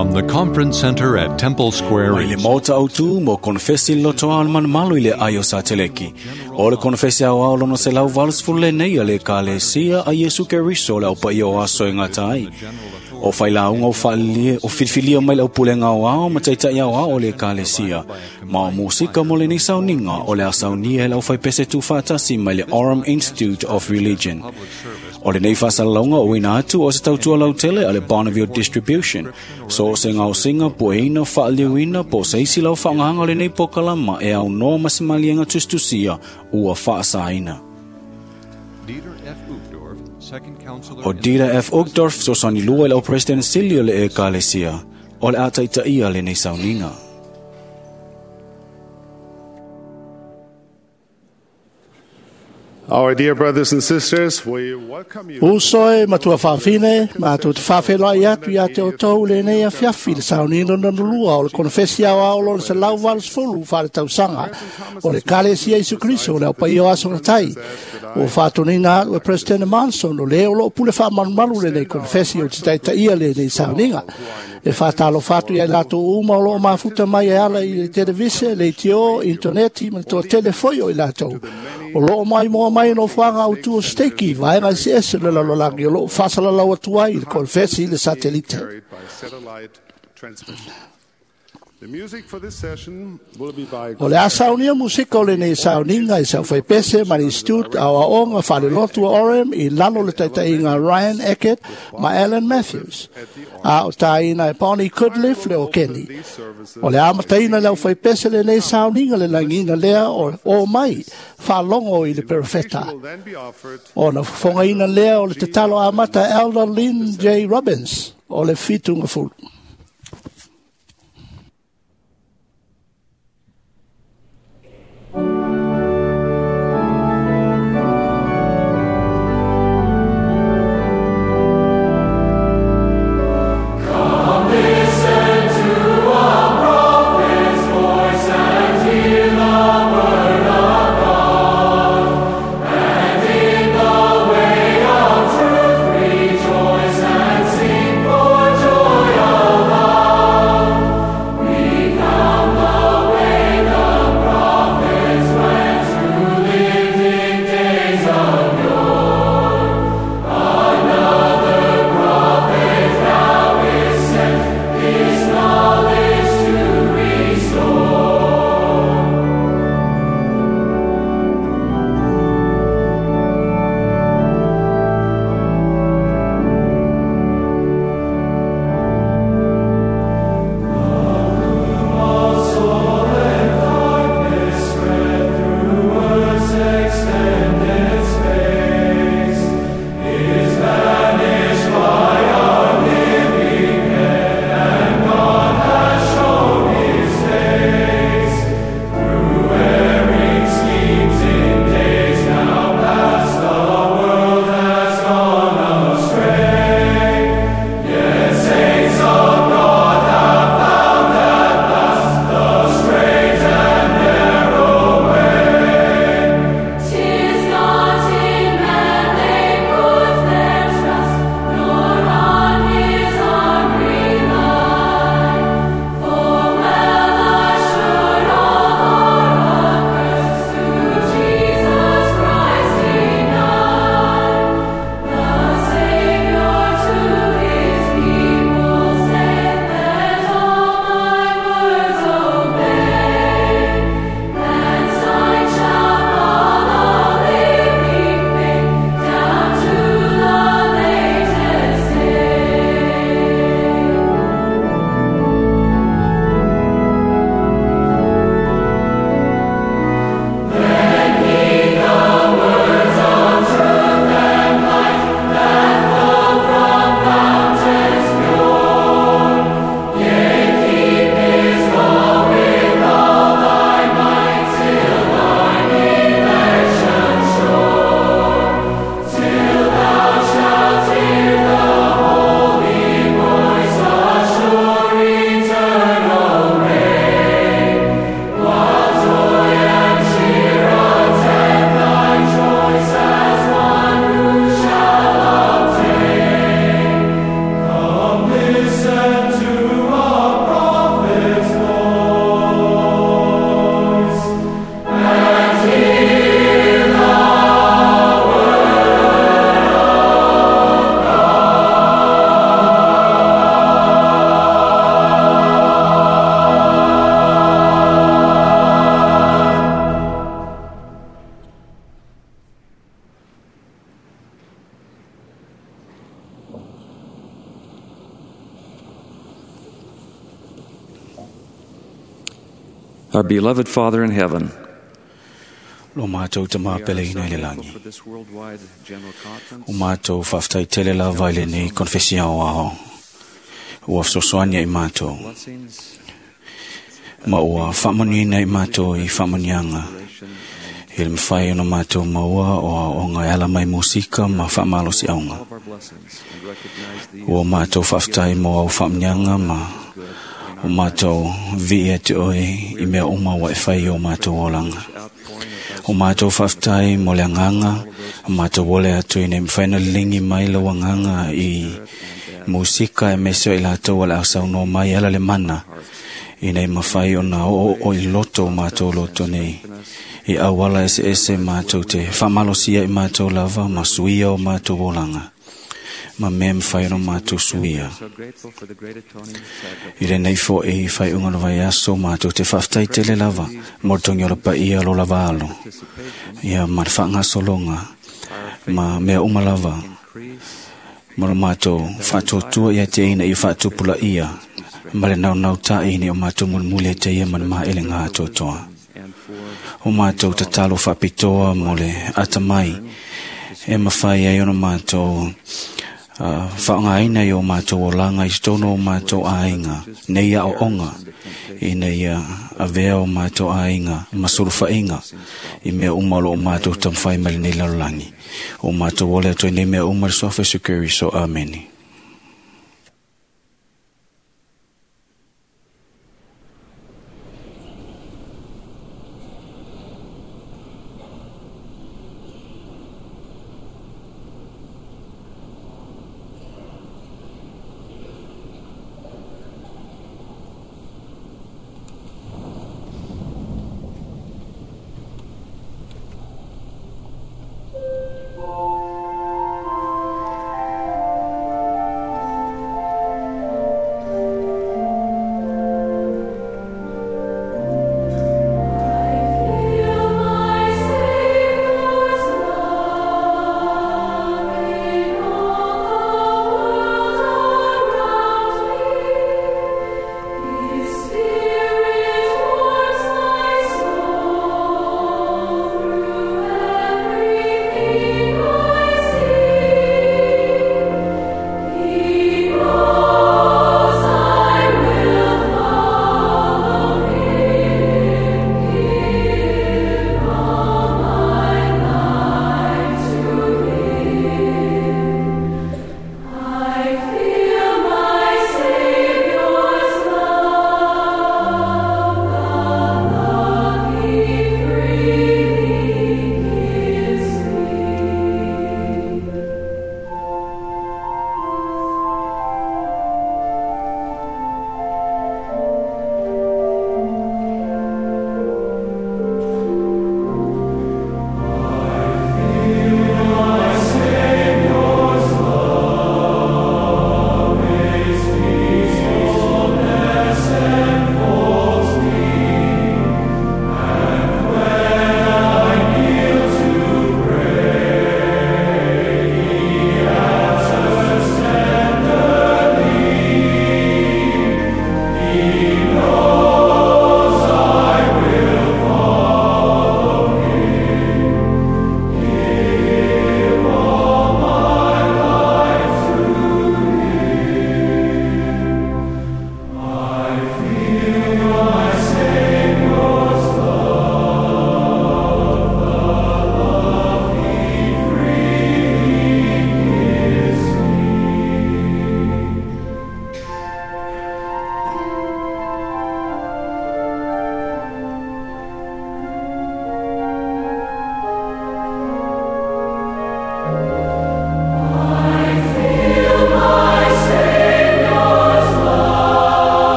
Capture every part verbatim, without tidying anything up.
From the Conference Center at Temple Square Mai le East. mota autu mo konfesi loto al man malu ile ayo sa teleki. O le konfesi au au lono se lau valus fulle nei ale kalesia a Yesu Keriso le au pa iyo aso e ngatai. O faila unga o falia o filfilia mai lau pulenga au au ma taita ia au o le kalesia. Ma o musika mo le ni sauninga o le asaunia lau fai pese tu fatasi mai le Orem Institute of Religion. O le nei fasalaunga o ina atu o se tautua lau tele ale Bonneville Distribution. So o se ngau singa po eina faaliuina po se isi lau whaanganga o le nei pokalama e au no masimalianga tustusia ua whaasaina. O Dieter F. Uchtdorf so sani lua lau President Silio le e kalesia. O le ataita ia le nei sauninga. Our dear brothers and sisters, we welcome you. Usoi matua whawhine, matua te whawhenua i atu i ate o tau le nei a whiawhi le saunino na nulua o le konfesi au au lo le se lau walas fulu whare tau sanga o le kale si Jesu Kristo le au pai o aso na tai o whatonina o President Manson o le o lo pule wha manumalu le nei konfesi o te taita ia le nei sauninga e whatalo whatu i lato uma o lo mafuta mai e ala i le televise le tio, interneti, ma to telefoio i lato o lo mai mo mai no whanga o tu steki vai nga si ese le lalolangi o lo whasala lau atua i le konfesi le satellite. The music for this session will be by O le asaunia musika o le nei sauninga i sau whai pese mani stut au a onga whare lotu Orem i lalo le taitainga Ryan Eckert ma Alan Matthews. A o taina e Bonnie Cudliffe le o Kenny. O le amataina leo whai pese le nei sauninga le langina lea o, o mai whalongo i le perifeta. O na whongaina lea o le te talo amata Elder Lynn J. Robbins o le fitunga fulu. Joy Our beloved Father in heaven, Lo mātou te māpele ina i le langi. for this worldwide general conference, O mātou whaftai tele la vaile nei konfesia o aho. Ua fsosoania i mātou. blessings, Ma ua whamanina i mātou i whamanianga. I le mwhai ono mātou maua o o ngai ala mai musika ma whamalo si aunga. all of our blessings, and recognize these O mātou whaftai mo au whamanianga ma o mātou vi e te oi i mea uma wa e whai o mātou o langa. outpouring of O mātou whaftai mo le nganga, o mātou wole atu i nei mwhaina lingi mai lo nganga i musika e mesio i lātou wale asau no mai ala le mana. I nei mawhai o na o o i loto o mātou loto nei. I awala ese ese mātou te whamalosia i mātou lava ma suia o mātou o langa. Ma mea mwhai o mātou suia. so grateful for the great atoning sacrifice. I le nei fo e whai unga vai aso mātou te whaftai tele lava. Mortongi ora pa ia lo lava alo. Ia ma whanga solonga. Ma mea uma lava. Ma lo mātou whatotua ia te ina i whatupula ia. Ma le nau nau ta ini o mātou mulmule te ia man maa ele ngā totoa. And for O mātou te talo whapitoa mo le atamai. E mawhai ai ono mātou uh, whaongaina i o mātou o langa i stono o mātou ainga. Nei a o onga. I nei a, a vea o mātou ainga. Masuru whainga. I mea umalo o mātou tamwhai mali nei lalangi. O mātou ole atoi nei mea umar sofa sukeri so ameni.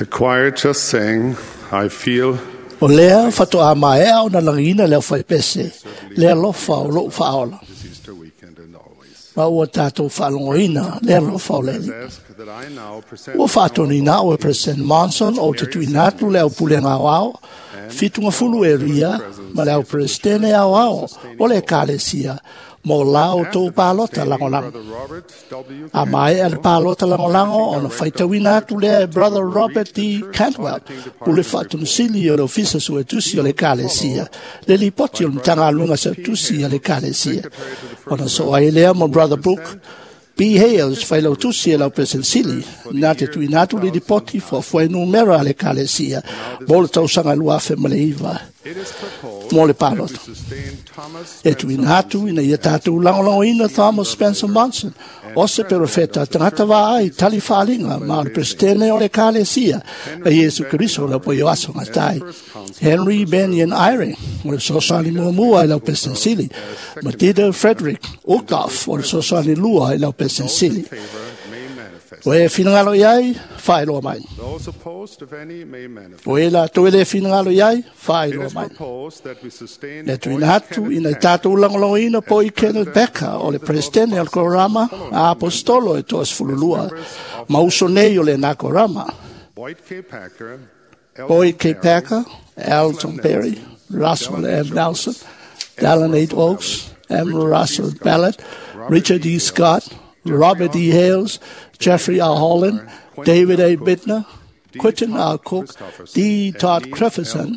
The choir just sang, I feel O lea whatoa mai au na langina leo whai pese. Lea lofa o lo whaola. this Easter weekend and always. Ma ua tātou whalongoina, lea lofa o leli. Ask that I now present Ua whātoni nā o e President Monson o te tui nātu leo pulenga au au. Fitunga fulu e ria, ma leo Presidente au au, o le kālesia. Mo lao tō pālota langolango. Brother Robert W. A mai e le pālota langolango o na whaitawina atu le Brother Robert D. Cantwell. Ule whatunu sili o le ofisa su e tusi o le kālesia. Le li poti o le tanga lunga sa tusi o le kālesia. O na so ai lea mo Brother Brooke B. Hales whailau tusi e lau President Sili. Nā te tui nātu li di poti fo fwai numera le kālesia. Mo le tausanga luafe maleiva. It is proposed Mo le that we pālota. sustain Thomas E tui nātu ina ia tātou langolongo ina Thomas Spencer Monson. O se perofeta tangata wā ai tali whālinga ma le Presidente o le kālesia a Jesu Keriso la po i aso ngatai. Henry Benyon Eyring o le sosani muamua i lau President Sili. Matida Frederick Uchtdorf o le sosani lua i lau President Sili. favor may manifest. O e finangalo iai, whaeloa mai. Those opposed, if any, may manifest. O e la toele finangalo iai, It whaeloa is mai. proposed that we sustain Le tui Boyd natu ina i Kenneth tātou langolongo ina po i Kenneth Becker o le Presidente o le Korama a apostolo e toas fululua. Ma uso nei o le nā Korama. Boyd K. Packer, Boyd K. Packer, Alton Perry, Russell M. Nelson, Dallin H. Oaks, M. Russell Ballard, Richard E. Scott, Robert E. Hales, Jeffrey R. Holland, David A. Bittner, Quentin R. Cook, D. Todd Crefferson,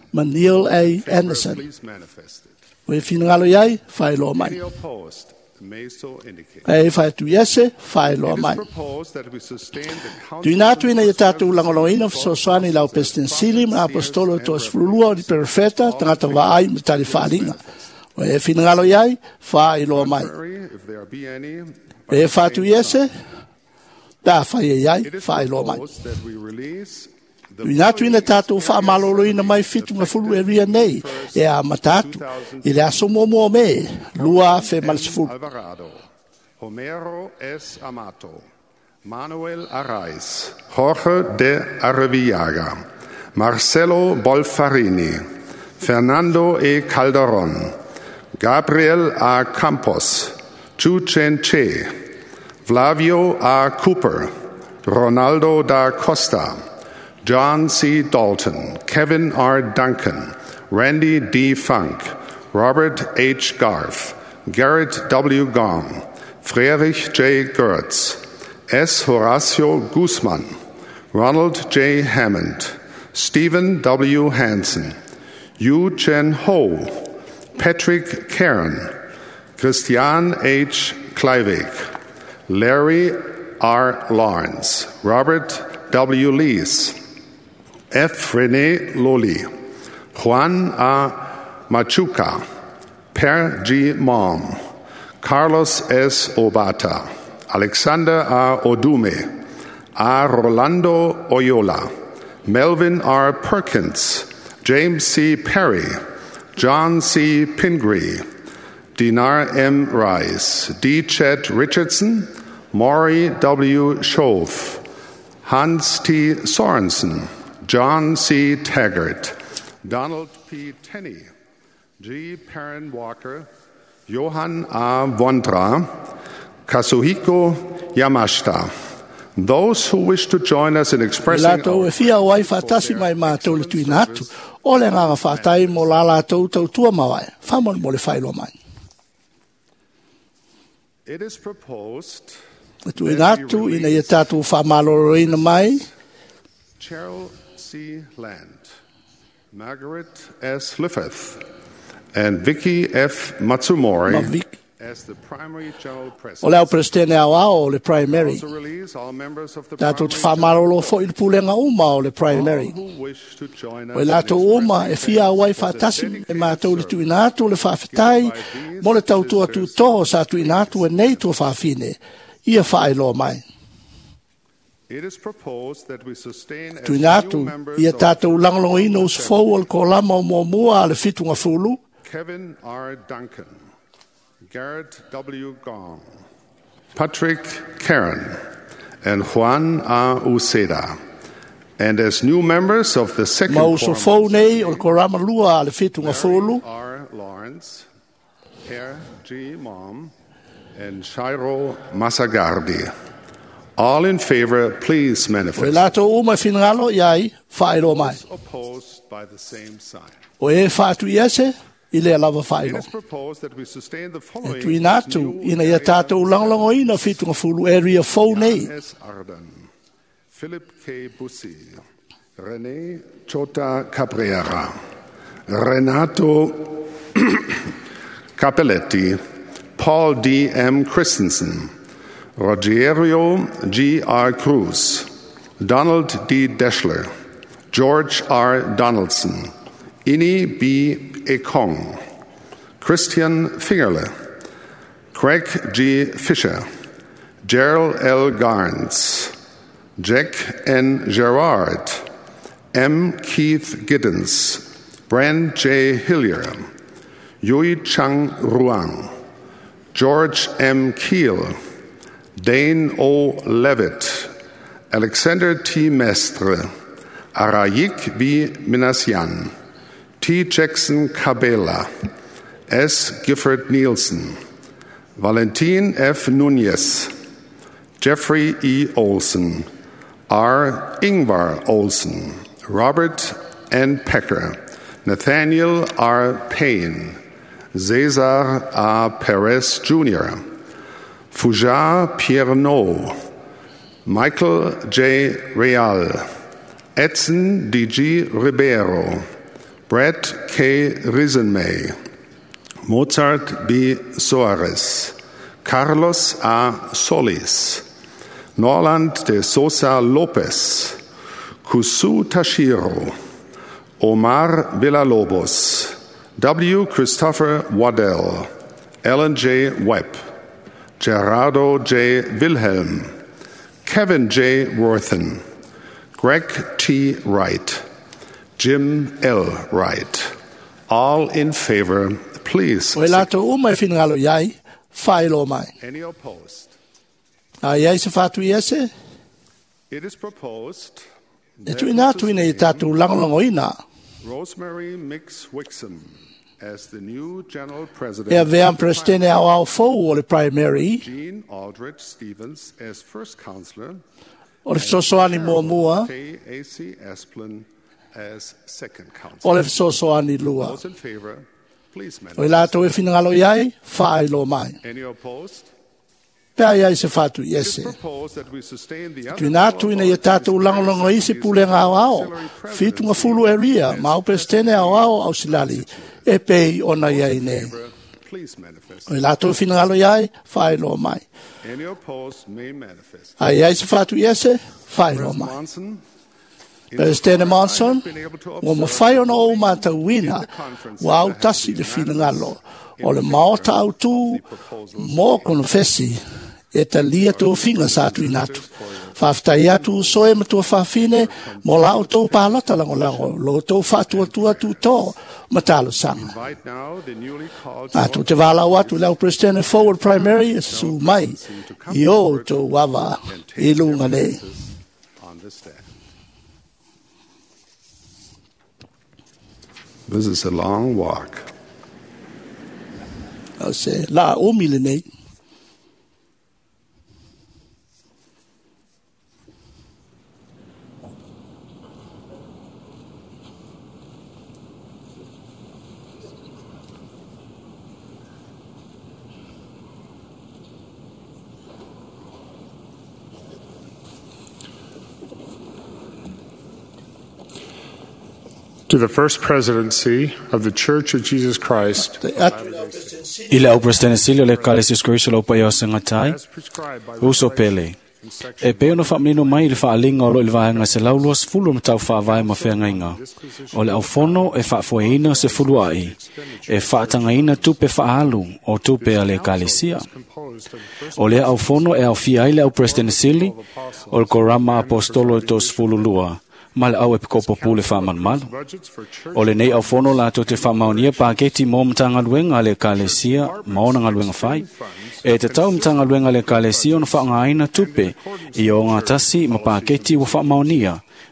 Neil A. Anderson. Please manifest it. We finangalo iai, whaeloa Any mai. opposed may so indicate. E whae tu iese, whaeloa It is mai. proposed that we sustain the Tui council nātu ina i tātou langoloina fsoswani lau President Sili ma apostolo tos fulua o di perfeta tangata waai me tali whalinga. O e finangalo iai, whaeloa mai. if there be any. E whātu iese, tā whae iai, It is whaeloa mai. proposed that we release the Tui nātu ina tātou whaamaloloina mai fitunga fulu e ria nei, e a matatu, i le aso momo me, lua fe malsfulu. Alvarado, Homero S. Amato, Manuel Arraiz, Jorge de Arrevillaga, Marcelo Bolfarini, Fernando E. Calderon, Gabriel A. Campos, Chu Chen Che, Flavio A. Cooper, Ronaldo da Costa, John C. Dalton, Kevin R. Duncan, Randy D. Funk, Robert H. Garf, Garrett W. Gong, Friedrich J. Gertz, S. Horacio Guzman, Ronald J. Hammond, Stephen W. Hansen, Yu Chen Ho, Patrick Karen, Christian H. Kleivig, Larry R. Lawrence, Robert W. Lees, F. René Loli, Juan A. Machuca, Per G. Mom, Carlos S. Obata, Alexander A. Odume, A. Rolando Oyola, Melvin R. Perkins, James C. Perry, John C. Pingree, Dinar M. Rice, D. Chet Richardson, Maury W. Schove, Hans T. Sorensen, John C. Taggart, Donald P. Tenney, G. Perrin Walker, Johann A. Vondra, Kazuhiko Yamashita. Those who wish to join us in expressing Lato e fia wai whatasi mai mātou le tui nātu, o le nganga whatai mo la lātou tau tua mawai, whamon mo le whailo mai. it is proposed Le tui nātu ina ia tātou whamaloroina mai, Cheryl C. Land, Margaret S. Liffeth, and Vicky F. ma Matsumori vik, as the primary general o president. leo Presidente au au o le primary. Also release all members of the Tātou te primary whamalolo fo i le pulenga uma o le primary. who wish to join us O in lato uma e expressing fia wai thanks for the whatasi e dedicated mātou le tui service nātu le whawhetai, mo le tau tua tu toho sa tui nātu e nei tua whawhine, ia whaelo mai. It is proposed that we sustain as Tui new nātu, members ia of tātou langolongo ino us fau al ko lama o mua mua a le fitunga fulu, Kevin R. Duncan, Garrett W. Gong, Patrick Karen, and Juan A. Uceda, And as new members of the second Mau so quorum, fou nei o le korama lua a le fitunga fulu. R. Lawrence, R. G. Mom, and Shiro Masagardi. All in favor, please O le manifest. lato uma finangalo iai whaero mai. Opposed by the same sign. O e whaatu iese i le alava It whaero. is proposed that we sustain the E following tui natu new ina ia tātou langlango ina fitunga fulu area fou nei. S. Arden, Philip K. Bussi, René Chota Cabrera, Renato Capelletti, Paul D. M. Christensen, Rogerio G. R. Cruz, Donald D. Deschler, George R. Donaldson, Ini B. Ekong, Christian Fingerle, Craig G. Fisher, Gerald L. Garns, Jack N. Gerard, M. Keith Giddens, Brand J. Hillier, Yui Chang Ruang, George M. Keel, Dane O. Levitt, Alexander T. Mestre, Arayik B. Minasian, T. Jackson Cabela, S. Gifford Nielsen, Valentin F. Nunez, Jeffrey E. Olson, R. Ingvar Olson, Robert N. Pecker, Nathaniel R. Payne, Cesar A. Perez Junior, Foujar Pierno, Michael J. Real, Edson D G. Ribeiro, Brett K. Risenmay, Mozart B. Soares, Carlos A. Solis, Norland de Sosa Lopez, Kusu Tashiro, Omar Villalobos, W. Christopher Waddell, Ellen J. Webb, Gerardo J. Wilhelm, Kevin J. Worthen, Greg T. Wright, Jim L. Wright. All in favor, please. O e lato uma e finangalo iai whaelo mai. Any opposed? A iai se whaatu iese. It is proposed E tui natu ina i tātou langlango ina. Rosemary Mix Wixom as the new general E a president. vean prestene au au fou o le primary. Jean Aldrich Stevens as first counselor. O le fisosoani mua mua. Faye A C Esplin as second O counselor. le fisosoani lua. Those in favor, please O i manifest. lato e finangalo iai whaelo mai. Any opposed? Pea iai se whaatu It is iese. proposed that we sustain the other Tui natu ina i tātou langlango isi pulenga au au. Fitunga fulu e ria. Mau prestene au au au silali. E pei ona iai nei. Please manifest. O i lato e finangalo iai whaelo mai. Any opposed may manifest. A iai se whaatu iese whaelo mai. Monson, Prestene Monson, o ma whai ona o mata wina, wa au tasi le finangalo, o le maota au tū, mō kono fesi, e ta lia tō finga sa atu inatu. Whaftai atu soe ma tō whawhine, mo lao tō pālata lango lango, lo tō whatua tua tū tō, ma tālo sanga. invite now the newly called Atu te wālau atu lau Prestene Forward Primary, e su mai, i o tō wawa, i lunga nei. on the stand. This is a long walk. Au se, la o mile nei. To the First Presidency of the Church of Jesus Christ, Te atu lau Prestene I le au prestene sili o le kalesi skriso lo pa i o sengatai, as prescribed by the uso pele. in section E pe ona whaamino mai i le whaalinga o lo i le vahenga se laulua se fulu ma tau whaavai ma whengainga. O le au fono e whaafuaina se fulu ai, e whaatangaina tupe whaalu o tupe a le kalesia. composed of the first O le au fono e au fia i le au prestene sili, o le korama apostolo e tos fulu lua, ma le au e pikopo pule whaamanmalu. budgets for church O le nei au fono la to te whamaunia pāketi mō mtanga luenga le kalesia, maona ngā luenga whai. E te tau mtanga luenga le kalesia o na whaanga aina tupe, i o ngā tasi ma pāketi wa whamaunia,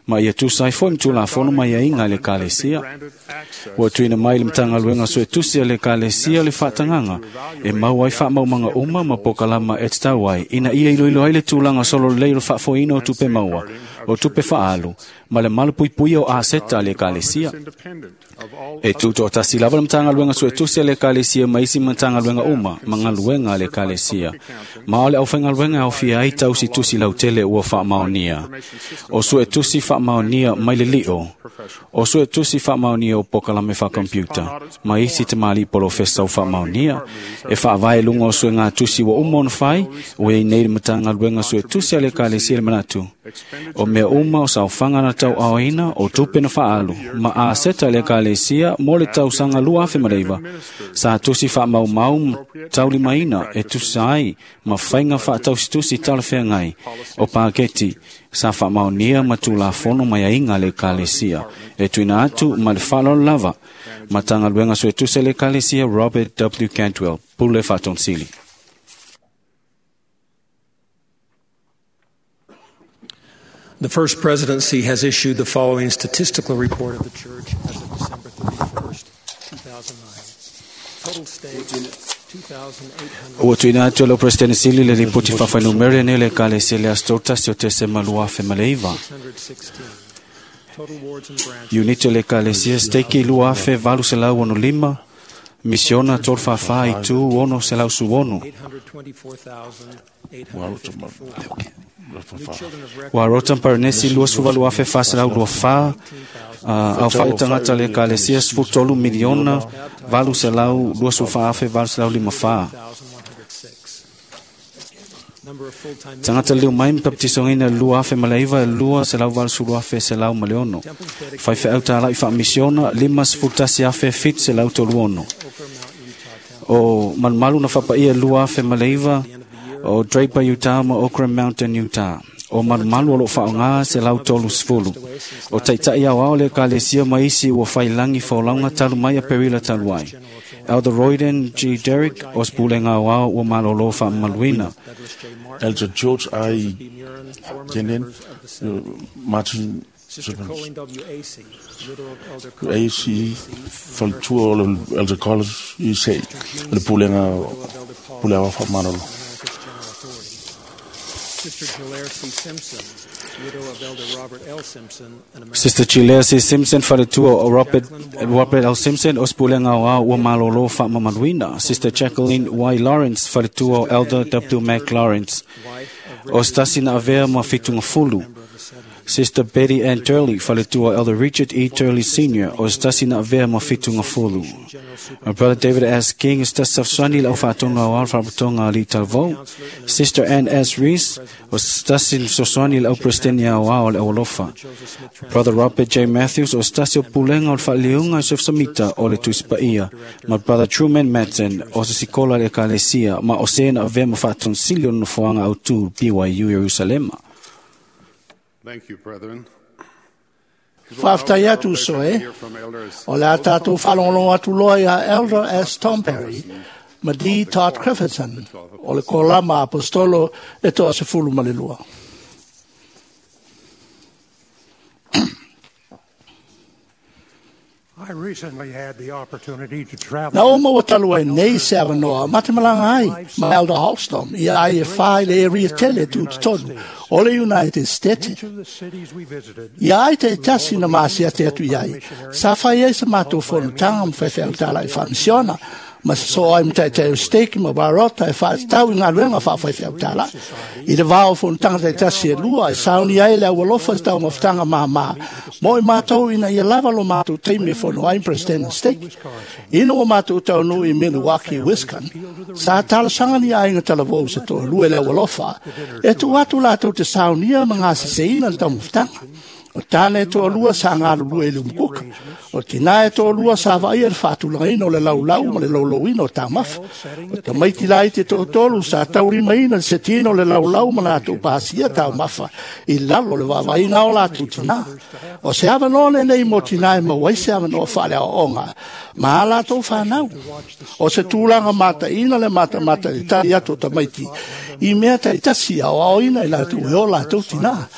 Ma ia tusai foi mtula fono mai ainga le kalesia. Wa tuina mai le mtanga luenga so e tusi le kalesia le whatanganga. E mau ai wha mau manga uma ma pokalama e tawai. Ina ia ilo ilo ai le tūlanga solo leiro wha foina o tupe maua. O tupe whaalu. Ma le malapui pui o aseta le kalesia. E tuto o tasi lava le mtanga luenga so e tusi le kalesia ma isi mtanga luenga uma. Manga luenga le kalesia. Ma ole au whenga luenga au fia ai tau si tusi lau tele ua wha maonia. O so e tusi wha maonia mai le lio. O so e tusi wha maonia o pokalame wha computer. Ma isi te mali polo festa o wha maonia. E wha vai lunga o so e ngā tusi wa umon whai. O e nei matanga luenga so e tusi le kalesia le manatu. O mea uma o sau whangana tau aoina o tupena wha alu. Ma a seta le kalesia mo le tau sanga lua afe mareiva. Sa tusi wha mau mau tau li maina e tusi ai. Ma whainga wha tau si tusi tala whea ngai. O pāketi sa wha mau nia matula fono mai a inga le kalesia. E tuina atu ma le whalo lava. Ma tanga luenga so e tusi le kalesia Robert W. Cantwell. Pule whaton sili. The First Presidency has issued the following statistical report of the Church as of December thirty-first, two thousand nine. Total stake, two thousand eight hundred... Ua tuina atu lo Presidente Sili le ripoti whawhanumere ne le kalesia le astota si o te se malua fe maleiva. Unito le kalesia steki lua fe valu se lau ono lima. Misiona tol whawha i tu ono se lau su ono. Wa rotan paranesi lua suvalu afe fasa lau lua wha. Au whai tangata le kalesia sfutolu miliona. Valu se lau lua suva afe valu se lau lima wha. Tangata liu mai mpaptisongina lua afe malaiva lua se lau valu su lua afe se lau maleono. Whai fe au tala i wha misiona lima sfutasi afe fit se lau tolu ono. O malmalu na whapaia lua afe malaiva. O Draper, Utah, ma Okra Mountain, Utah. O malmalu o lo whaonga se lau tolu sfulu. O taitai au au le kalesia maisi ua whailangi whaolanga talu mai a perila taluai. Elder Royden G. Derrick o spulenga au au ua malolo wha maluina. Elder George I. Jenen Martin A C faltua o Elder College i se le pulenga pulenga wha manolo. Sister Gilaire C. Simpson, widow of Elder Robert L. Simpson, an American. Sister Gilaire C. Simpson whaletua o Robert, Robert L. Simpson o spulenga au ua malolo wha mamaluina. Sister Jacqueline Y. Lawrence whaletua o Elder W. Mac Lawrence o stasina avea ma fitunga fulu. Sister Betty Ann Turley whaletua Elder Richard E. Turley Senior o stasina avea ma fitunga fulu. My brother David S. King is tasafsani la ufatonga awal fabutonga li talvo. Sister Ann S. Reese was stasin sosani la uprestenia awal awalofa. Brother Robert J. Matthews was stasio pulenga o faliunga sef samita o le tuispaia. My brother Truman Madsen was sikola le kalesia ma osena avema faton silio no foanga autu B Y U Jerusalem. Thank you, brethren. Whaftai atu so e, o le atatu whalongo atu loa ia Elder S. Tom Perry, ma D. Todd Clifferton, o le kolama apostolo e toa se fulu malilua. I recently had the opportunity to travel. Na o mo talu e nei se avanoa, matamalanga ai, ma Elder Holstom, ia ai e whai le area tele tu tonu, o le United States. Ia ai te tasi na masi a te atu iai, sa whai e sa mato whonu tanga mwhewhe au tala i whamisiona, ma so ai mtai te steki ma barota e whai tau i ngā ruenga whawhewhe au tala. I le vāo whonu tanga te tasi e lua, e sauni ai le awalofa tau mawhtanga mā mā, mo i mātou ina i lava lo mātou teime whonu ai Preston Stake. Ino o mātou tau nu i Milwaukee, Wisconsin, sa tala sangani ai ngā tala vau se tō lue le awalofa, e tu atu lātou te saunia ma ngā se ina tau mawhtanga. O tāne tō lua sa ngā lua e lumkuka. O tina e tō lua sa vai e whātulanga ino le lau lau ma le lau lau ino tā mafa. O ta maiti lai te tō tōlu sa tauri maina se tino le lau lau ma nātou pāsia tā mafa. I lalo le wawa ina o lātou tina. O se awa nōne nei mo tina e ma waise awa nō whare o onga. Ma lātou whanau. O se tūlanga mata ina le mata mata i tari ato ta maiti. I mea ta i tasi au au ina i lātou e o lātou tina.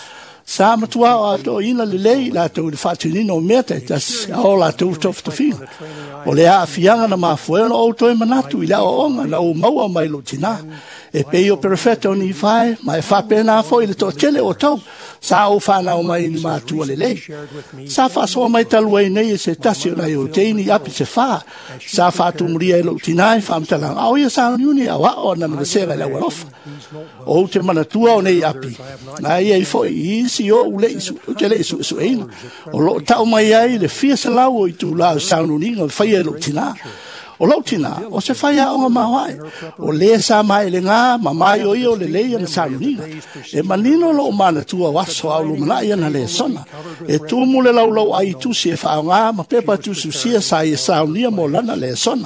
sa matua o ato ina le lei la to le fatunino meta tas o la to tof to fin o le a fianga na mafuelo o to manatu ila o onga na o maua mai lo tina e pe o perfetto ni fai ma e fa pena fo il to tele o to sa o fa na o mai ni matua le lei sa fa so mai talwe nei se tasio na o teini api se fa sa fa tu mria lo tina fa mtala o ia sa ni a wa o na me se la wa o te manatua o nei api na ia i fo i si o ule isu te le isu isu eina o lo tau mai ai le fia se lau o i tu lau saunu ninga fai e lo tina o lo tina o se fai a onga mawai o le sa mai le ngā ma mai o i o le leia na saunu ninga e manino lo manatua waso au lumana ia na le sona e tu mule lau lau ai tu si e whao ngā ma pepa tu su sia sa i saunia mo lana le sona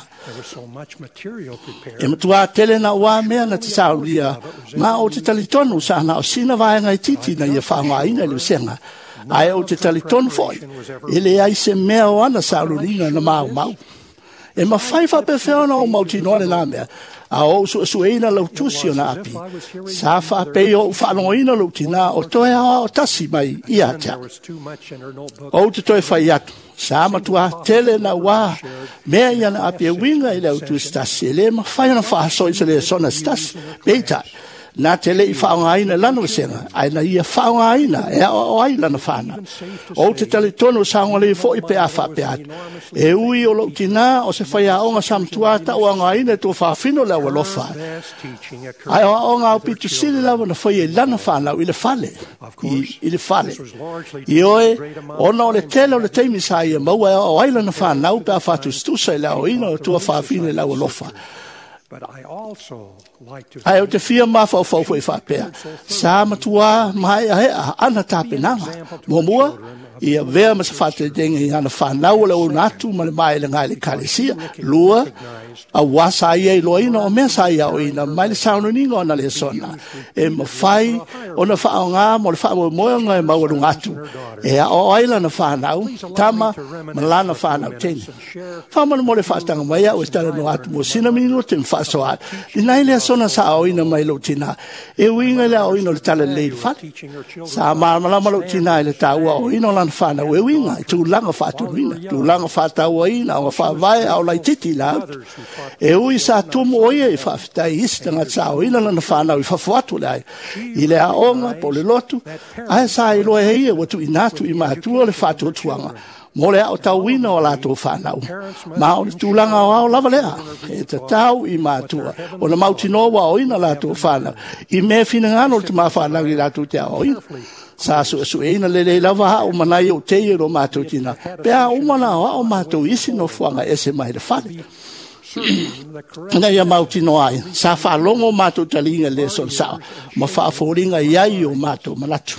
e matua tele na ua mea na te saunia ma o te talitonu sa na o sina vai ngai titi na ia whao ngā ina le senga ai o te talitonu foi e le ai se mea o ana saunia na mau mau e ma fai fa pe feona o mautinoane na mea a o su su ina lo tusio na api sa fa pe o fa no ina lo tina o to o tasi mai ia ta o te to fa ia sa ma tua tele na wa me ia na api winga ile o tu stasi le ma fa na fa so ile sona stas beta na tele i fa ngaina lano senga ai na ia fa ngaina e o ai lana fana o te tele tono sa ngole fo i pe afa pe at e ui o lo tina o se fa ia onga samtuata o ngaina to fa fino la lo fa ai o nga o pitu sile la na fa ia lana fana i le fale i le fale i oe ona o le tele o le teimi sa ia mo o ai lana fana o pe afa tu stu sa la o ina to fa fino la lo fa ai o te fia mafa o fau fai whapea. Sa matua mai a hea ana tape nanga. Momua, ia vea ma sa whate denga i ana whanau le o natu ma le mai le ngai le kalesia. Lua, a wasa ia i loa ina o mea sa ia o ina. Mai le sauna ninga o na le sona. E ma whai o na whao ngā mo le whao moe ngai mau o ngatu. E a o aila na whanau, tama ma lana whanau teni. Whamana mo le whatanga mai a o tala no atu mo sina minino te mwhaso at. Di nai lea sona sa o ina mai lo tina. E winga lea o ina le tala le whati. Sa marama lo tina i le taua o ina lana whanau e winga. I tu langa whatu wina. Tu langa whatau a ina o whawai au lai titi la. E ui sa tumu o ia i whawhitai istanga sa o ina lana whanau i whawhatu lai. I le a onga po le lotu. Ai sa i loe hei e watu inatu i matua le whatu tuanga. Mo le au tau wina o la tō whanau. Ma o le tūlanga o au lava lea. E te tau i mātua. O na mautinoa o ina la tō whanau. I me fina ngano le te maa whanau i la tō te o ina. Sa su su e ina le le lava ha o manai o te i ro mātou tina. Pea o mana o au mātou isi no fuanga ese mai le whane. Nga ia mautinoa ai. Sa whalongo mātou talinga le sol sao. Ma whaaforinga iai o mātou manatu.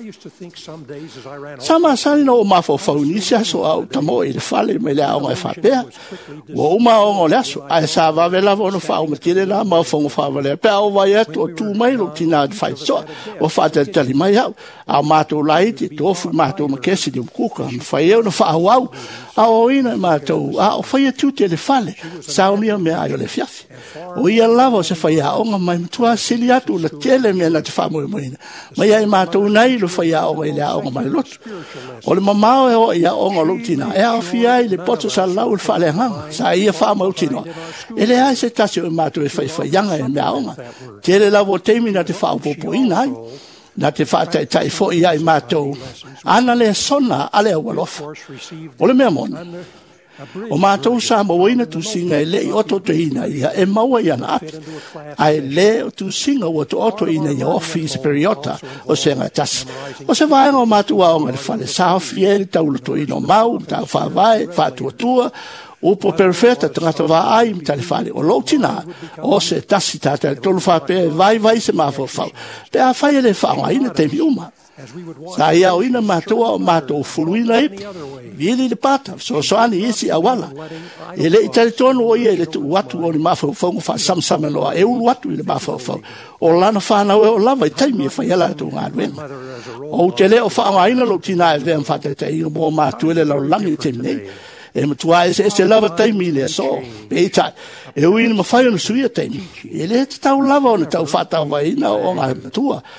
Sama sani no mafo faunisia so au tamo i le fale me le au mai fapea. Wo uma o le aso ai sa va vela vo no fa o tire la ma fo fa vale pe au vai to tu mai lo tina fai so o fa te tali mai au a mato laiti to fu mato ma kesi de kuka fa eu no fa au a o ina mato a o fa tu te le fale sa o mia me ai le fiafi o ia lavo se fa ia o mai tua siliatu le tele me na te fa mo mo ina mai ai mato nai lo fa ia o ile a o mai lot o le mamao e o ia o lo tina e a fia ile poto sa la o fa le hanga sa ia fa mo tina ele ai se tasi o mato e fa fa yanga e me a o tele lavo temi na te fa o popo ina na te fa tai tai fo ia i mato ana le sona ale o lofa o le mea mona o mātou sa mawaina tu singa e le i oto te ina ia e maua ia na api. Ai le tu singa o to oto ina ia office periota o se nga tas. O se vaenga o mātou a onga le fale sao fiel tau luto ino mau, tau wha vai, wha tua tua, upo perfecta tangata wa ai mi tale fale o loutina o se tasi tata tolu wha pe vai vai se mafo fau. Pe a whai le wha ina te mi uma. Sa ia o ina mātua o mātou fuluina ipi. Vili le pata, so soani isi awala. E le itali tonu o ia le tu watu o ni mafau fongu fa samsama loa. E ulu watu i le mafau fongu. O lana whanau e o lava i taimi e whaiala tu ngā ruenga. O te le o whaanga ina lo tina e vea mwhata te ina mo mātua le lau langi i taimi nei. E matua e se lava taimi le so. E itai. E ui ni mawhai o na suia taimi. E le te tau lava o na tau whatau wa ina o ngā matua.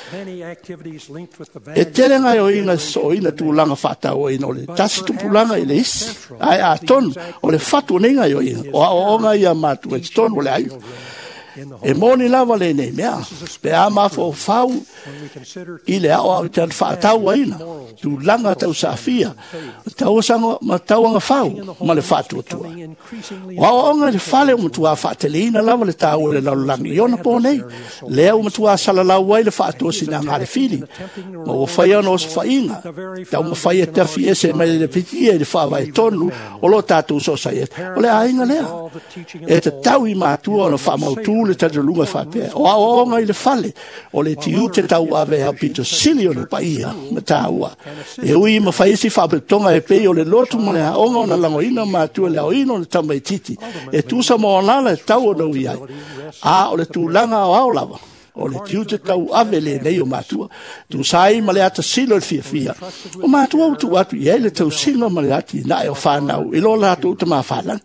E tele ngai o inga so ina tūlanga whata o ina o le tasi tupulanga i le isi. Ai a tonu o le whatu ninga o ina. O a o nga ia matu e tonu o le ai. E moni lava le nei mea. Pe a mafo whau i le ao au te whaatau a ina. Tūlanga tau safia. Tau sanga ma tau anga whau. Ma le whatu atua. O a o nga le whale o matua whaatele ina lava le tau le laulangi. Iona po nei. Lea o matua salalau wai le whatu o sina ngare fili. Ma o whai ana o sa whainga. Tau ma whai e tafi ese mai le pitia i le whawai tonu. O lo tatu so sa e. O le ainga lea. E te tau i matua o na whamautu le tatu lunga whapea. O a o nga i le whale. O le tiu te tau ave a pito sili o le paia. Ma taua. E ui ma whaisi whapetonga e pei o le lotu mo le haonga o na langoina matua le aoino le tamai titi. E tusa mo onala e tau o nau iai. A o le tūlanga o ao lava. O le tiu te tau ave le nei o matua. Tu sai ma le ata silo le fia fia. O matua o tu atu iai le tau silo ma le ati na e o whanau. Ilo la atu uta maa whalang.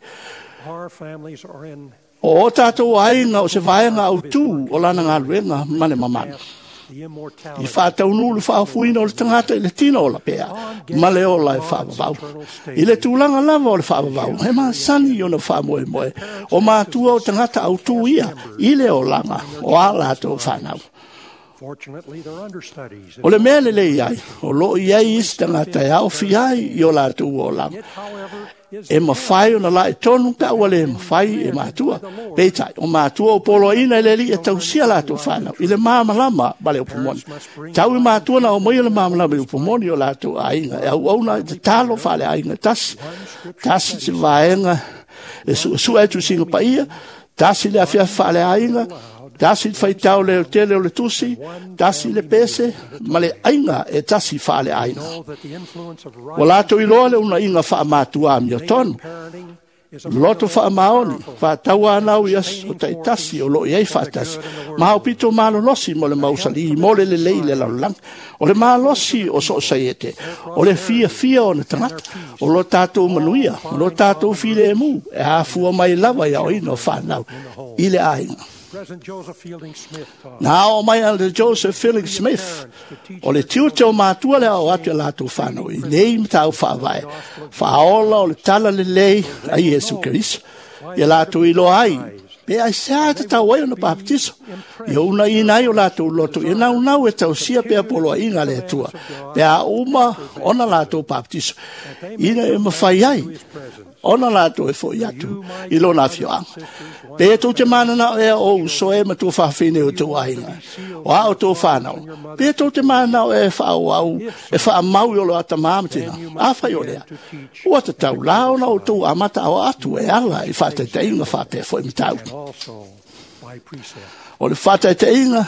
O tātou ainga o se vaenga au tū o lana ngā luenga mane mamana. I whātau nulu whaafuina o le tangata i le tino o la pēa. Ma le o la e whaavavau. I le tūlanga lava o le whaavavau. He maa sani o na whaamoe moe. O mātua o tangata au tū ia. I le o langa. O ālato o whanau. O le mea le le iai. O lo iai isi tangata e au fiai i o lātu o langa. E ma whai o na la e tonu ka ua le ma whai e mātua. Peitai, o mātua o polo ina le li e tau sia lātou whanau. I le māmalama bale o pomoni. Tau i mātua na o moi le māmalama i o pomoni o lātou ainga. E au au na te talo whale ainga tasi. Tasi te vaenga. E su, su e tu singa pa ia. Tasi le awhia whale ainga. Tasi fai tau le o tele o le tusi, tasi le pese, ma le ainga e tasi wha le aina. O lato i loa le una inga wha matua mi o tonu. Loto wha maoni, wha taua anau i as o tai tasi o lo i ei wha tasi. Ma hau pito malo losi mo le mausali, mo le le lei le laulang. O le maa losi o so saiete. O le fia fia o na tangata. O lo tātou manuia, o lo tātou file e mu. E hafua mai lava ia o ino wha nau. I le ainga. Nā o mai ala Joseph Fielding Smith, o le tiute o mātua le au atu la tu whanau, i nei mtau whaawai, whaola o le tala le lei a Iesu Keriso, i la tu ilo ai, pe ai sea te tau wai o na baptiso, i una i nai o la tu loto, i nau nau e tau sia pe apolo a inga le tua, pe a uma ona la tu baptiso, i na e mawhai ai, ona la tu e fo i atu, i lo na fioanga. Pe e tō te manana e o so e ma tō whawhine o tō ainga. O a o tō whanau. Pe e tō te manana e whao au, e wha mau i olo ata māmatina. A whai o lea. Ua te tau lao na o tō amata o atu e ala i whate te inga whate fo i mitau. O le whate te inga.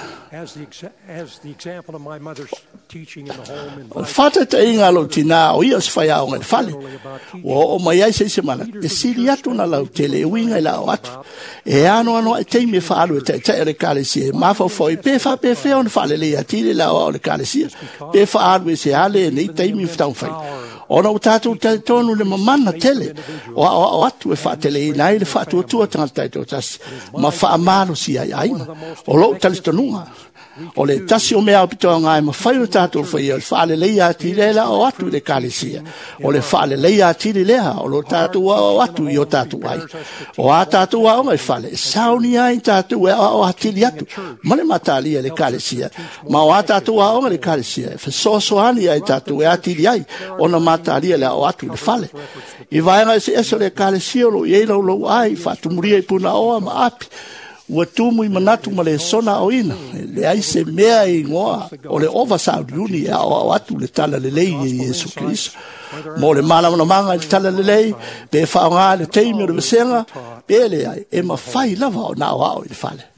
O le whate te inga lo tina o ia se whai au ngai whale. O o mai ai se se mana. E siri atu na lau tele e winga i lau atu. E ano ano e teimi e whaalu e te te ere kālesia. E mawhau fwoi pe wha pe whea o na whale le atire lau o le kālesia. Pe whaalu e se ale e nei teimi e whtau whai. Ona o tātou te tonu le mamana tele. O, o, o atu e whaatele i nai le whaatu atua tangata i tō tasi. Ma whaamaro si ai aina. O lo talistonunga. O le tasi o mea pitoa ngai ma whai o tātou whai o le whaale leia atire la o atu le kālesia. O le whaale leia atire lea o lo tātou o atu i o tātou ai. O a tātou a o ngai whaale. Sauni ai tātou e o atiri atu. Mane matali e le kālesia. Ma o a tātou a o ngai le kālesia. E whasoso ani ai tātou e atiri ai. O na matali e le o atu le whaale. I vaenga e se eso le kālesia lo i eilo lo ai. Whaatumuria i puna oa ma api. Ua tumu i manatu ma le sona o ina. Le ai se mea i ngoa. O le ova sauriuni e au atu le tala le lei e Iesu Keriso. Mo le mana mana manga le tala le lei. Pe whaonga le teimi o le vesenga. Pe le ai e ma whai lava o na o au i le whale.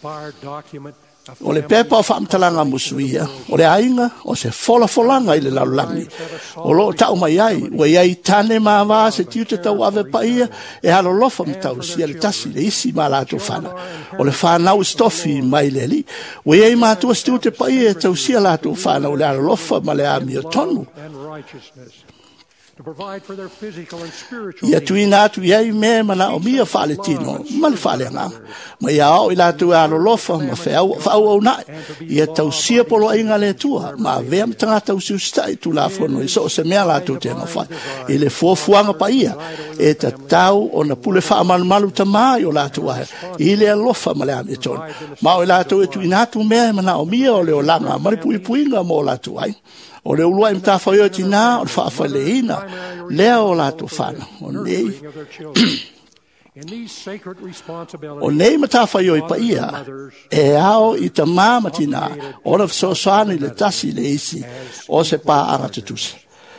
O le pepa o whaamtalanga musuia. O le ainga o se fola folanga i le laulangi. O lo tau mai ai. Ua iai tane maa waa se tiu te tau ave paia. E halo lofa mi tau si ale tasi le isi maa lato whana. O le whanau stofi mai le li. Ua iai maa tua stiu te paia e tau si lato whana. O le halo lofa ma le ami o tonu. to provide for their physical and spiritual Ia needs. tuina atu iai me mana o mia whaale tino, mali whaale anga. Ma ia ao i lātu e alo lofa, ma whau au au nai. Ia tau sia polo inga le tua, ma vea me tangata usi ustai tu la whono i so se mea lātu te no whai. I le fuafuanga pa ia, e ta tau o na pule wha malu malu ta mai o lātu ahe. I le alofa ma le ame tonu. Ma o i lātu e tuina atu mea mana o mia o le o langa, mari pui puinga mo lātu ai. O le ulua im ta whai o tina, o le wha whai le ina, lea o lātu whana, o nei. O nei mata whai o i pa ia, e ao i ta māma tina, o le so soani le tasi le isi, o se pā anga te tusi.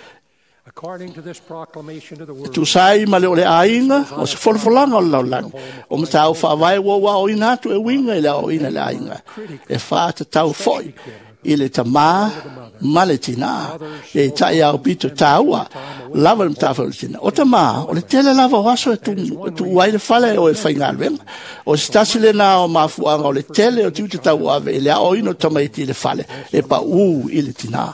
Tu sai ma le o le ainga, o se folfolanga o le laulang, o mata au wha vai wa wa o inatu e winga i le o ina le ainga, e wha te tau foi. I le tamā, male tina, e tai au pito taua, lava le mtafa o le tina. O tamā, o le tele lava o aso e tu, tu uai le fale o e whaingalwenga. O se tasi le nā o mafuanga o le tele o tiu te tau ave, e le a oino tamaiti le fale, e pa u i le tina.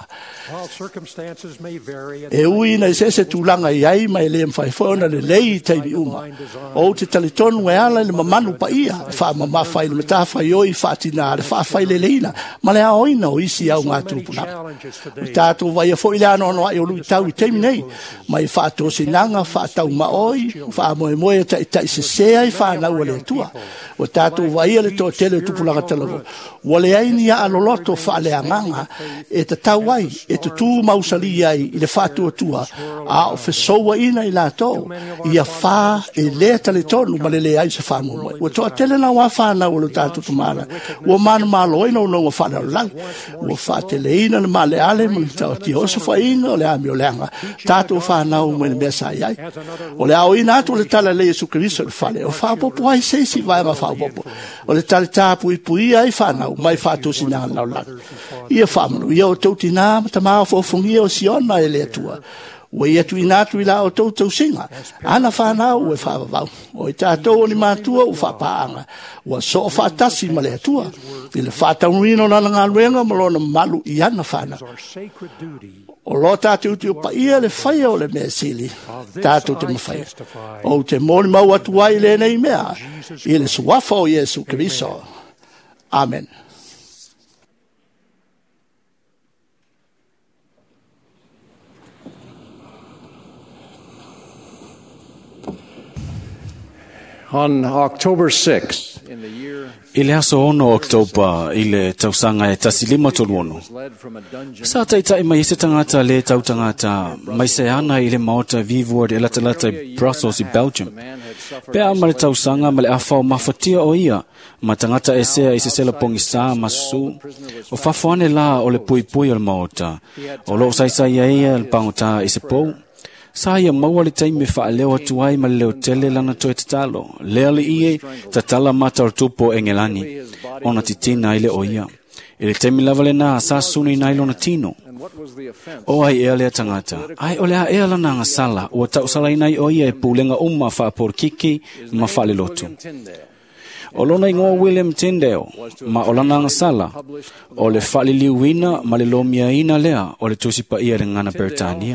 E ui na se se tūlanga i ai mai le mwhaiwhona le lei teimi uma. O te talitonu e ala le mamanu pa ia, e wha mamawhai le meta whai oi whatina, le wha whai le leina, ma le a oina o isi au ngā tūpuna. O tātou vai a fo ile ano ano ai o lui tau i teimi nei, mai whātou sinanga, whātau maoi, wha moe moe ta i ta i se sea i whānau a le tua. O tātou vai a le tō tele tupulanga talavo. Wale aini a aloloto wha le anganga, e ta tau ai, e te tū mausali ai i le whātua tua, a o whesoua ina i la tō, i a whā e le tale tonu ma le le ai se whāmu moe. Ua toa tele na wā whāna o lo tātou tumana, ua mana mālo ina o nonga whāna o lang, ua whā te le ina na male ale, ma ni tau ti osa wha inga o le ami o leanga, tātou whāna o mwene mea sa iai. O le ao ina atu o le tala le Jesu Kristo le whale, o whā popo ai seisi vai ma whā popo, o le tale tāpu i pui ai whāna mai whātou sinanga nau lang. Ia whāmanu, ia o tau tina, ta maa whaufungia o siona e le atua. Ua ia tu inatu i la o tau tau singa. Ana whanau e whawawau. O i tātou ni mātua u whapaanga. Ua so o whatasi ma le atua. I le whataunino na ngā luenga malona malu i ana whana. O lo tātou te upa ia le whaia o le mea sili. Tātou te mawhaia. O te mōni mau atu ai le nei mea. I le suafa o Jesu Kristo. Amen. On October sixth, in the year I le aso ono Oktoba i le tausanga e tasilima toluono. Sa taitai mai se tangata le tau tangata mai se ana i le maota Vivord e latalata i Brussels i Belgium. Pea ma le tausanga ma le afa o mafatia o ia ma tangata e sea i se sela pongi sa masu. O fafoane la o le pui pui o le maota. O lo saisai a ia le pangota i se pou. Sa ia maua le taimi wha leo atu ai ma leo tele lana toe te talo. Lea le ie ta tala mata o tupo e ngelani. Ona titina ile o ia. I le taimi lava le na sa suni na ilona tino. O ai ea lea tangata. Ai o lea ea lana nga sala. Ua tau sala inai o ia e pūlenga umma wha por kiki ma wha le lotu. O lona ingoa William Tyndale, ma o lana nga sala, o le whali liuina ma le lomia ina lea o le tusipa ia re ngana Britania.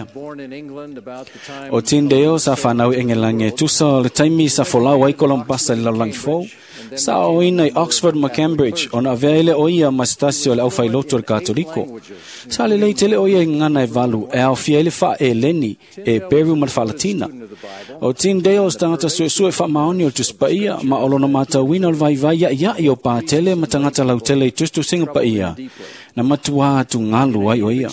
O Tyndale sa whanau engelange tusa o le taimi sa folau aikolampasa le laulangi fau, sa o ina i Oxford ma Cambridge o na aveile o ia ma stasio le au loto le katoliko. Sa le leitele o ia i ngana e valu e au fia ele wha e leni e peru ma le wha latina. O Tyndale stangata sue sue wha maoni o tusipa ia ma o lona mata wina vai vai ya ya i o pātele ma tangata lautele i tustu singa pa ia. Na matua atu ngalu ai o ia.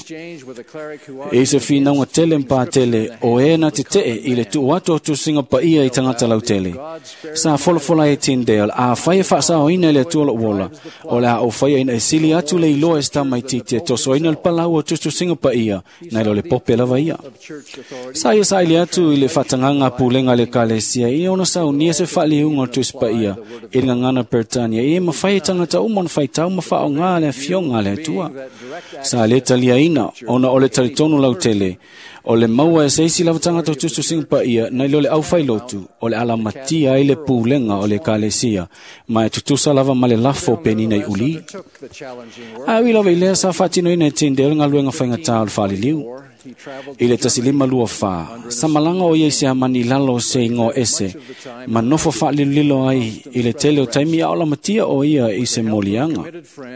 E se fina unga tele mpātele o e na te te i le tu watu o tu singa pa ia i tangata lautele. Sa fola fola e Tyndale a whaia whaasa o ina le tuola uola. O le a o whaia ina e sili atu le iloa esta mai tite toso ina le palau o tustu singa pa ia na ilo le pope lava ia. Sa ia sa ili atu i le whatanganga pūlenga le kalesia i ona sa unia se whali unga o tusi pa ia i ringa ngana Britania i e ma whaia tangata umon whaitau ma wha o ngā le fionga le tu. Sa le talia ina, ona o le talitonu lautele, o le maua e seisi lava tangata o tustu singpa ia, na ilo le au whailotu, o le alamatia i le pūlenga o le kalesia, ma e tutusa lava ma le lafo penina i uli. A ui lava i lea sa whatino ina e Tyndale ngā luenga whaingatā o le whali liu. I le tasilima lua wha, sa malanga o ia se amani lalo se ingo ese, ma nofo wha lilo ai i le tele o taimi a ola matia o ia i se molianga.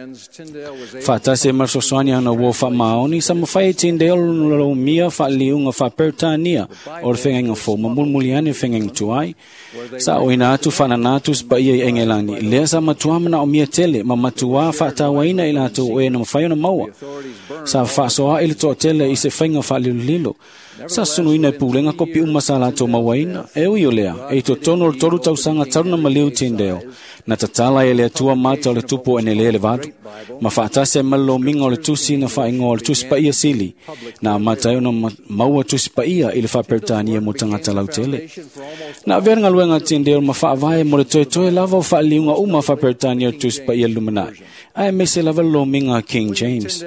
Whatase marsosoani ana wo wha maoni, sa mawhai Tyndale lo mia wha liunga wha pertania o le whengenga fo, ma mulmuliane whengenga tuai. Sa o ina atu whana natus pa ia i engelani, lea sa matuamana o mia tele, ma matua wha tawaina i lato o e na mawhai na maua. Sa wha soa ili to tele i se whenga wha lilo lilo. Sa sunu ina pulenga kopi umasala to mawaina, e ui o lea, e to tono le toru tausanga taruna maliu Tyndale, na tatala e lea tua mata o le tupo ene lea le vadu. Ma whaatase malo minga o le tusi na whaingo o le tusi pa ia sili, na matai na maua tusi pa ia i le whapertania mo tangata lau tele. Na verenga luenga Tyndale ma whaavae mo le toe toe lava o whaaliunga uma whapertania o tusi pa ia lumanai. Ai me se lava lo minga King James.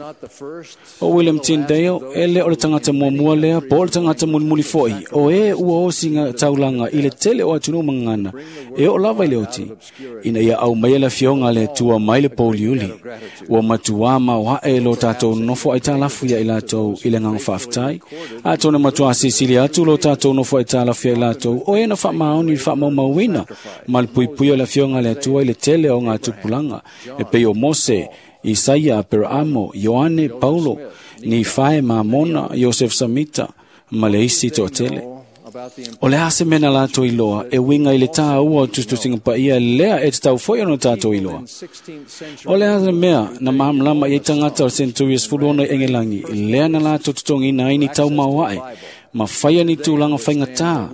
O William Tyndale, e le o le tangata mua mua lea, po le tangata mulimuli foi, o e ua o singa taulanga i le tele o atunu mangana, e o lava i le oti. Ina ia au mai la fionga le tua mai le poliuli. Ua matua ma wa e lo tatou nofo ai talafu ia i latou i le ngang whaftai. A tona matua sisili atu lo tatou nofo ai talafu ia i latou, o e na wha maoni i wha mau mauina, ma le pui pui o la fionga le tua i le tele o ngā tupulanga, e pe o Mose, Isaia, Peramo, Ioane, Paulo, ni fae ma mona, Joseph Samita, ma le isi to tele. O le hase mena lato iloa, e winga i le taa ua o tustusinga pa ia lea e tau foi ono tato iloa. O le hase mea, na mahamlama i tangata o Centurious Fulona i Engelangi, lea na lato tutongi na ini tau mawae, ma faya ni tūlanga whainga tā,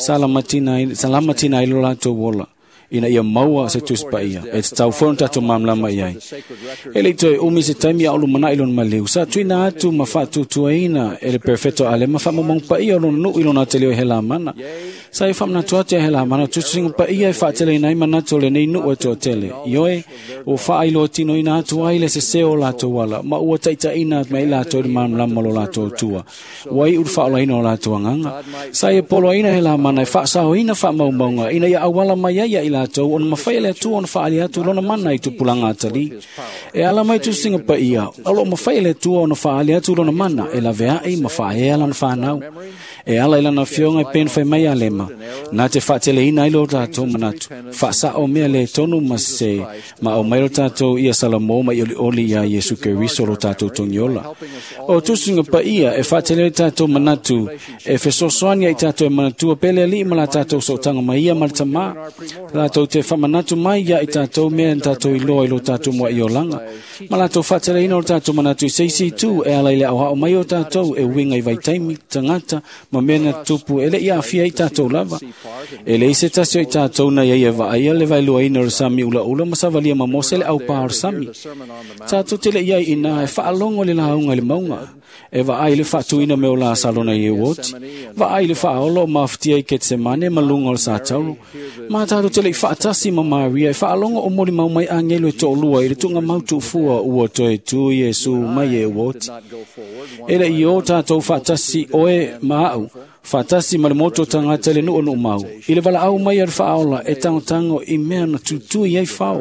salamatina ilo lato wola. Ina ia maua se tuspa ia, e te tau whonu tato mamlama iai. E le toi umi se taimi a olu mana ilon maliu, sa tuina atu ma whatu tua ina, e le perfetto ale ma whamamong pa ia lona nu ilona te leo hela mana. Sa i whamna tuatea hela mana, tusinga pa ia e whaatele inai manato le nei nu e toa tele. Ioe, o wha ilo tino ina atu aile se seo lato wala, ma ua taita ina at mai lato i mamlama lo lato tua. Wai ur whaola ina o lato anganga. Sa i polo ina hela mana, e whaasao ina whamaumaunga, ina ia awala mai ia ila latou ona mawhai le atu ona whaali atu lona mana i tupulanga atali. E ala mai tu singa pa ia, alo mawhai le atu ona whaali atu lona mana e la vea i mawhai e ala na whanau. E ala ila na fionga i pen whai mai alema, na te whaatele ina ilo tatou manatu, whaasa o mea le tonu mase, ma o mairo tatou ia salamo ma i oli oli ia Yesu Keriso lo tatou tongiola. O tu singa pa ia e whaatele tatou manatu, e fesosoania i tatou e manatua pele li ma la tatou sotanga ma ia maritama, latou te whamanatu mai ia i tatou mea in tatou i loa i lo tatou mua i o langa. Ma latou whaatele ina o tatou manatu i seisi tu e ala ile au hao mai o tatou e winga i vaitaimi, tangata, ma mena tupu ele ia afia i tatou lava. Ele ise tasio i tatou na ia va aia le vai lua ina o sami ula ula masavalia ma mose le au pa o sami. Tatou tele ia ina e whaalongo le launga le maunga. E va ai le whaatuina me o la salona i e woti. Va ai le whaolo ma ftia i Ketsemane ma lunga o sa tauru. Ma tatou tele i whaatasi ma Maria e whaalongo o mori mau mai angelo e to lua i le tunga mautu fua ua toe tu Yesu mai e woti. Ele i o tatou whaatasi oe ma au. Fatasi ma le moto tangata le nuu nuu mau. I le wala au mai ar whaola e tangotango i mea na tutu i ei whao.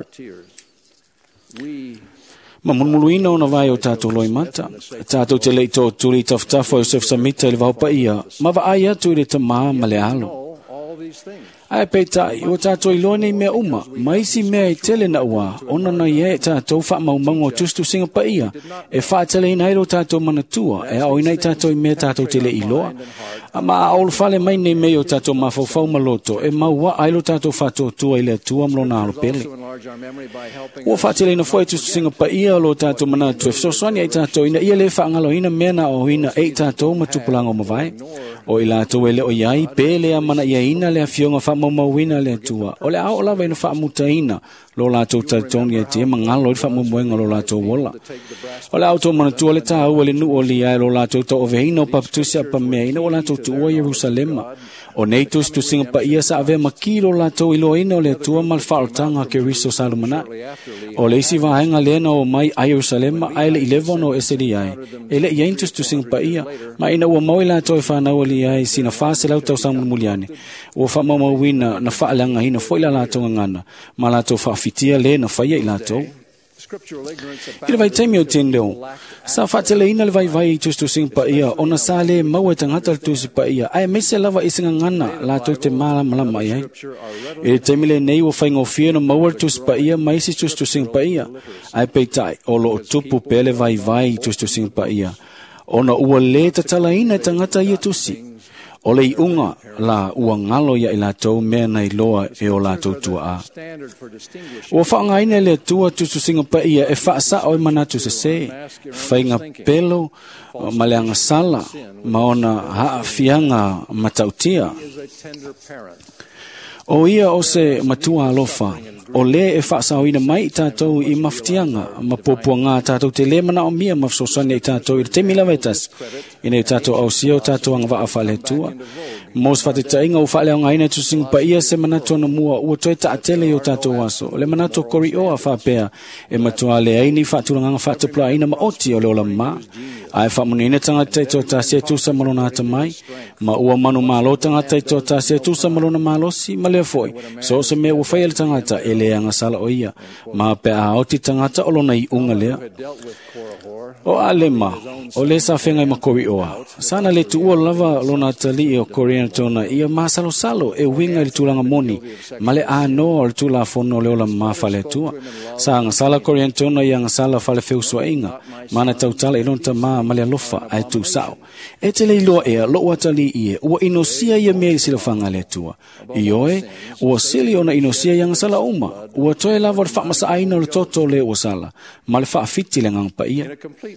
Ma mulmuluina o na vai o tātou loi mata. Tātou te leito turi taftafo Joseph Samita i le vaupa ia. Ma va ai atu i le tamaa ma le alo. Ai peitai, o tātou i loa nei mea uma, ma isi mea i tele na ua, ona na ie tātou wha maumango tustu singa pa ia, e wha tele ina iro tātou manatua, e au ina i tātou i mea tātou tele i loa. Ma a olu whale mai nei mea o tātou mawhauwhau maloto, e maua ailo tātou whatou tua i lea tua mlona alo pele. Ua wha tele ina fwoi tustu singa pa ia lo tātou manatu, e fsoswani ai tātou ina ia le wha angalo ina mea na o ina e tātou matupulango mawai. O i lātou e le o iai, pēle a mana ia ina le a fionga wha maumauina le atua. O le ao lawa ina wha mutaina, lo lātou taritoni e te mangalo i wha maumuenga lo lātou wola. O le ao tō manatua le tā ua le nu o li ai lo lātou tō oveina o paptusi a pameina o lātou tu ua Jerusalema. O nei tus tu singa pa ia sa ave makiro lātou ilo ina o le atua mal whaotanga ke riso salumana. O le isi vahenga lena o mai a Jerusalema ai le eleven o eseri ai. E le ientus tu singa pa ia, ma ina ua maui lātou e whanau ali ai sina whaase lau tau samu muliane. Ua wha maumawina na whaalanga hina fo ila lātou ngana, ma lātou whaafitia le na whaia i lātou. Ila vai taimi o tendeo. Sa whatele ina le vai vai tustu sing pa ia. Ona sa le mau e tangata le tusi pa ia. Ai mese lava isinga ngana la tau te mala malama ia. Ila taimi le nei o whaingo fia no mau le tusi pa ia. Maisi tustu sing pa ia. Ai peitai. Olo o tupu pele vai vai tustu sing pa ia. Ona ua le tatala ina tangata ia tusi. O le iunga la ua ngalo ia i lātou mea nei loa e o lātou tua a. Ua whaangaina le tua tusu singa pa ia e whaasa o i manatu se se. Whainga pelo, maleanga sala, maona haa fianga matautia. O ia o se matua alofa. O le e whaasa o ina mai i tātou i maftianga. Mapopua ngā tātou te le mana o mia mafsosani i tātou i te mila vetas. Ina i tātou au sio tātou ang waa whale tua. Mos whate tainga u whale o ngaina tu sing pa ia se manato na mua ua toi ta atele o tātou aso. Le manato kori o a whapea e matua le aini whaturanga whatupla ina ma oti o le ola ma. Ai whamuni ina tanga teito ta se tu sa malona ata mai. Ma ua manu malo tanga teito ta se tu sa malona malosi ma le foi. So se me ua whaiale tangata e le anga sala o ia. Ma pe a oti tangata o lona i unga lea. O alema, o le sa whenga i makori oa. Sana le tu ua lava lona tali o Korean tona ia masalo salo e winga i tulanga moni. Ma le a no o le tula fono le ola mawhale tua. Sa anga sala Korean tona i anga sala whale feusua inga. Mana tautala i lonta maa ma le alofa ai tu sao. E te le iloa ea lo ua tali ie. Ua inosia ia mea i sila whanga le tua. I oe, ua sili ona inosia i anga sala uma. Ua toe lava le whamasa aina le toto le ua sala. Ma le whaafiti le ngang ia.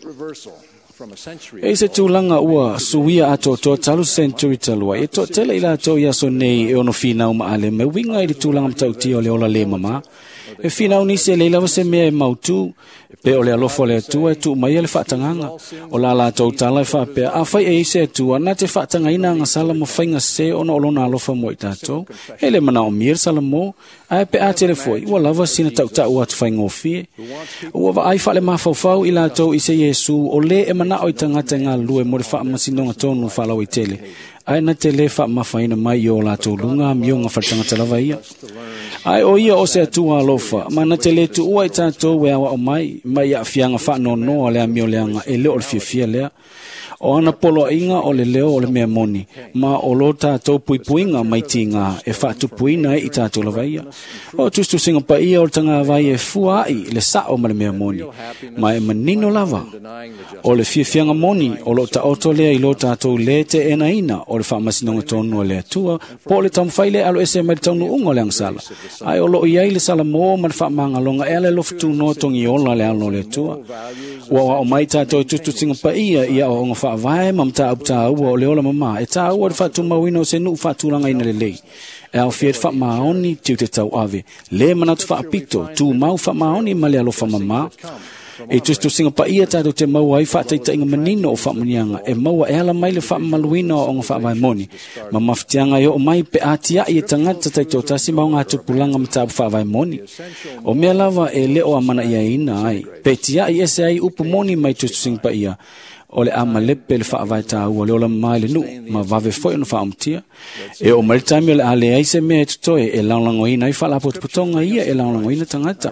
E se tūlanga ua suia ato to talu century talua. E to tele ila ato ia so nei e ono whina uma ale me winga i le tūlanga matauti o le ola le mama. E whina unisi e leila wase mea e mautu. Pe o le alofo le atua e tu mai e le whaatanganga. O la la tau tala e whapea. A whai e ise atua, na te whaatanga ina anga sala mo whainga se ona olona alofa mo i tātou. E le mana o mir sala mo. A e pe a tele foi. Ua lava sina tau tau atu whainga o fie. Ua wa ai whale mawhauwhau i la tau ise Yesu. O le e mana o i tangata ngā lue mo le wha masinonga tonu whalau i tele. Ai na te le wha mawhaina mai i o la tau lunga mionga whatangata lava ia. Ai o ia o se atua alofa, ma na te le tu ua i tātou e awa o mai, mai a fianga wha no noa lea mio leanga e leo o le fia fia lea. O ana polo inga o le leo o le mea moni, ma o lo tātou pui puinga mai tinga e wha tu puina e i tātou la vaia. O tustu singa pa ia o le tanga vai e fua ai le sa o ma le mea moni, ma e manino lava. O le fia fianga moni, o lo ta oto lea i lo tātou le te ena ina o le wha masinonga tonu o le atua, po le tamu whaile alo ese mai taunu unga le angsala. Ai o lo iai le sala mo ma le wha mangalonga e le loftu no tongi ola le alo le atua. Ua o mai tātou tustu singa pa ia ia o ngā vai mam ta upta ua o le ola mama e ta ua fa tu mawina o se nu fa tu langa ina le lei e au fiat fa maoni tiu te tau ave le mana tu fa apito tu mau fa maoni ma le alofa mama e tustu singa pa ia tātou te mau ai fa taita inga manino o fa manianga e maua e ala mai le fa maluina o ngā fa vai moni ma maftianga yo o mai pe atia i e tangata taito tasi mau ngā tupulanga mta fa vai moni o mea lava e le o amana ia ina ai pe tia i ese ai upu moni mai tustu singa pa ia o le ama lepe le whaavai tā ua le ola mai le nu, ma vave foi ona whaamtia. E o maritami o le ale aise mea e tutoe e laulango ina i whalapotu putonga ia e laulango ina tangata.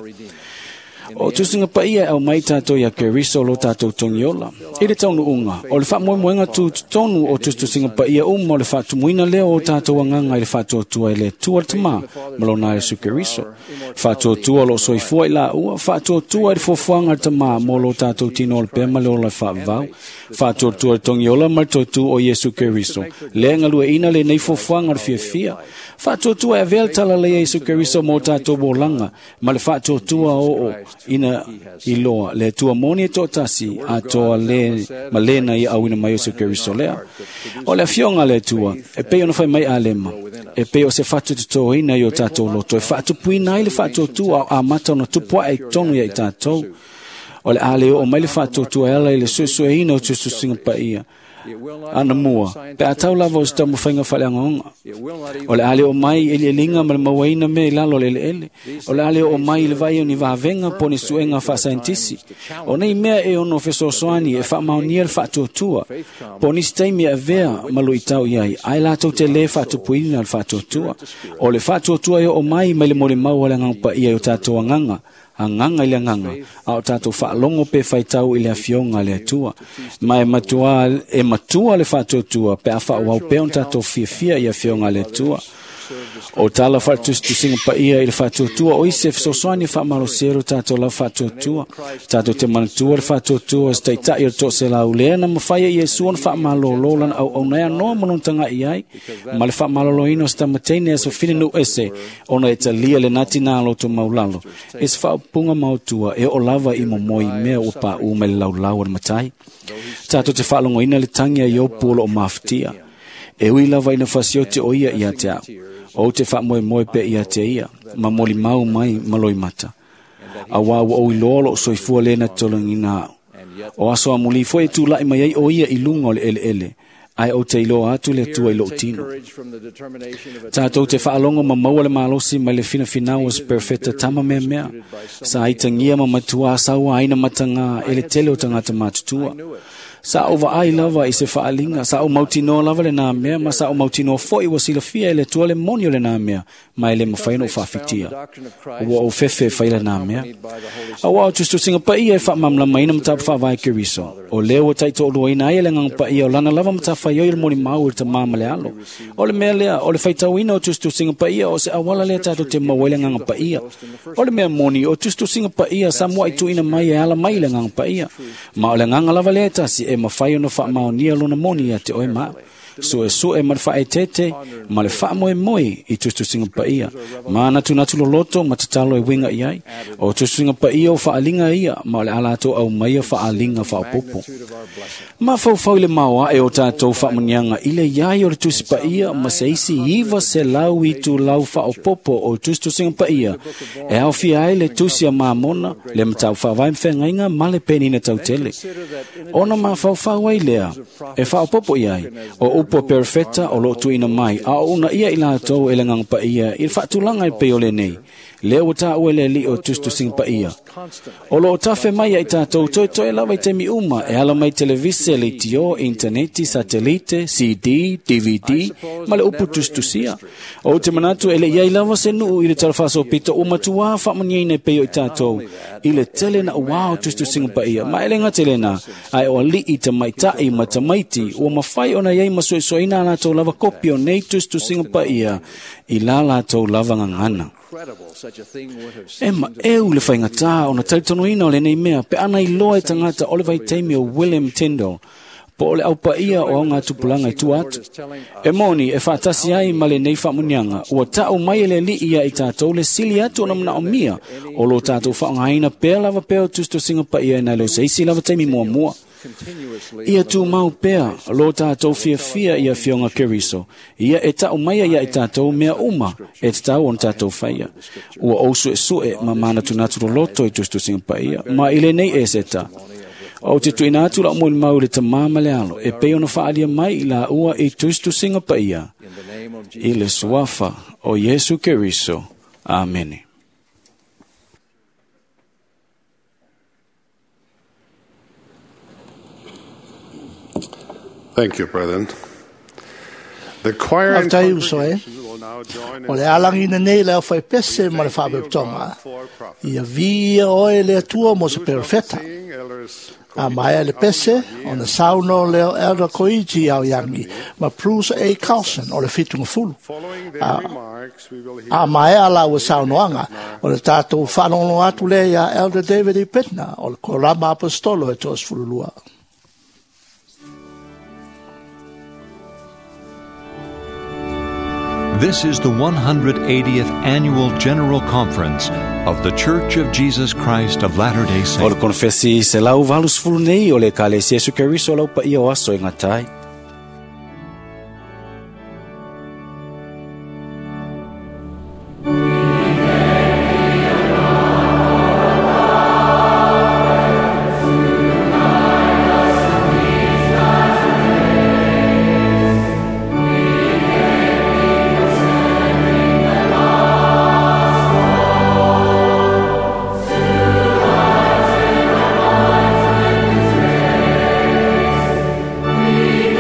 O tusinga pa ia au mai tātou ia ke riso lo tātou tongi ola. I le taunu unga, o le wha moe moenga tu tonu o tusinga pa ia uma o le wha tumuina leo o tātou anganga i le wha tua i le tua le tama, malona e suke riso. Wha tua lo soifua i la ua, wha tua i le fofuanga le tama, mo lo tātou tino o le pema leo le wha vau. Wha tua le tongi ola mal tu o Yesu ke riso. Le ngalua ina le nei fofuanga le fia fia. Wha tua e vel tala le Yesu ke riso mo tātou bolanga, ma le wha tua o o. Ina iloa le tua moni e tō tasi a toa le malena i awina mai o se keriso lea. O le fionga le tua, e pei ona whai mai a lema, e pei o se fatu te tō ina i o tātou loto, e fatu puina i le fatu tua a mata ona tupua e tonu i tātou. O le ale o mai le fatu tua ela i le susu e ina o tusu singa pa ia. Ana mua, pe a tau lava o se tamu whainga whaleangonga. O le ale o mai e le linga ma le mawaina me lalo le ele. O le ale o mai le vai o ni vavenga po ni suenga wha saintisi. O nei mea e ono feso soani e wha maonia le wha tuatua. Po ni staimi a vea malu i tau iai. Ai lato te le wha tupuina le wha tuatua. O le wha tuatua e o mai mai le mole mau le ngangpa ia o tātua nganga. anganga i le anganga, a o tātou whaalongo pe whaitau i le awhionga le atua. Ma e matua, e matua le whaatotua, pe a whaawau pe on tātou fia fia i awhionga le atua. O tala whaatustusinga pa ia i le whaatotua, o ise fsoswani whaamalo sero tātou la whaatotua. Tātou te manatua le whaatotua, sta i tai o to se la ulea na mawhaia i esu on whaamalo lolan au au nea noa monontanga i ai. Ma le whaamalo loino sta mateine e so whinu ese, ona e ta lia le nati nā loto maulalo. Es whaapunga mautua e o lava i mo moi mea o pa ume le laulau ar matai. Tātou te whaalongo ina le tangia i opolo o maftia. E ui lava ina whasiote o ia i a te au. O te wha moe moe pe ia te ia, ma moli mau mai maloi mata. A wawa o i lolo o soifua lena tolong ina au. O aso a muli fo e tu lai mai o ia i lunga o le ele ele. Ai o te ilo atu le tua ilo tino. Tātou te whaalongo ma maua le malosi mai le fina finawas perfecta tama mea mea. Sa aitangia ma matua saua aina matanga ele tele o tangata matutua. Sa o va ai lava i se whaalinga, sa o mautino lava le nā mea, ma sa o mautino foi wa sila fia ele tua le monio le nā mea, ma ele mawhaino o whaafitia. Ua o fefe whaile nā mea. A wao tustu singa pa ia e wha mamla maina mta pa whaavai ke riso. O leo o taito o lua ina ia le ngang pa ia o lana lava mta whaio i le moni mau i ta mama le alo. O le mea lea, o le whaitau ina o tustu singa pa ia o se awala lea tato te mawele ngang pa ia. O le mea moni o tustu singa pa ia sa mua i tu ina mai e ala mai le ngang pa ia. Ma o le ngang lava lea tasi e ma whai ono wha maonia lona moni a te oe maa. So e so e ma le wha e tete, ma le wha moe moe i tustu singa pa ia. Ma natu natu lo loto, ma tatalo e winga i ai. O tustu singa pa ia o wha alinga ia, ma le alato au maia wha alinga wha popo. Ma fau fau le maua e o tātou wha manianga i le iai o le tusi pa ia, ma se isi iwa se lau i tu lau wha o popo o tustu singa pa ia. E au fi ai le tusi a mamona, le matau wha vai mwhenga inga, ma le penina tau tele. Ona ma fau fau ai lea, e wha o popo i ai, o upo perfecta o lo tu ina mai, a una ia i lātou e le ngang pa ia, i whaatulanga i peo le nei. Leo ta ue le li o tustu sing pa ia. O lo tafe mai ai tātou toi toi lawa i te mi uma, e ala mai televise le tio, interneti, satelite, C D, D V D, ma le upu tustu sia. O te manatu e le iai lawa se nuu i le talfaso pita umatua whamania ina peo i tātou, i le tele na wow tustu sing pa ia, ma ele nga tele na, ai o li i ta mai tai ma ta maiti, o mawhai ona iai masoi so ina lātou lava kopi o nei tustu sing pa ia, i la lātou lava ngangana. Ema eu le whaingata o na taitono ina o le nei mea pe ana i loa e tangata o le vai teimi o William Tyndall po o le aupa ia o ngā tupulanga i tu atu. E moni e whaatasi ai ma le nei whamunianga ua tau mai le li ia i tātou le sili atu o namna o mia o lo tātou whaongaina pēr lava pēr tusto singa pa ia na leo seisi lava teimi mua mua. Ia tu mau pea, lo tātou fia fia ia fionga keriso. Ia e tau maia ia i tātou mea uma, e te tau on tātou whaia. Ua ousu e sue, ma mana tu naturo loto i tustu singa pa ia, ma ile nei e se ta. O te tu ina atu la umoni mau le ta mama le alo, e peo no whaalia mai la ua i tustu singa pa ia. I le suafa o Yesu keriso. Amen. Thank you, Brethren. The choir and After you say, congregation will now join o in le alangi na nei leo fai pese ma le whabeptonga. Ia via oe le atua mo se perfetta. singing elders A mai le pese, o na sauno leo elder koiji au yangi, ma Bruce A. Carlson o le fitunga fulu. Following their Ah. remarks, we will hear A mai ala ua saunoanga, o le tātou whanongo atu le ia elder David E. Pitna, o le korama apostolo e tos fululua. This is the one hundred eightieth Annual General Conference of The Church of Jesus Christ of Latter-day O le Saints. konfesi se lau valus fulu nei o le kale si Yesu keriso lau pa ia o aso i ngatai. We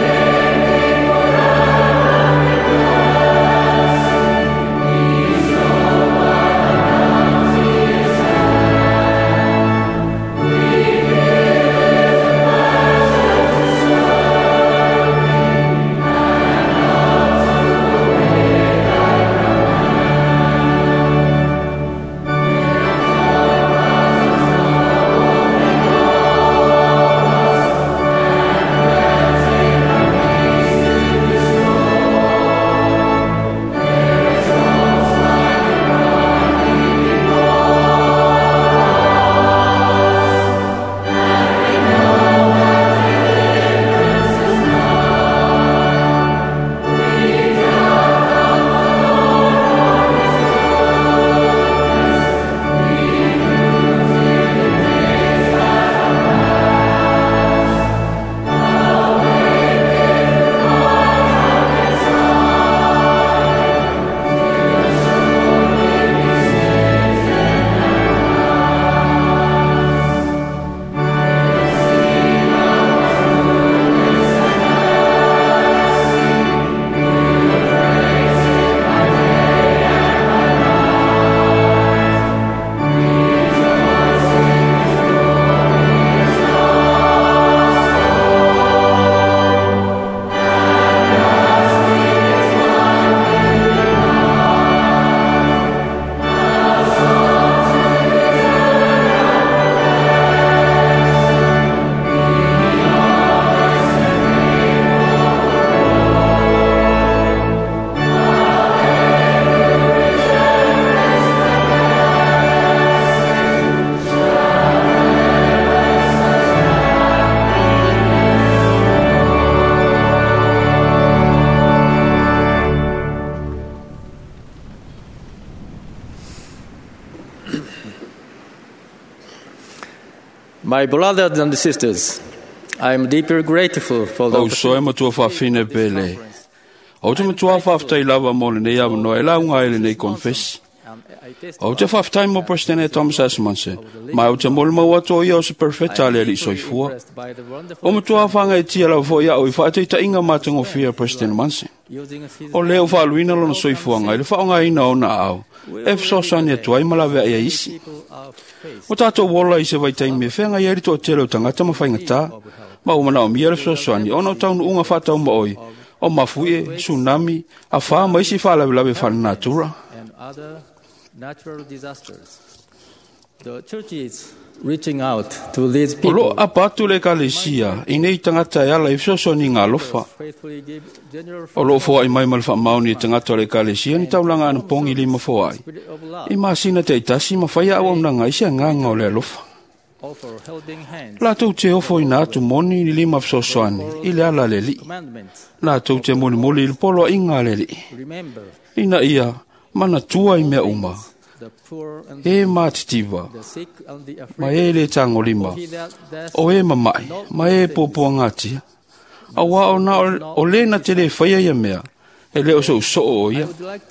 My brothers and sisters, I am deeply grateful for the O soe matua whawhine pele. O te matua whawhtai lava mo le nei awa noa e launga ele nei confess. O te whawhtai mo President Thomas Asmanse, mai o te mole maua to ia o se perfecta le li soifua. O matua whanga e tia lau fo ia o i whaatei ta inga matango fia President Manse. O leo whaaluina lona soifua ngai le whaonga ina o na au. E fsosani e tuai malawe ia isi. O tātou wola i se vaitai me whenga i erito o tele o tangata ma whaingata. Ma o mana o mia le fsosani, o na taunu unga whatau ma oi. O mafue, tsunami, a wha ma isi wha lawe lawe whana natura. Natural disasters. The church is reaching out to these people. Olo apatu le kalesia, inei tangata e ala i fsosani ngā lofa. Olo fo ai mai malfa mauni tangata le kalesia ni taulanga ana pongi lima fo ai. I masina te itasi ma whaia awa unanga isi a nganga o le lofa. La tau te ofo ina atu moni ni lima fsosani, i le ala le li. La tau te moni moli il polo inga le li. Ina ia, mana tua i mea uma. E mātitiva, ma e le tango lima, o e mamai, ma e popua ngatia. A wā o na o le na te le whaia ia mea, e le o so so o ia.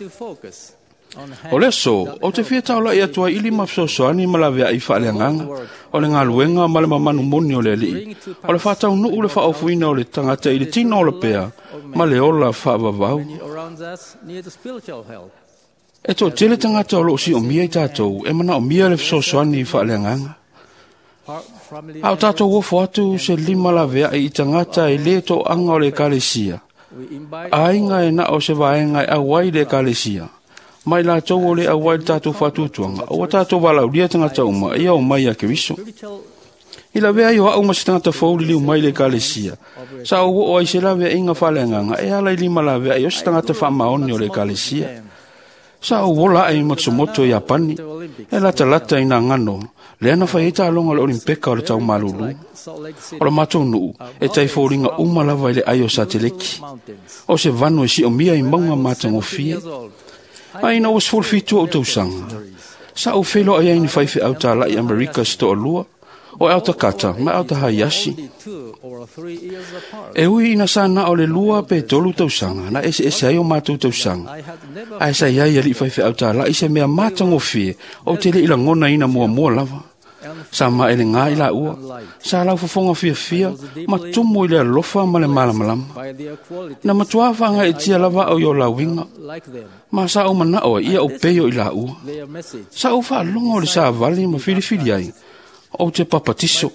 O le so, o te whia taula i atua ili mafsosoani malawea i whaaleanganga, o le ngā luenga ma le mamanu moni o le li. O le whatau nuu le whaofuina o le tangata i le tino o le pea, ma le ola whaavavau. E tō tele tangata o lo si o mia i tātou, e mana o mia le fsosoani i whaaleanganga. Au tātou wofo atu se lima la vea i tangata i le tō anga o le kalesia. A inga e na o se vaenga e awai le kalesia. Mai la tau o le awai tātou whatutuanga, o tātou walau lia tangata uma, ia o mai a keriso. I la vea i o au masi tangata whauri liu mai le kalesia. Sa o o ai se la vea inga whaaleanganga, e ala i lima la vea i o se tangata whamaoni o le kalesia. Sa o wola ai matsumoto i Apani, e lata lata ina ngano, le ana whai eta alonga le olimpeka o le tau malulu. O la matou nuu, e tai fōringa umalawa i le aio sa te leki. O se vanu e si o mia i maunga matango fia. Aina o sfulfitu o tausanga. Sa o whelo ai aini whaife au tā lai Amerika sto o lua, o au takata, ma au ta hayashi. E ui ina sana o le lua pe tolu tausanga, na ese ese ai o mātou tausanga. Ai sa iai ali whaife au tā lai se mea matango fie, o te le ila ngona ina mua mua lava. Sa ma ele ngā ila ua, sa lau fafonga fia fia, ma tumu i le alofa ma le malamalama. Na matuawanga e tia lava au yo la winga, ma sa o mana oa ia o peyo i la ua. Sa o wha longo le sa vali ma fili fili ai, o te papatiso.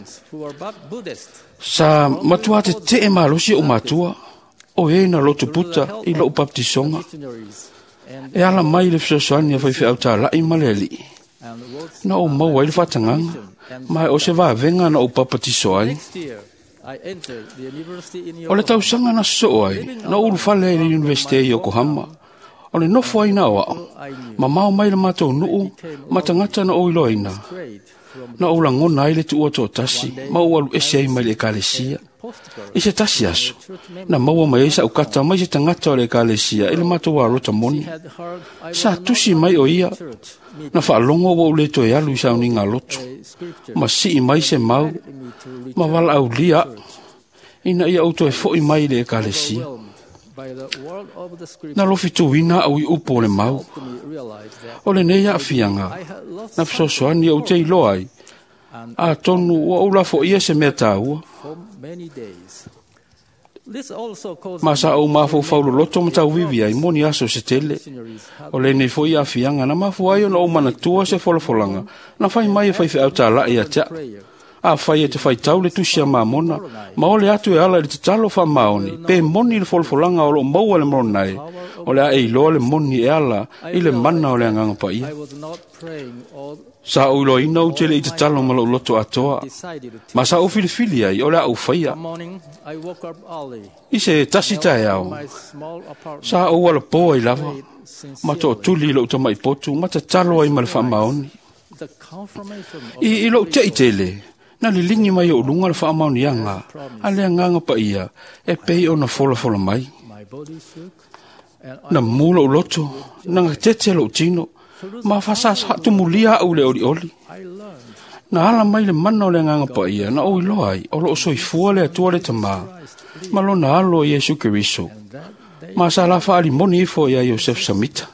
Sa matua te te e malosi o matua, o e na loto puta i lo papatisonga. E ala mai le fsosani a whaife au tā lai maleli. Na o maua i le whatanganga, mai o se wā venga na o papatiso ai. O le tausanga na so ai, na uru whale i le University i Yokohama. O le nofo ai na wao, ma mau mai le matou nuu, ma tangata na o iloina. Na o langona ai le tu o tō tasi, ma o alu ese ai mai le kalesia. I se tasi aso, na maua mai esa ukata mai se tangata o le kalesia, i le matou a rota moni. Sa tusi mai o ia, na whaalongo wa ule to e alu i sauni ngā loto. Ma si i mai se mau, ma wala au lia, ina ia auto e fo i mai le kalesia. Na lofi tuina au i upo le mau. O le neia a fianga, na fsosoani au te iloai, a tonu ua ula fo ia se mea tāua. Ma sa au mafo faulo loto ma tau vivi ai moni aso se tele. O le nei fo ia fianga na mafo ai ona o mana tua se folafolanga, na fai mai e fai fe au tā lai a tea. A fai e te fai tau le tusia mamona, ma ole atu e ala le te talo fa maoni, pe moni le folfolanga o lo maua le moronai, o le a e ilo le moni e ala, i le mana o le anganga pa ia. Sa o ilo ina u tele i te talo ma lo loto atoa, ma sa o fili fili ai, o le a u faia. I se tasi tae au, sa o wala poa i lava, ma to tuli lo uta mai potu, ma te talo ai ma le fa maoni. I ilo te i tele, na li lingi mai o lunga le wha amauni anga, a lea nganga pa ia, e pei o na fola fola mai. Na mula o loto, na ngā tete lo tino, ma whasas hatu mulia au le ori oli. Na ala mai le mana o le nganga pa ia, na o ilo ai, o lo soifua le atua le tama, ma lo na alo Yesu Keriso. Ma sa la fa ali moni ifo ia Joseph Samita.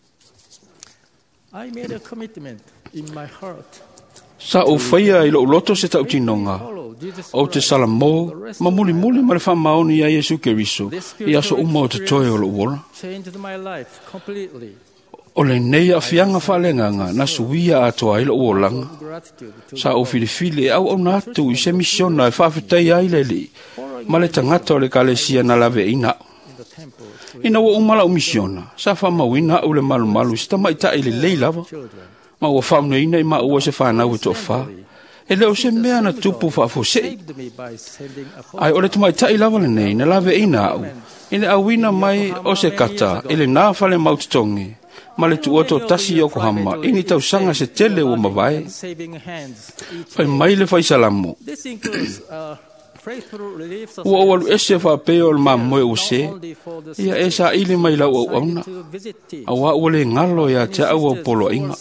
I made a commitment in my heart. Sa o faia i lo loto se tau tinonga. O te salamo, ma muli muli ma le wha maoni ia Yesu Keriso, i aso uma o te toe o lo uola. Changed my life completely. O le nei a fianga whalenganga, na suia atoa i lo uolanga. Sa o filifili au au natu i se misiona e whawhitai ai le li, ma le tangata o le kalesia na lave ina. Ina wa umala o misiona, sa whamawina au le malu malu, si tamaita i le lei lava. Ma ua whaunu ina i ma ua se whanau e toa wha. E leo se mea na tupu whafosei. Ai o le tamaita i lava le nei, na lave ina au. Ine awina mai o se kata, ele nā whale mautitongi. Ma le tuoto tasi o kohama, ini tau sanga se tele ua mawai. Pai mai le whai salamu. Ua awalu ese wha peo le mamoe o se, ia e sa ili mai lau au auna. Awa ua le ngalo ia te au au polo inga.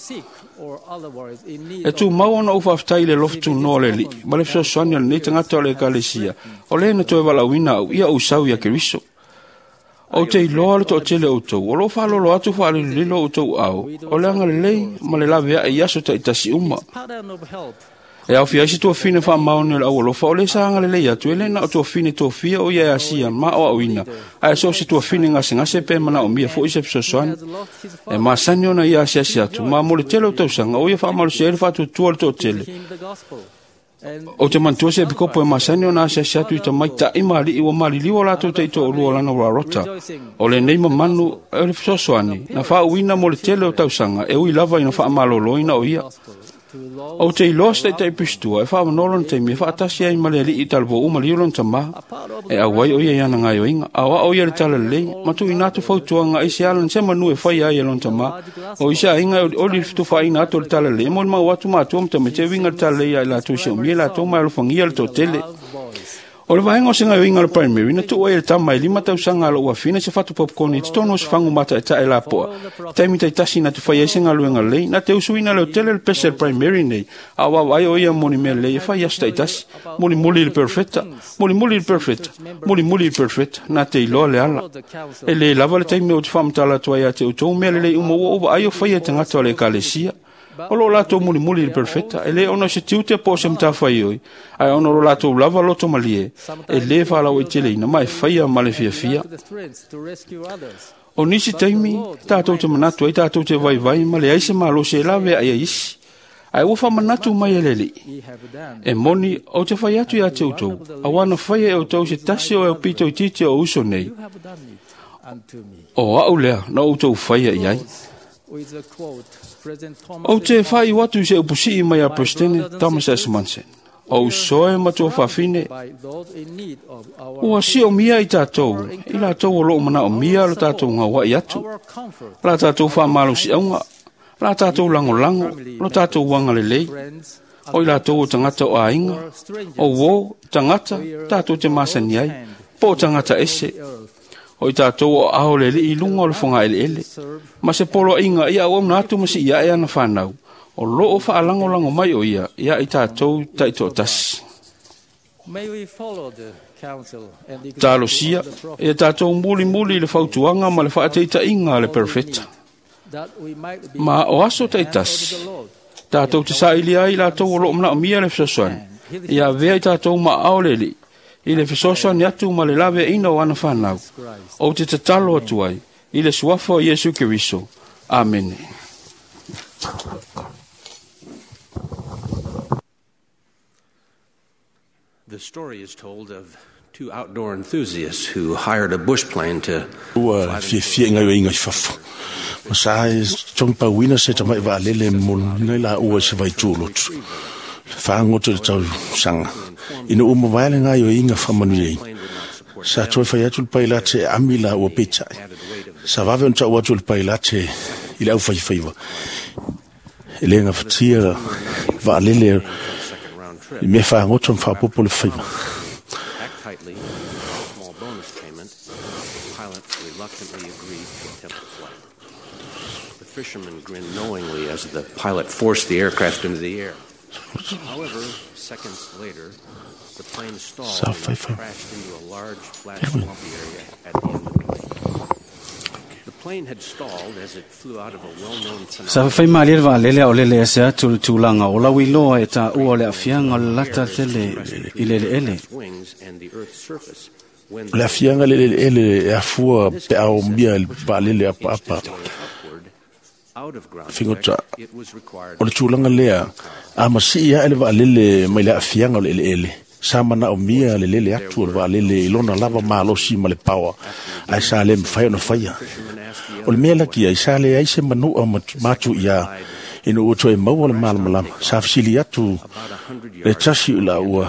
E tu maona ufa aftai le loftu no le li, ma le fso soania le neita ngata o le kalesia, o le na toe walawina au ia usau ia Keriso. O te iloa le to tele o tau, o lo wha lolo atu wha alililo o tau au, o le anga le lei, ma le lawea e yaso ta itasi uma. E au fia isi tua fine wha maone le au lo wha o le sa anga le lei atu, e le na o tua fine tua fia o ia asia, ma o au ina, a e so si tua fine ngase ngase pe mana o mia fo ise pso soan. E ma sani ona ia asia si atu, ma mo le tele o tau sanga, o ia wha malu se ele wha tu tua le to tele. O te mantua se pikopo e masani o na se siatu i ta mai ta ima li iwa mali liwa lato te ito o lua lana wa rota. O le neima manu e le fisosoani, na wha uina mo le tele o tausanga, e ui lava ina wha malolo ina o ia. O te iloa sta i ta ipistua, e wha manolon te mi, e wha atasi ai male li i talbo uma li ulon ta maha, e awai o ia iana ngai o inga, awa o ia le tala lei, matu i natu fautuanga i se alan se manu e whai ai elon ta maha, o isa inga o li fitu whai natu le tala lei, mo le mau atu matu om ta me te winga le tala lei ai la tu se o mie la tu mai alofangia le to tele. O le vaenga o singa winga le primary, na tu oe le tama i lima tau sanga alo ua fina se fatu popcorn, i tono se fangu mata e ta e la poa. Taimi tai tasi na tu whai e singa luenga lei, na te usuina leo tele le pese le primary nei, a wawai o ia moni mea lei, e whai asta i tasi, muli muli le perfecta, muli muli le perfecta, muli muli le perfecta, na te iloa le ala. E le lava le taimi o te whamtala tua ia te utou mea le lei umo ua ai o whai e tangata o le kalesia. O lo lato muli muli le perfecta, e le ono se tiute po se mta whai oi, ai ono lo lato lava loto malie, e le whala o i tele ina mai whaia ma le fia fia. O nisi taimi, tātou te manatu ai tātou te vai vai, ma le aise ma lo se lawe ai aisi. Ai ufa manatu mai e leli. E moni, o te whai atu ia te utou, a wana whai e o tau se tasi o e o pito i tite o uso nei. O au lea, na utou whai ai ai. O te whai watu se upusi i mai a Prestene, Thomas S. Manson. O soe matua whawhine. Ua si o mia i tātou, i la tau o loo mana o mia la tātou ngā wai atu. La tātou whamalu si aunga, la tātou lango lango, la tātou wanga le lei. O i la tau o tangata o ainga, o wo, tangata, tātou te masani ai, po tangata ese. O i tātou o aho le li i lunga o le whunga ele ele. Ma se polo inga ia o natu masi ia e ana whanau. O lo o wha alango lango mai o ia, ia i tātou taito tasi. Tālo sia, e tātou muli muli le whautuanga ma le whaateita inga le perfecta. Ma o aso taitasi. Tātou te saili ai la tau o lo mna o mia le fisosoan. Ia vea i tātou ma ao le li. I le fisosoan i atu ma le lawe ina o ana whanau. O te tatalo atu ai. I le suafa o Yesu Keriso. Amen. The story is told of two outdoor enthusiasts who hired a bush plane to Ua fie fie ngai o inga i whafo. Ma sa e tongi pa wina se ta mai wa lele mon ngai la ua se vai tūlotu. Whaangoto le tau sanga. Ina uma waile ngai o inga whamanu ei. Sa toi whai atu le pai la te ami la ua pechai. Sa wawe on tau atu le pai la te i lau whai whaiwa. E le nga whatia wa lele i me whaangoto mwha popo le whaiwa. Fisherman grinned knowingly as the pilot forced the aircraft into the air. However, seconds later, the plane stalled Sa and fai fai. crashed into a large flat swampy area at the end of the lake. The plane had stalled as it flew out of a well-known Sa phenomenon. fai mali va lele o lele se atu tulanga o lawi loa e ta ua le afianga o le lata tele i lele ele. Wings and the Earth's surface when La fianga le le ele e afua pe au mia ba le le apa apa. out of ground Fingota. effect, it was required O le tūlanga lea, a masi ia ele wa lele mai le afianga o le ele ele. Sa mana o mia le lele atu o le wa lele ilona lava malo si ma le pawa. Ai sa le mwhai ona whaia. O le mea laki ai sa le ai se manu o matu ia. Inu uto e mau o le malama lama. Sa fisili atu le tasi ula ua.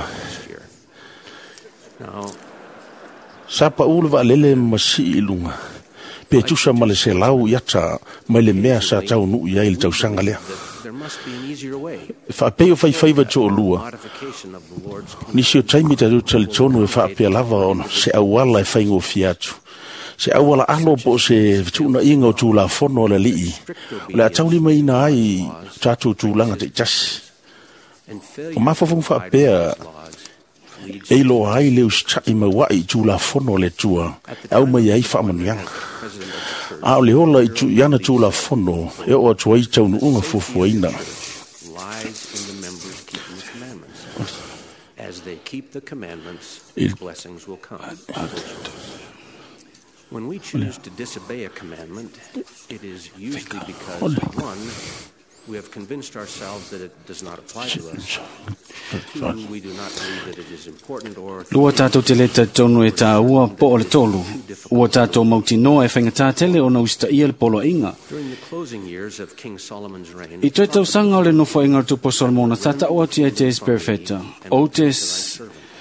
Sa pa ulu wa lele masi ilunga. Pe tusa ma le se lau iata mai le mea sa tau nu ia il tau sanga lea. there must be an easier way. Fa peo fai fai va to lua. Modification of the Lord's Ni se taimi ta tele tonu e fa pe lava ona se awala e fai ngo fiatu. Se awala alo po se tuna inga o tula fono le li. Le atau li mai na ai tatu tulanga te tasi. O mafofong fa pe e lo ai le ustai ma wai tula fono le tua. Au mai ai fa manuanga. A le ola i tu yana tula fono e o atu ai tau unga fufuaina. lies in the members keeping the commandments. As they keep the commandments, Il- blessings will come. When we choose to disobey a commandment, it is usually because, one, we have convinced ourselves that it does not apply to us. Two, we do not believe that it is important, or Lua tātou te leta tonu e tā ua po o le tolu. Ua tātou mauti noa e whaingatā tele o na usta ia le polo inga. during the closing years of King Solomon's reign, I toi tau sanga o le nofo inga tupo Solomona, tata o ati e te es perfecta. O te s-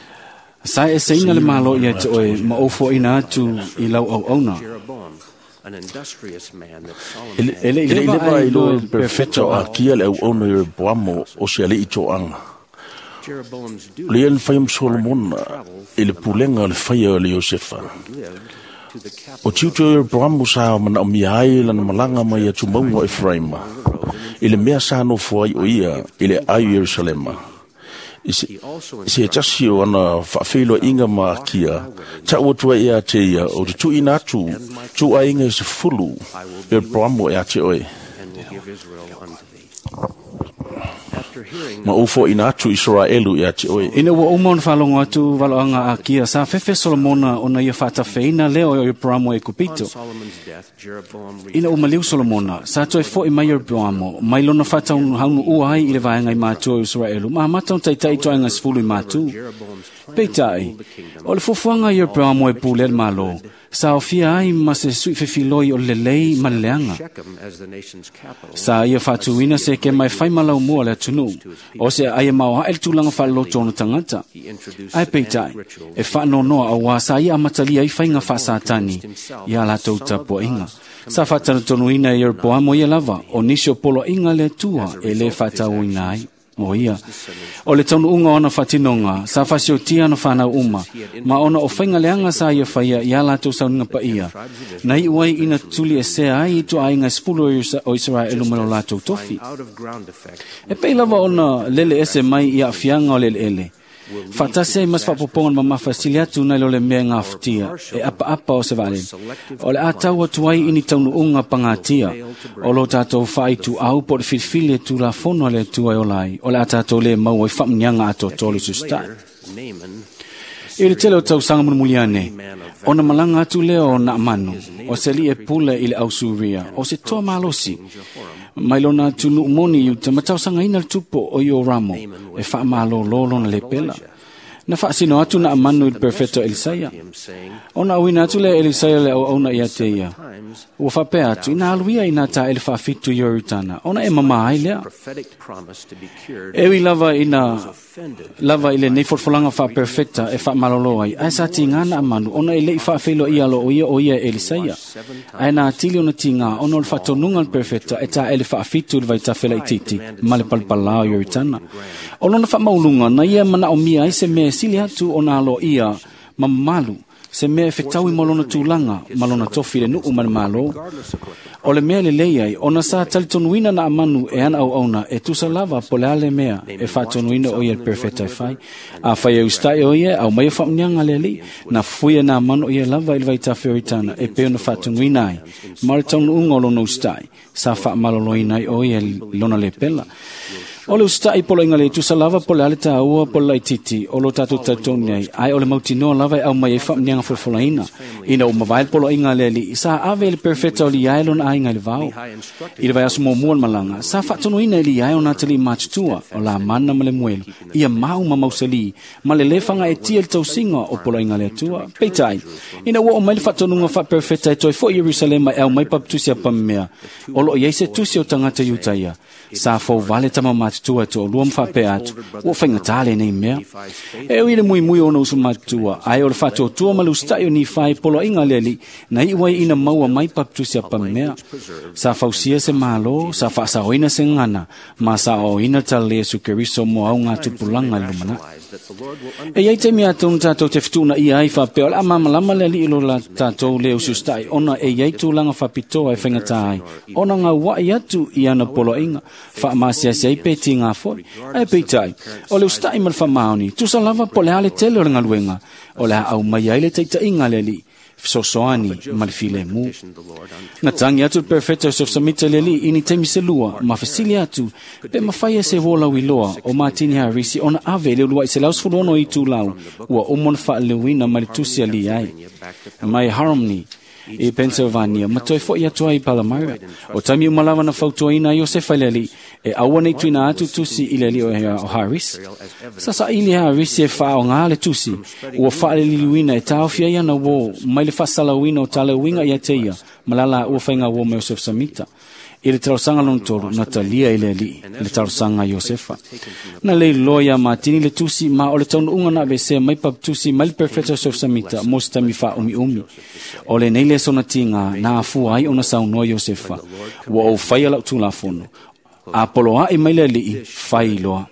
sa e se ina le malo ia te oe, ma ofo ina atu i lau au auna. Jeroboam, an industrious man that Solomon Ele had, ele ele ele vai lo perfetto a kia le ono e boamo o se ale i to anga. Jeroboam's Le duty en fai Solomon ele pulenga le fai o le Josefa. lived to the capital O tiuto e boamo sa mana o miai lana malanga mai atu maungo Efraima. Ele mea sa no foi o ia ele ai Jerusalema. Ise ise tasi o ana whaafelo inga ma kia. Ta otua e a te ia o te tu inatu tu a inga se fulu e boamo e a te oe. and will give Israel unto thee. After hearing Ma ufo inatu Israelu e a te oe. Ina ua umon whalongo atu waloanga a kia, sa fefe Solomona o na ia whatawhaina leo o i Pramo e kupito. Solomon's death, Jeroboam Ina umaliu Solomona, sa toi fo i mai o Pramo, mai lona whatau haunu ua ai i le vaenga i mātua i Israelu, ma matau tai tai toa inga sfulu i mātu. Peitai, o le fufuanga i Pramo e pule le malo, sa o fia ai ma se sui fefiloi o le lei ma le leanga. Shechem as the nation's capital. Sa ia whatuina se ke mai whai malau mua le atunu, o se aia mau hael tūlanga whalo tōna tangata. Ai peitai, e whano noa a wā sa ia amatali ai whainga whasātani, ia la tau tapo inga. Sa whatana tonu ina i Rehoboamo ia lava, o nisi o polo inga le tua e le whatau ina ai. O ia, o le taunu unga ona whatinonga, sa whasio tia no whanau uma, ma ona o whainga leanga sa ia whaia, ia la tau sauninga pa ia. Nei uai ina tuli e sea ai i tu ainga spulu o Israelu mano la tau tofi. Out of ground effect. E pei lava ona lele ese mai i a fianga o lele ele. Fatase ai mas whapopongan ma mawhasili atu nai lo le mea ngāwhitia, e apa apa o se vale. O le atau atu ai ini taunu unga pangatia, o lo tātou whai tu au po le whilwhile tu la fono le tu ai o lai, o le atatou le mau ai whamnianga ato tolu su stai. Naaman, I le tele o tau sanga muliane, o na malanga atu leo na manu, o se li e pule i le ausuria, o se toa malosi. Mai lona tunu umoni i te matau sanga ina le tupo o i o ramo, e wha malo lolo na le pela. Na wha sino atu na amanu i le perfetto Elisaya. O na awina atu le Elisaya le au auna i ate ia. Ua whape atu, ina aluia ina ta ele wha fitu i oritana. Ona e mama ai lea. prophetic promise to be cured. Ewi lava ina lava ile nei forfolanga fa perfecta e fa malolo ai ai sa tinga na manu ona ile fa felo ia lo ia o ia Elisaya ai na tili ona tinga ona le fatonunga perfecta e ta ele fa fitu vai ta fela titi male palpala yo itana ona na fa maulunga na ia mana o mia ai se me sili atu ona lo ia mamalu se mea e whetau i malona tūlanga, malona tofi le nuu manamalo. O le mea le leiai, ona sa talitonuina na amanu e ana au auna e tusa lava po le ale mea e whatonuina o ia perfecta e whai. A whai e ustai o ia, au mai e whamnianga le li, na fuia na amanu o ia lava ilwa i tawhioritana e peo na whatonuina ai. Mare taunu unga o lona ustai, sa wha maloloina i o ia lona le pela. O le ustai polo inga le tusa lava po le ale ta ua po le titi o lo tatu tatoni ai, ai o le mautinoa lava e au mai e whamnianga fulfulaina. Ina o mawail polo inga le li, sa ave le perfecta o li ai lona ai ngai le vau. I le vai asu mo muan malanga, sa whatonuina i li ai o natali matutua o la mana ma le muelu, ia mau ma mausali, ma le lefanga e tia le tausinga o polo inga le atua. Peitai, ina ua o mai le whatonunga wha perfecta e toi fo Yerusalema e au mai paptusi a pamea, o lo iese tusi o tangata yutaia. Sa fo vale tama matutua to luam fa pe atu o fainga tale nei mea e o ile mui mui ona usu matutua ai o le fato tua malu stai o ni fai polo inga leli na i wai ina maua mai paptu sia pa mea sa fausia se malo sa fa sa oina se ngana ma sa o ina tale Yesu Keriso mo au ngā tupulanga lumana e iai te mea tonu tātou te fituna i ai fa pe o la mama lama leli ilo la tātou leo usu stai ona e iai tūlanga fa pitoa e fainga tai ona ngā wai atu i ana polo inga fa masia sei peti nga fo ai petai o le ustai mal fa mauni tu sa lava po le ale tele o le ngaluenga o le au mai ai le teita inga le li sosoani mal file mu na tangi atu perfecto so samita le li ini temi se lua ma fasili atu pe ma faia se vola wiloa o Martin Harris ona ave le lua se laus fulono i tu lau wa o mon fa le wina mal tu se li ai mai harmony e Pennsylvania ma toi fo ia toi Palmyra o tami umalawa na fautoina yo se faleli e awane tuina atu tusi ileli o Harris sa sa ili Harris e fa o ngale tusi o fa le liwina e tau fia ia na wo mai le fasala wina o tale winga ia teia malala o fainga wo Joseph Samita ele trausanga lon toro Natalia ileli le trausanga Josefa na le loya Martini le tusi ma o le tonu unga na bese mai pap tusi mal perfecto Joseph Samita mosta mi fa umi umi o le nei le sonatinga na afu ai ona sau no Josefa wo o fai ala tu la fono Apoloa e mai le li fai loa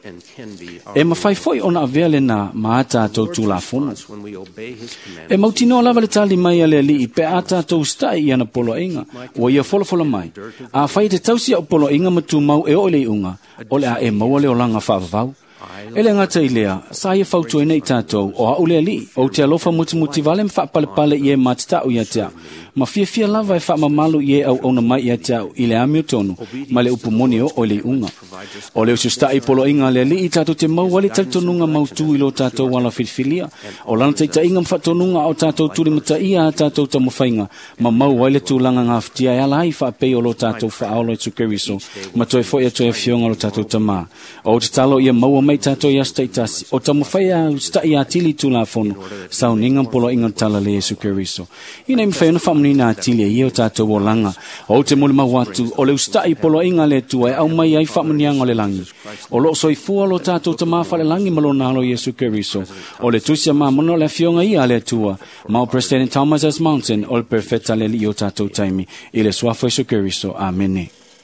e ma fai foi ona avele na maata to tu la fono e mautino lava le tali mai ale li pe ata to stai ana polo inga o ia folo folo mai a fai te tausi o polo inga matu mau e o le unga o le a e mau le olanga fa vau ele ngata ilea sa ia fautu nei tatou o a ule li o te alofa muti muti vale mfa pale pale ie matita o ia tea ma fia fia lava e fa mamalu ie au ona mai ia tea ile amio tonu ma le upumoni o le unga o le ususta i polo inga le li i tatou te mau wale tautonunga mautu ilo tatou wala filfilia o lana teita inga mfatonunga o tatou tuli mata ia tatou tamufainga ma mau wale tūlanga ngaftia e ala i fa pei o lo tatou fa aolo Yesu Keriso ma toe fo ia toe fionga lo tatou tama o te talo ia mau mai tatou ia staitasi o tamufaya sta ia tili tula fono sau ninga polo inga tala le Yesu Keriso ina mfaya na famnina atili ia o tatou wolanga o te mulima watu o le ustai polo inga le tua e au mai ai famnianga le langi o lo soifua lo tatou tamafa le langi malona lo Yesu Keriso o le tusia ma mono le fionga ia le tua ma o President Thomas S. Mountain o le perfecta le li o tatou taimi ile suafo Yesu Keriso amene.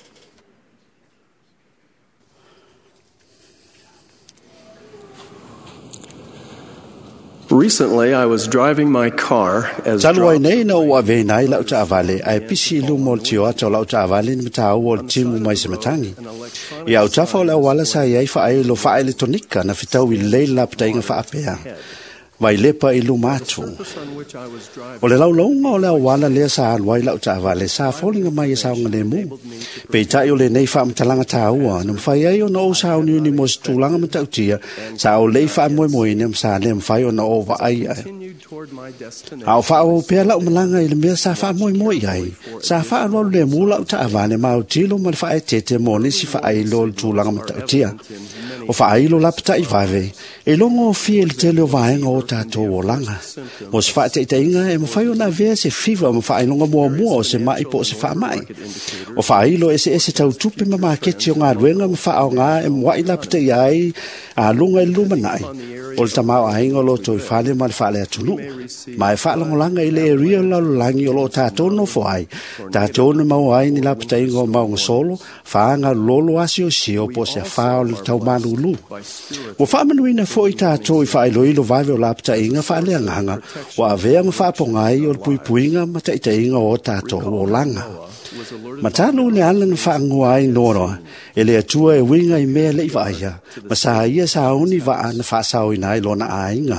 Recently, I was driving my car as Talwai nei na ua ve nai lau ta avale ai pisi lu mol tio ato lau ta avale ni mata o timu mai se matangi. Ia o tafa o la wala sa ia fa ai lo fa elektronika na fitau i le lapta inga fa apea. Vai lepa i lu matu. O le lau launga o le wala lea sa alwai lau ta avale sa folinga mai sa o ngane mu. Pe tai o le nei fa mtalanga ta ua na mwhai ai o na o sa o ni ni mos tūlanga matautia sa o lei fa moe moe ni msa le mwhai o na o wa ai ai. Au fa o pea lau malanga i le mea sa fa moe moe ai. Sa fa alwa le mu lau ta avale ma o tilo ma le fa e tete mo ni si fa ai lo tūlanga matautia. O fa ai lo lapta i vave. E longo fie le tele o vaenga o tātou o langa. O se wha te ita inga e mawhai o na vea se fiva ma wha longa mua mua o se mai po se wha mai. O wha ilo ese ese tau tupe ma maketi o ngā ruenga ma wha o ngā e mwai lapta i ai a lunga i lumanai. O le tamau a inga lo to i whale ma le whale atunu. Ma e wha longa langa i le e ria lau langi o lo tātou no fo ai. Tātou no mau ai ni lapta inga o mau solo, wha anga lolo asi o si o po se wha o le tau manu tulu. Wa whaamanuina fo i tātou i whaeloilo vave o lapta inga whaelea nganga, wa avea ma whaapongai o pui puinga ma taita inga o tātou o langa. Ma tālu le ala na whaangua ai noroa, e le atua e winga i mea le i vaia, ma sa ia sa auni waa na whaasau i nai lona a inga.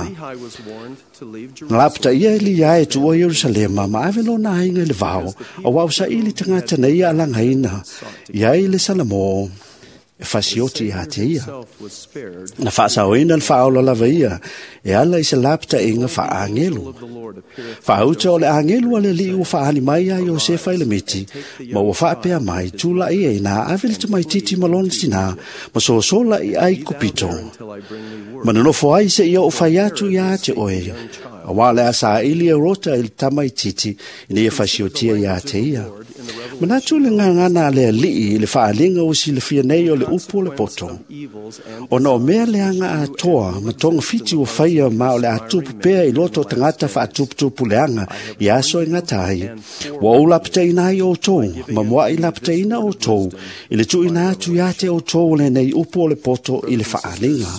Na lapta ia ili ia e tua Jerusalema, ma ave lona a inga le vao, a wau sa ili tangata na ia alanghaina, ia ili salamo, e whasioti a te ia. Na whaasau ina le whaola lava ia, e ala i se lapta inga whaangelu. Whauta o le angelu a le li ua whaani mai a Iosefa i le miti, ma ua whaapea mai tula i e na avele te mai titi malona tina, ma so sola i ai kupito. Ma nanofo ai se ia o whaiatu ia te oe, a wale a sa ili e rota i le tamai titi, ina ia whasiotia ia te ia. Ma natu le ngangana le li i le whaalinga o si le fia nei o le upo le poto. O na o mea le anga a toa, ma tonga fiti o whaia ma o le atupu pea i loto tangata wha atupu le anga i aso i ngatai. Wa o lapta ina i o tou, ma mua i lapta ina o tou, i le tu ina atu ia te o tou le nei upo le poto i le whaalinga.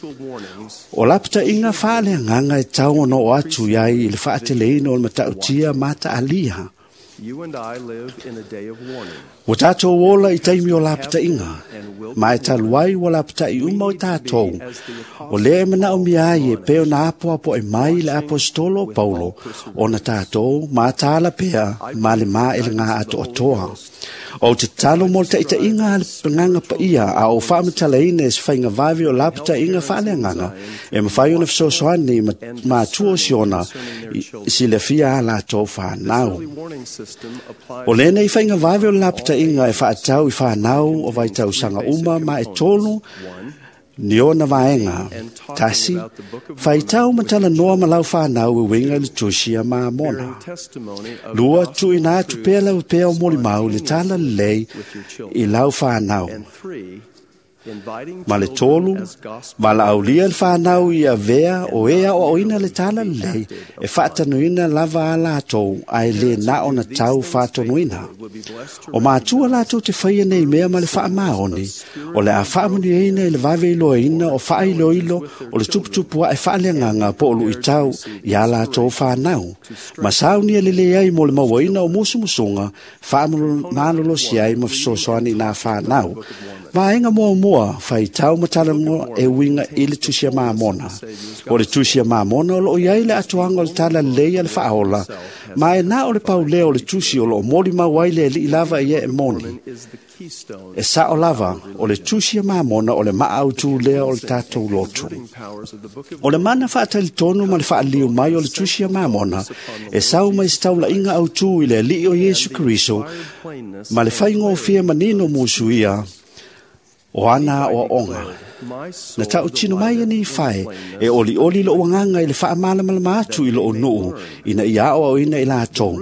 O lapta inga whaale nganga e tau no o atu iai i le whaateleina o le matautia mata alia. You and I live in a day of warning. O tātou wola i taimi o lapta inga, ma e taluai o lapta i uma o tātou. O le mana o miai e peo na apo apo e mai le apostolo Paulo, o na tātou ma tāla pea ma le ma ele ngā ato atoa. O te talo mo te ita inga le panganga pa ia, a o whaamatala ina e se whainga vavi o lapta inga whaaleanganga, e ma whai o na whasosoani ma tuo siona si le fia a la tau whanau. O le nei whainga vavi o lapta inga e whaatau i whanau o vai tau sanga uma ma e tolu ni ona vaenga. Tasi, whai tau matala noa malau whanau e winga le tusia ma mona. Lua tu ina tu pea lau pea o mori mau le tala lei i lau whanau. Ma le tolu, ma la aulia le whanau i a vea o ea o oina le tala lei e whaatanuina lava a lātou a e le na o na tau whaatonuina. O mātua lātou te whaia nei mea ma le whaamaoni, o le a whaamuni eina i le vave ilo eina o wha ilo ilo o le tuputupua e whaaleanganga po olu i tau i a lātou whanau. Ma sauni e le le ai mo le mawaina o musu musunga whaamalo si ai ma fisosoani na whanau. Vaenga mua mua, whai tau matalango e winga i le tusia maamona. O le tusia maamona o lo iai le atuanga o le tala leia le whaola, ma e na o le pau lea o le tusi o lo mori mawai le li lava i e moni. E sa o lava, o le tusia maamona o le maau tu lea o le tatou lotu. O le mana whaatali tonu ma le whaaliu mai o le tusia maamona, e sau mai staula inga au tu i le li o Yesu Keriso, ma le whaingo fia manino musuia, o ana o onga. Na tau tino mai ni whae, e oli oli lo wanganga i le wha amala malamatu i lo o nuu, ina ia o o ina i la tong.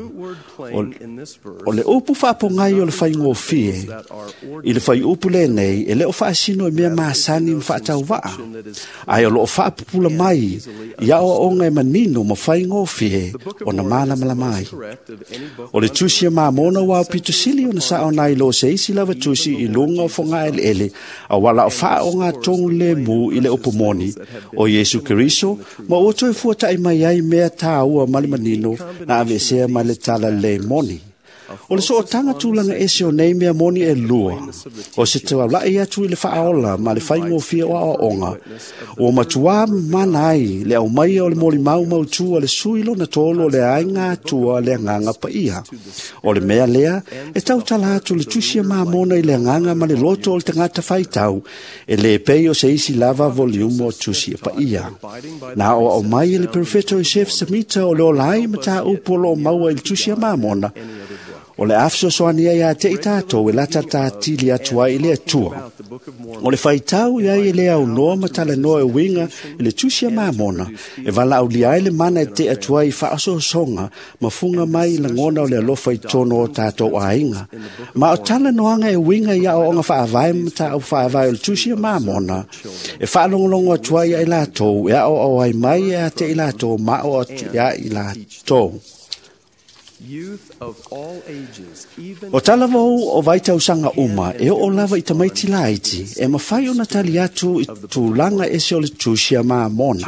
O le upu whapo ngai o le whaingo fie, i le whai upu le nei, e le o wha asino i mea maasani ma wha tau waa. Ai o lo o wha pupula mai, ia o onga e manino ma whaingo fie, o na mana malamai. O le tusia maa mona wao pito sili o na sa o nai lo se isi lava tusi i lunga o fonga ele ele, a wala o wha o ngā tongu le mu i le upumoni, o Yesu Keriso, ma o toi fuata i mai ai mea tā ua mali manino, na ave sea ma le tala le moni. O le so o tanga tūlanga ese o nei mea moni e lua. O se te wala e atu i le whaola ma le whaingo fia o a onga. O matua manai le au mai o le moli mau mau tua le suilo na tolo le ainga tua le nganga pa ia. O le mea lea e tau tala atu le tusia mamona i le nganga ma le loto o le tangata whaitau e le pei o se isi lava volume o tusia pa ia. Na o au mai le perfeto i chef samita o le olai ma ta upolo o maua i le tusia mamona. O le afso soania ia te i tātou e lata tātili atua i le atua. O le whaitau ia i le au noa matala noa e winga i le tusia mamona, e wala au lia le mana e te atua i whaaso songa, ma funga mai la ngona o le alofa i tono o tātou a inga. Ma o tala noanga e winga ia o onga whaavai mata au whaavai o le tusia mamona, e whaalongolongo atua ia i lātou, e au au ai mai e a te i lātou, ma o atua i lātou. O tala vau o vai tausanga uma e o lava i tamaiti laiti e mawhai o na tali atu i tūlanga e se o le tūsia maa mona.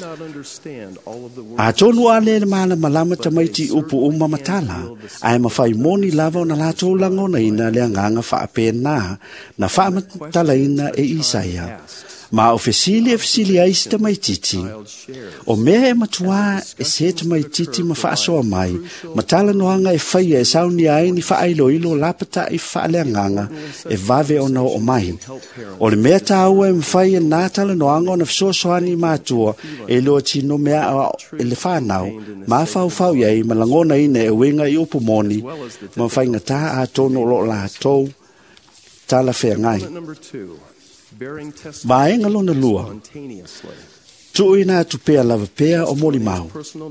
A tonu a le maana malama tamaiti upu uma matala a e mawhai moni lava o na lato langona ina le anganga whaapena na whaamatala ina e Isaia. Ma o fesili e fesili aisi tamaititi. O mea e matua e se tamaititi ma whaasoa mai, ma tala noanga e whaia e sauni ai ni whaailo ilo lapata i whaaleanganga e vave o na o mai. O le mea tāua e mwhaia nā tala noanga o na whasoasoani mātua e loa tino mea e le whanau, ma whau whau iai ma langona ina e wenga i upu moni, ma whainga tā a tono lo la tau tala whea ngai. Maenga lona lua. Tuina tu pea lava pea o moli mau.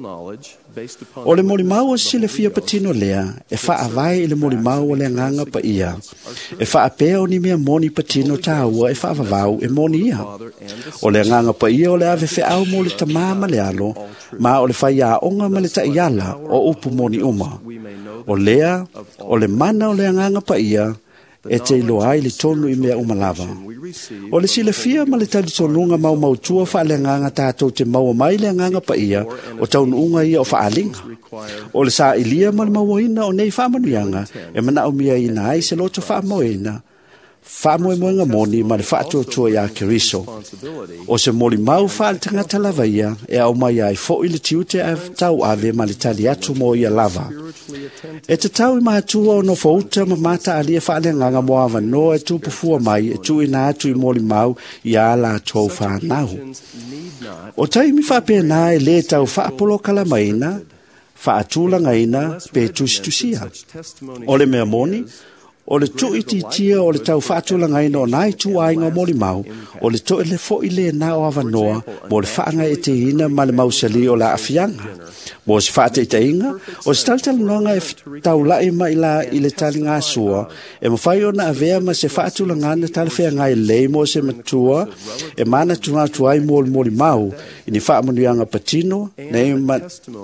O le moli mau o sile fia patino lea, e wha avai i le moli mau o le nganga pa ia. E wha a pea o ni mea moni patino tāua e wha avavau e moni ia. O le nganga pa ia o le ave fe au moli ta mama le alo, ma o le whai a onga ma le ta iala o upu moni uma. O lea, o le mana o le nganga pa ia, e te ilo ai le tonu i mea umalava. O le sile fia ma le tali tonunga mau mau tua wha le nganga tātou te mau mai le nganga pa ia o taunu unga ia o wha alinga. O le saa ilia ma le mauaina o nei wha manuianga e mana o mia ina ai se loto wha moena. Wha moe moenga moni ma le wha atua tua ia keriso. O se moli mau wha le tangata lava ia e au mai ai fo i le tiute a tau ave ma le tali atu mo ia lava. E te tau i mātua o no fauta ma mata alia wha le nganga mo ava no e tupu fua mai e tu ina atu i moli mau i ala tau wha nau. O tai mi wha pia nā e le tau wha apolo kalamaina, wha atulanga ina pe tusitusia. O le mea moni, o le tu iti tia o le tau whaatula ngai no nai tu ainga moli mau, o le to e le fo i le na o avanoa, mo le whaanga e te ina ma le mausali o la afianga. Mo se whaate i te inga, o se taltal noanga e tau lai ma ila i le tali ngā sua, e mo whai o na avea ma se whaatula ngana tala whea ngai lei mo se matua, e mana tunga tuai mo le moli mau, i ni wha manuianga patino, nei ma...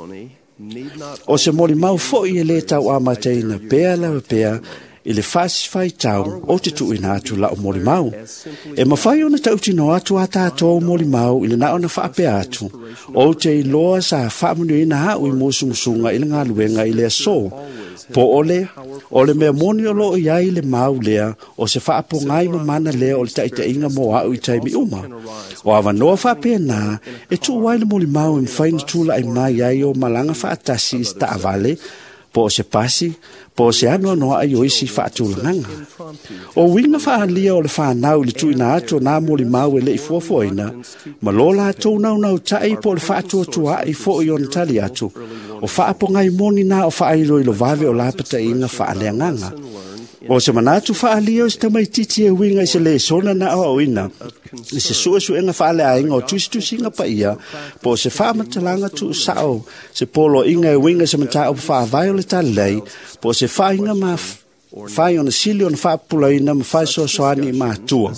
O se moli mau fo i e le tau amateina pea la pea, i le fasi fai tau o te tu ina atu la o moli mau. E mawhai o na tau tino atu a tātou moli mau i le na o na whaape atu. O te i loa sa whaamunu ina hau i musumusunga i le ngā luenga i le aso. Po ole, o le mea moni o lo i ai le mau lea o se whaapo ngai ma mana lea o le taita inga mo au i taimi uma. O awa noa whaape na, e tu wai le moli mau i mwhaina tula ai mai ai o malanga whaatasi i sta avale, po se pasi, po se ano no ai o isi whaatulanga. O winga whaalia o le whanau le tuina atu nā moli mau e le i fuafuaina, ma lola atou nau nau tai po le whaatua tua i fo i on tali atu, o whaapo ngai moni nā o whaailo ilo vave o lapata inga whaaleanganga. O se manatu whaalia o se tamaititi e winga i se le sona na o ina, i se sua suenga whaale ainga o tusi inga pa ia, po se whaamatalanga tu sao, se polo inga e winga se mata o whaavai o le talei, po se whainga ma whai ona sili ona whaapula ina ma whai soa soani i mātua.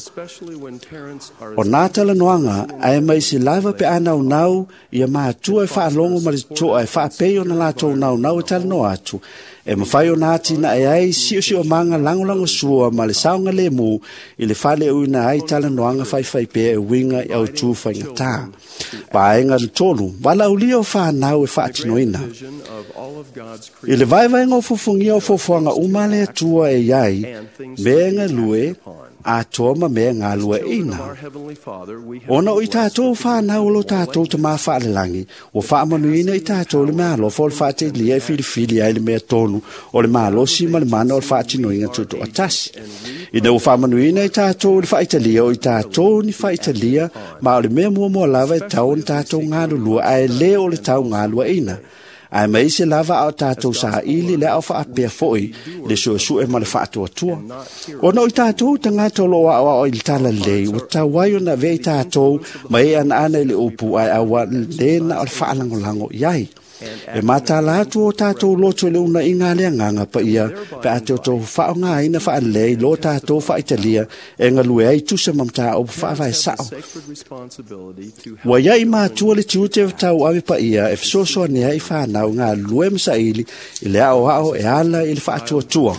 O nātala noanga, ai mai se lava pe anau nau, ia mātua e whaalongo ma le toa e whaapei ona lātou nau nau e tala no atu, e mawhai o nāti na e ai sio sio manga langolango sua ma le saunga le mu i le whale uina ai tala noanga whai whai pia e winga i au tū whainga tā. Paenga le tolu, wala ulia o whanau e whaatinoina. I le vai vai ngā fufungia o fufuanga umale atua e iai, menga lue, a toma mea ngā lua ina. Ona o i tātou whanau lo tātou te maa whaalelangi, o whaamanuina i tātou le mea alofa o le whaate lia e whirifiri ai le mea tonu, o le maa losi ma le mana o le whaatinoinga tuto atasi. Ina o whaamanuina i tātou le whaitalia o i tātou ni whaitalia, ma o le mea mua mua lava e tau ni tātou ngā lua, a e le o le tau ngā lua ina. Ai mai se lava au tātou sa ili le au whaapea foi, le sua sue ma le whaatua tua. O no i tātou ta ngā tolo wa awa o il tala lei, o ta waio na vei tātou, ma e an ana le upu ai awa le na o le whaalangolango iai. E matala atu o tātou loto le una inga lea nganga pa ia pe a teo tau whao ngā ina wha alei lo tātou wha italia e ngā lue ai tusa mamta o wha vai sao. Wa ia i mātua le tiu te tau awe pa ia e fisosoa nea i whanau ngā lue msa ili i le ao ao e ala i le wha atua tua.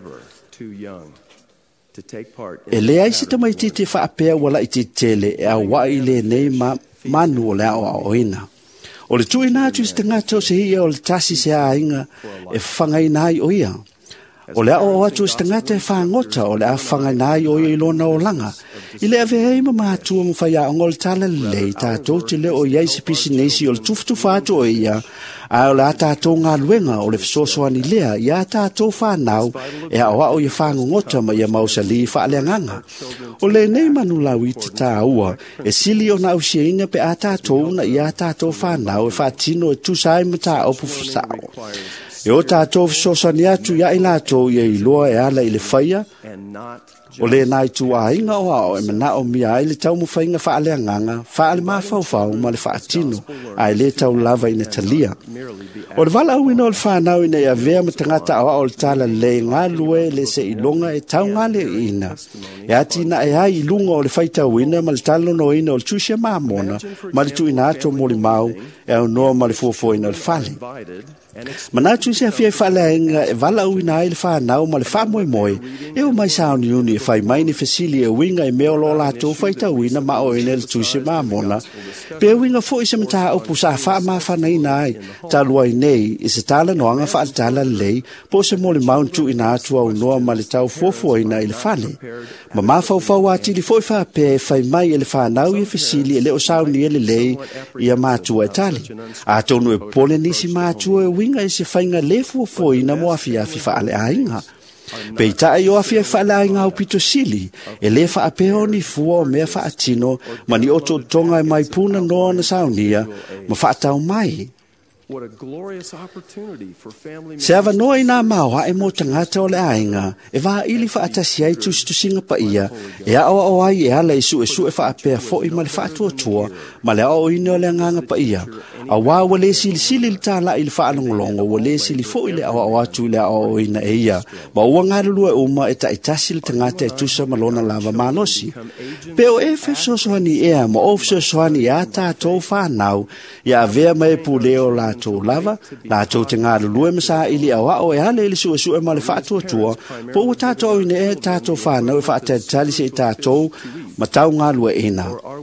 E lea i se tamai titi wha apea wala i titele e a wa i le nei ma manu o le ao ao ina. O le tui nā tu se ngata o se hia o le tasi se a inga e whangai nai o ia. O le ao atu se ngata e whangota o le a whangai nai o ia i lona o langa. I le ave hei ma mātua mu whai a ngol tala lei tātou te le o iai se pisi neisi o le tuftufa atu o ia. A o le a tātou ngā luenga o le fisosoani lea i a tātou whanau e a oa o ia whangongota ma ia mausali i whaaleanganga. O le nei manu lau i te tā ua e sili o na usia ina pe a tātou na i a tātou whanau e whaatino e tusai ma tā opu fusao. E o tātou fisosoani atu ia i lātou ia i loa e ala i le whaia o le nai tu a inga o ao e mana o mia ai le tau mu whainga whaaleanganga whaale maa whauwhau ma le whaatino ai le tau lava ina talia. O le wala au ina o le whanau ina ia vea ma tangata awa o le tala le ngā lue le se ilonga e tau ngā le ina. E ati ina e ai ilunga o le whaitau ina ma le talo no ina o le tusia maa mona ma le tu ina ato mo le mau e au noa ma le fuafo ina le whale. Manatu se afia fala inga e vala uina ai le whanau ma le whamoe moe e o mai sauni uni e whai mai ni fesili e winga e meo lo lato whaita uina ma o ina le tuise maa mona pe winga fo isa mta opu sa wha maa whana ina ai ta luai nei i se tala noanga wha tala lei po se mo le mauntu ina atua unoa ma le tau fuafua ina i le whale ma maa fau fau ati li foi wha pe e whai mai e le whanau i fesili e le o sauni e le lei i a mātua e tali a tonu e pole nisi mātua e winga inga e se whainga le fuafoina mo afia fi whaale ainga. Peita e o afia whaale ainga au pito sili, e le wha apeo ni fua o mea wha atino, ma ni oto tonga e mai puna noa na saunia, ma wha atau mai. Se ava noa i nā maua e mo tangata o le ainga, e wā ili wha atasi ai tustusinga pa ia, e a oa o ai e ala isu e su e wha apea fo i ma le wha atua tua, ma le ao ina o le anganga pa ia. A wā wa le sili sili li tāla i le wha alongolongo, wa le sili fo i le awa o atu le ao ina e ia, ma ua ngā lua e uma e ta itasi le tangata e tusa malona lava manosi. Pe o e whefsosohani ea, ma o whefsosohani e a tātou whanau, ia avea mai pu leo la tō lava, la tō te ngā lulue masa ili awa o e hale ili su e su e ma le whaatua tua, po ua tātou ine e tātou whanau e whaatea tali se i tātou ma tau ngā lua ina.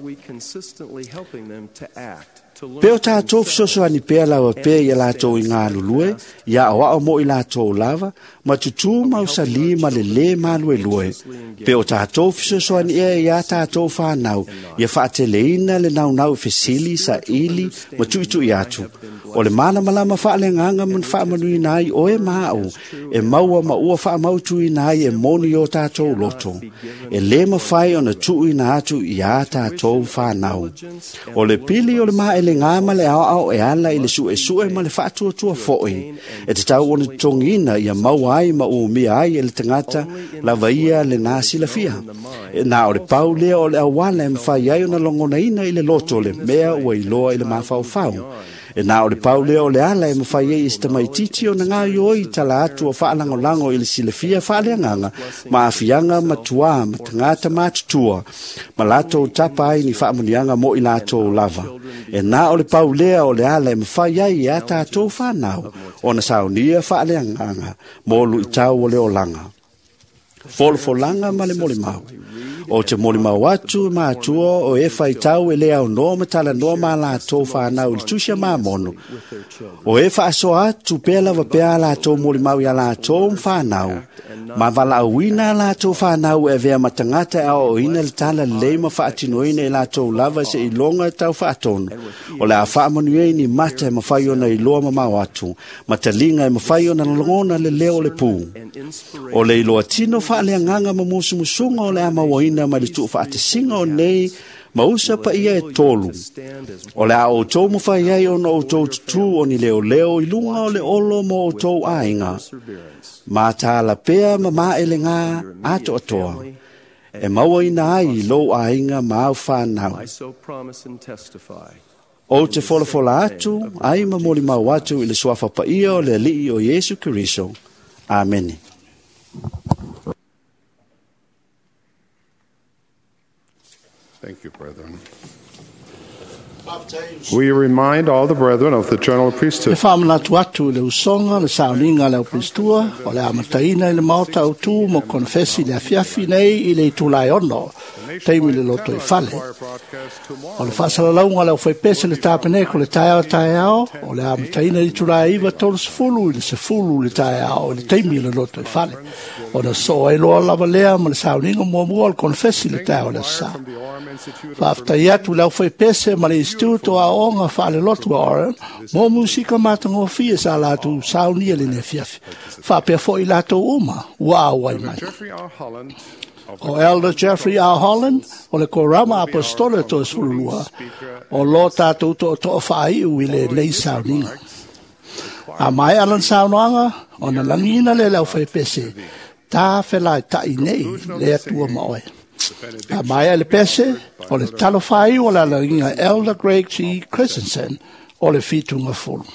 Peo tātou fisosoani pea lawa pea i lātou i ngā lulue, ia awa o mo i lātou lava, ma tutu mausali ma le le malue lue. Peo tātou fisosoani ea i a tātou whanau, ia whaateleina le nau nau fesili sa ili ma tuitu i atu. O le mana malama whaale nganga man whaamanui nai o e mau, e maua ma ua whaamautui nai e moni o tātou loto. E le mawhai o na tui na atu i a tātou whanau. O le pili o le maa ele ngā ma le au au e ala i le su e su e ma le whaatua tua fo'i. E te tau o le tongina i a mau ai ma u mi ai e le tangata la vaia le nasi la fia. E na o le pau lea o le awala e mwhai ai o na longona ina i le loto le mea ua i loa i le mawhau fau. E na o le pau leo le ala e mwhai e ista mai titi o na ngā ioi tala atu o whaalango lango i le silafia whaaleanganga, ma afianga matua, ma tangata mātutua, ma lato tapa ai ni whaamunianga mo i lato lava. E na o le pau leo le ala e mwhai ai e a tātou whanau, o na saunia whaaleanganga, mo lu i tau o leo langa. Folfolanga ma le mole mau. O te moli mau atu ma atua o e whai tau e lea o noa ma tala noa ma la tō whanau il tusia ma mono. O e wha aso atu pēa lava pēa la tō moli mau i a la tō whanau. Ma wala au ina la tō whanau e vea matangata e o ina le tala le ma wha atino ina i la tō lava se i longa tau wha atonu. O le a wha amanue ni mata e ma whai ona i loa ma mau atu. Ma talinga e ma whai ona longona le leo le pū. O le ilo atino wha lea nganga ma musu musunga o le a mawaina ma le tu wha ate singa o nei ma usa pa ia e tolu. O le a o tō mo whai ai o na o tō tutu o ni leo leo i lunga o le olo mo o tō ainga. Ma tā la pēa ma ma ele ngā ato atoa. E maua ina ai lo ainga ma au whanau. O te wholafola atu, ai ma mori mau atu i le suafa pa ia o le alii o Yesu Keriso. Amen. Thank you, brethren. We remind all the brethren of the general priesthood. Le whamana tu atu le usonga, le sauninga le upristua, o le amataina i le maota au tu mo konfesi le afiafi nei i le itulai ono, teimi le loto i fale. O le whasala launga le ufai pese le tāpene ko le tae ao tae ao, o le amataina i tulai iwa tolu sefulu i le sefulu le tae ao, le teimi le loto i fale. O na so e loa lava lea ma le sauninga mua mua le konfesi le tae o le sa. Whafta i atu le ufai pese ma le Instituto a onga fale lotu a oran, mo musika matango fia sa latu saunia le nefiafi. Fa pe fo i lato uma, wa wai mai. O Elder Jeffrey R. Holland, o le korama apostole to sulua, o lo tatu to to fai u ile nei saunia. A mai alan saunoanga, o na langina le lau fai pese, ta felai ta i nei le atua maoe. A mai le pese, o le talofai o la lainga Elder Greg G. Christensen o le fitunga fulu.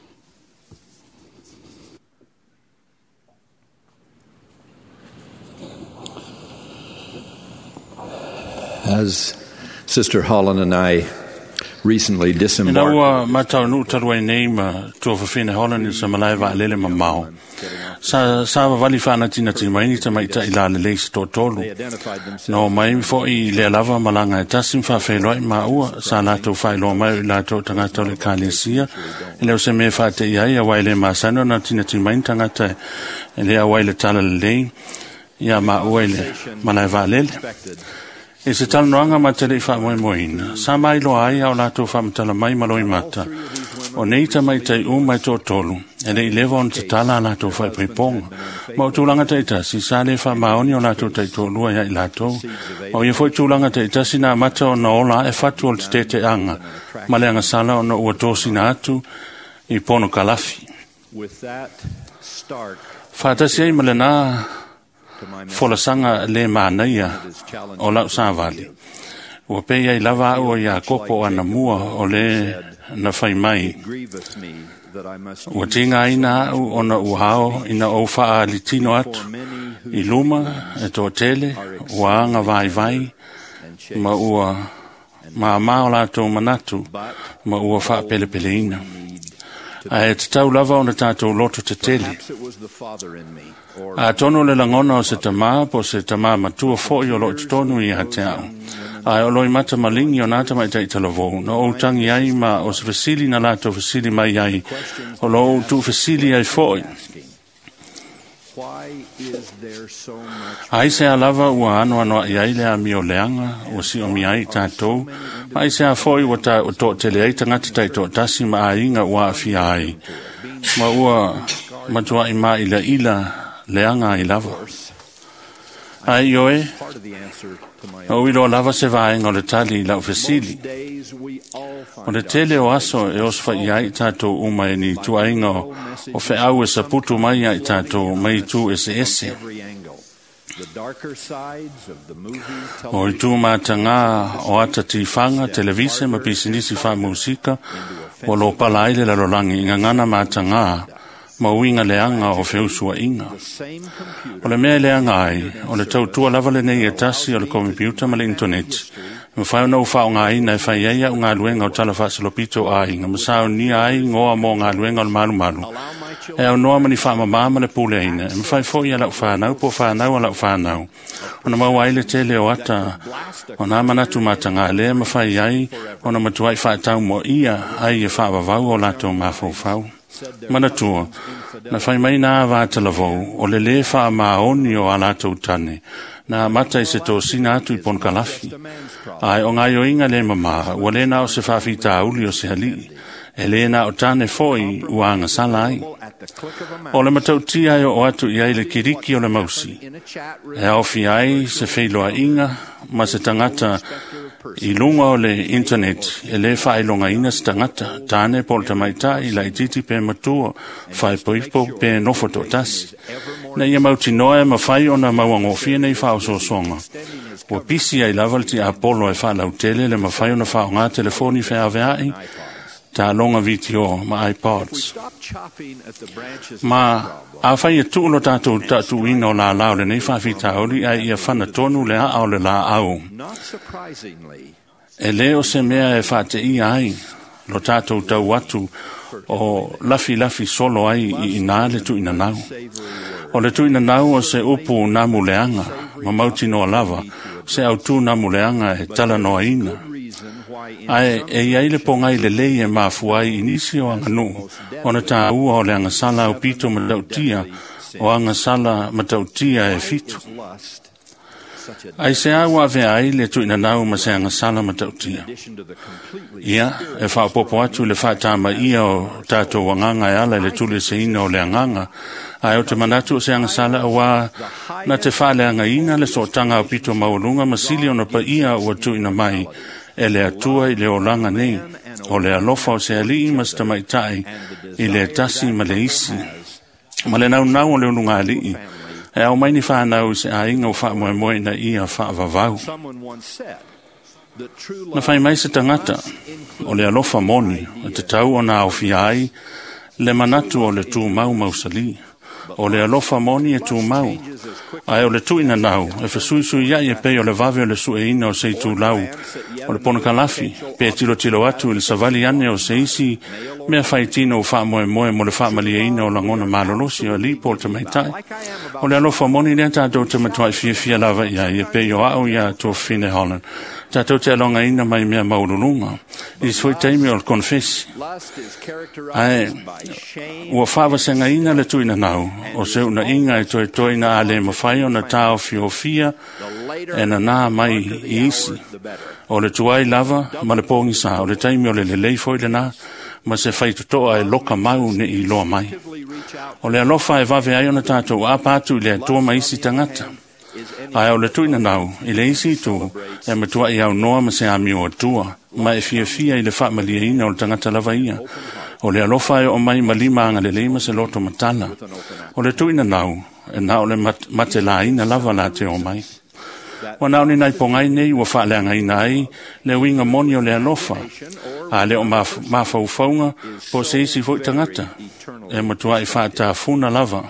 As Sister Holland and I recently Ina disembarked. ua matau nu tarua nei ma tua whawhine Holland i sa malai wa alele ma mau. Sa sa wali whana tina ti mai ni ta mai ta ila le leisi tō tolu. No mai fo i le lava malanga e tasim whawheloi ma ua sa lato whailo mai i lato tangata o le kālesia. I leo se me whate i ai a waile ma sano na tina ti mai tangata e lea waile tala le lei. Ia ma ua i le malai wa alele. E se tala noanga ma te le wha moe moina. Sa mai lo ai au lato wha matala mai maloi mata. O neita mai tai u mai tō tolu. E le i lewa on te tala lato wha i preiponga. Ma o tūlanga te itasi, sa le wha maoni o lato tai tō lua ia i lato. O ia foi tūlanga te itasi na mata o na ola e whatu o te te anga. Ma le anga sala o na ua tōsi na atu i pono kalafi. Whatasi ei male nā fola sanga le mānaia o lau sāwali. Ua peia i lava au ia kopo ana mua o le na whai mai. Ua tinga ina au o na uhao ina o wha li tino atu. I luma e tō tele, ua anga vai vai, ma ua ma mao la tō manatu, ma ua wha pele pele ina. A e te tau lava o na tātou loto te tele. A tono le langona o se tamā, po se tamā matua fōi o lo te tonu i ha te au. A o loi mata malingi o nāta mai tai talavou. Na o tangi ai ma o se fasili na lato fasili mai ai. O lo o tu fasili ai fōi. Ai se a lava ua ano ano i ai lea mi o leanga, o si o mi ai tātou. Ai se a fōi o ta o tō tele ai tangata tai tō tasi ma a inga ua awhi ai. Ma ua matua i ma ila ila leanga i lava. Ai oe, o ilo lava se vaenga o le tali i lau fasili. O le tele o aso e osfa i ai tātou uma e ni tuainga o fe au e saputu mai ai tātou mai tu ese ese. O i tu mātanga o ata tifanga, televise, ma pisinisi wha musika, o lo palaile la rolangi inga ngana mātanga ma uinga leanga o feusua inga. O le mea leanga ai, o le tautua lava le nei e tasi o le kompiuta ma le internet. Ma whai ona uwha o ngā ina e whai eia o ngā luenga o tala whasalopito ai, ngā masao ni ai ngoa mo ngā luenga o le maru maru. E au noa mani wha mamama le pule ina, e ma whai fo ia lau whanau, po whanau a lau whanau. O na mau aile tele o ata, o nā manatu matanga le ma whai ai, o na matuai whaatau mo ia, ai e whaavavau o lato mawhau. Manatua, na whai mai nā vātalavou, o le le wha maoni o alatou tane, na mata i se tō sina atu i pon kalafi. Ai o ngai o inga le mama, ua le nā o se whawhita uli o se halii, e le nā o tane foi uanga salai. O le matauti ai o atu i ai le kiriki o le mausi. E awhi ai se wheiloa inga, ma se tangata i lunga o le internet, e le whailonga ina se tangata, tāne polta maita i lai titi pe matua, whai poipo pe nofoto tasi. Na ia mauti noe ma whai o na mauangofia nei whao so songa. Ua pisi ai lavalti a polo e wha lautele le ma whai o na whao ngā telefoni whea veai, ta longa video ma iPods. Ma a fai e tu lo tato tatu ino la lao le nei fa fita oli ai ia fana tonu le a o le la au. E leo se mea e fa te i ai lo tato tau watu o lafi lafi solo ai i ina le tu ina nau. O le tu ina nau o se upu na muleanga ma mauti no lava se au tu na muleanga e tala no ina. Ai e ia le ponga i le lei e mafuai inisi o anga nu o na ta ua o le anga sala o pito matautia o anga sala matautia e fitu. Ai se awa ve ai le tu ina nau ma se anga sala matautia. Ia e wha popo atu le wha tama ia o tato wanganga e ala le tule se ina o le anganga. Ai o te manatu o se anga sala awa na te wha le anga ina le so tanga o pito maulunga masili o na pa ia o tu ina mai. E le atua i le olanga nei, o le alofa o se ali ima sta maitai, i le tasi ma le isi. Ma le nau nau o le ununga ali, e au maini wha nau se a inga o wha moe moe na ia wha vavau. Na whai mai se tangata, o le alofa moni, e te tau o na au fiai, le manatu o le tu mau mausali. O le alofa moni e tu mau. Ai o le tuina nau, e fasui sui ia e pei o le vave o le su e ina o se tu lau. O le pono kalafi, pe tilo tilo atu il savali ane o se isi, mea faitino o wha moe moe mo le wha mali e ina o langona malolosi o li po te maitai. O le alofa moni le tato te matuai fia fia lava ia e pei o au ia to fine Holland. Tato te alonga ina mai mea maurulunga. I sui teimi o le konfesi. Ai, ua whawa senga ina le tuina nau, o se una inga e toi toi na ale mawhai o na tau fio fia, e na nā mai i isi. O le tuai lava, ma le pōngi sa, o le teimi o le le leifoi le nā, ma se whai tutoa e loka mau ne i loa mai. O le alofa e vave ai o na tātou a pātu i le atua mai isi tangata. Ai o le tuina nau, i le isi tu, e matua i au noa ma se ami o atua, ma e fia fia i le wha malia ina o le tangata lava ia. O le alofa e o mai malima anga le leima se loto matala. O le tuina nau, e na o le mat, mate la ina lava la te o mai. O nau ni nai pongai nei ua wha le anga ina ai, le winga moni o le alofa. A le o mafau faunga, po se isi fo tangata. E matua i wha ta funa lava.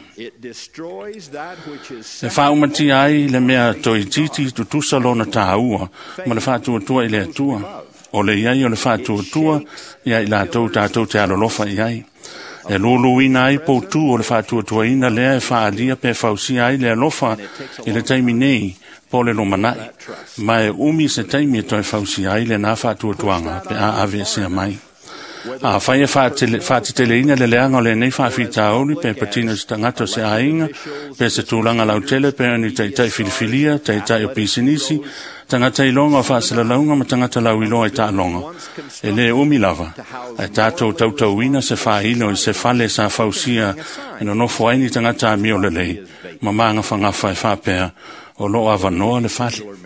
E wha umati ai le mea toi titi tu tusalo na ta ua, ma le wha tua tua i le atua. O le iai o le wha tua tua, iai la tau tātou te alolofa iai. E lulu ina ai po tu o le wha tua tua ina lea e wha alia pe whausi ai le alofa i le taimi nei, po le lo manai. Ma e umi se taimi e toi whausi ai le na wha tua tuanga pe a ave se mai. A whai e whāti tele ina le leanga o le nei whawhita auli pe patina se tangata se ainga, pe se tūlanga lau tele pe ani tai tai filifilia, tai tai o pisinisi, tangata i longa o whaasala launga ma tangata lau i loa i tā longa. E le umi lava, e tātou tautau ina se whaahilo i se whale sa whausia ino nofo aini tangata a mio le lei, ma maanga whangawha e whapea o lo avanoa le whale.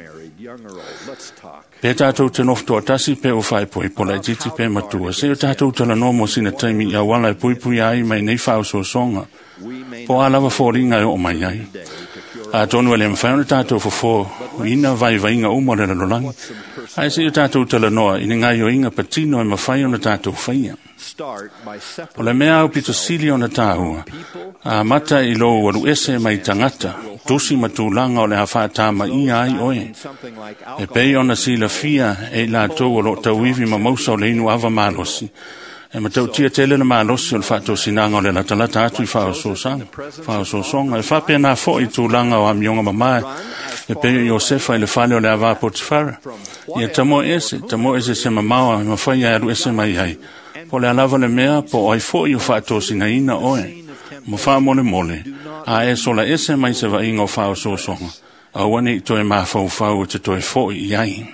Pe tātou te nofto atasi pe o whai pui pola i titi pe matua. Se o tātou tala nomo sina taimi ia wala e pui pui ai mai nei whao so songa. Po alawa fōringa e o mai ai. A tonu ele mwhaona tātou fofo ina vai vai inga umo le lolangi. Ai se o tātou tala noa ina ngai o inga patino e mawhai o na tātou whaia. O le mea au pito sili o na tāua. A mata i lo waru ese mai tangata. Tusi matulanga o le hawha tāma i ai oe. E pei ona sila fia e la tau o lo tauivi ma mausa o le inu ava malosi. E ma tau tia tele na malosi o le whato sinanga o le latalata atu i whao sosanga. Whao sosonga. E whapea nā fo i tūlanga o amionga mamae. E pei o Josefa i le whale o le awa Potifara. I e tamo ese, tamo ese se mamawa, ma whai aru ese mai ai. Po le alava le mea po oi fo i o whato sinaina oe. Mo wha mole mole. A e sola ese mai se wa ingo whao sosonga. A wane i toe mawhau whau te toe fo i ai.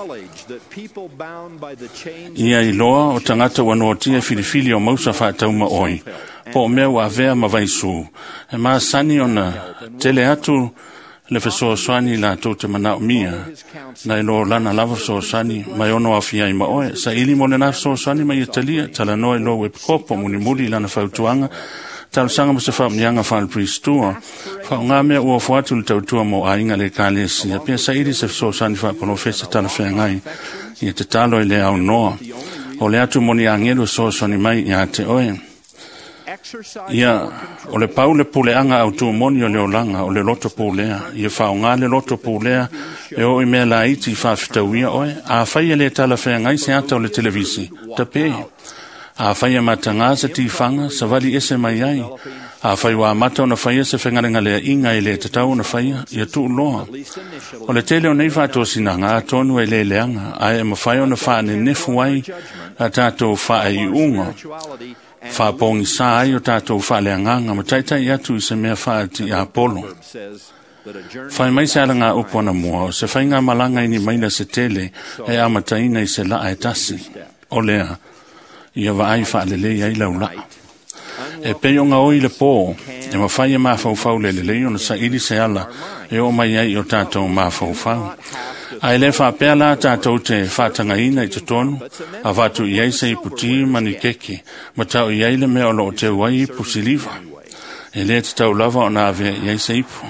Ia i loa o tangata wanoa tia filifili o mausa whaatauma oi. Po mea wa vea ma vaisu. E maa sani o na tele atu le fesoa swani la tau te manao mia. Na i lo lana lava so swani mai ono a fia i ma oe. Sa ili mo le na so swani mai italia. Tala noa i lo webkopo muni muli lana whautuanga. Tau sanga mo se wha mnianga wha alpristua. Wha ngā mea ua whaatu le tautua mo a inga le kālesi. A pia sa iri se so swani wha kono fesa tala whea ngai. I te talo i le au noa. O le atu moni angelo so so ni mai ia te oe. Ia, o le pau le puleanga au tu moni o le olanga o le loto pulea. Ia whaunga le loto pulea e o i mea la iti whawhitauia oe. A whaia le tala whea ngai se ata o le televisi. Ta pe. A whaia matanga sa ti whanga sa wali ese mai ai. A whai wa mata o na whaia se whengarenga lea inga i le tatau na whaia. Ia tu loa. O le tele o nei whato sinanga a tonu e le leanga. A e ma whai o na whaane nefu ai a tato whae i unga. Wha pongi sa ai o tātou wha lea nganga ma taitai atu i se mea wha ti a polo. Whai mai se ala ngā upona mua o se whai ngā malanga ini maina se tele e amataina i se la e tasi. O lea, ia wa ai wha lele i lau la. E peo ngā oi le pō, e ma whai e mawhau whau le lele o na sa iri se ala e o mai ai o tātou mawhau whau. Ai le wha pēr la tātou te whātanga ina i te tonu, a whātu i eise i puti mani keke, ma tau i eile mea o lo te wai i pusiliva. E le te tau lava o nā vea i eise ipu.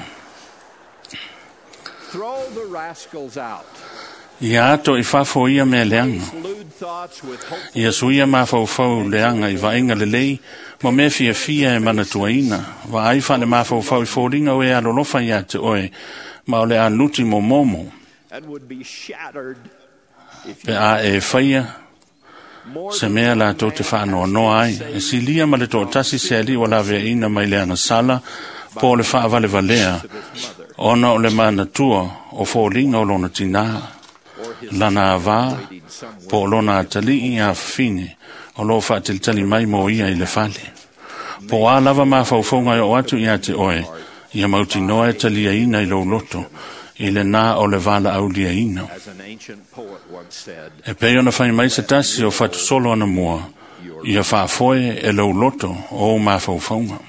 Ia ato i whafo ia mea leanga. Ia suia ma whau leanga i wainga le lei, ma me fia fia e mana tuaina. Wa ai whane ma whau i fōringa o e alolofa ia te oe, ma o le anuti mo momo. Pe a e whaia se mea la tō te whaanoa noa ai. E si lia ma le tō tasi se ali o la vea ina mai leana sala, po le wha vale valea, ona o le mana tua o fōringa o lona tina, lana a vā, po lona atali i a fine, o lo wha tili mai mo ia i le whale. Po a lava ma whauwhaunga o atu i a te oe, ia mauti noa e tali a ina i lo loto, i le nā o le vala au lia ina. E peo na whai mai se tasi o whatu solo ana mua, ia whaafoe e lau loto o ma whauwhaunga.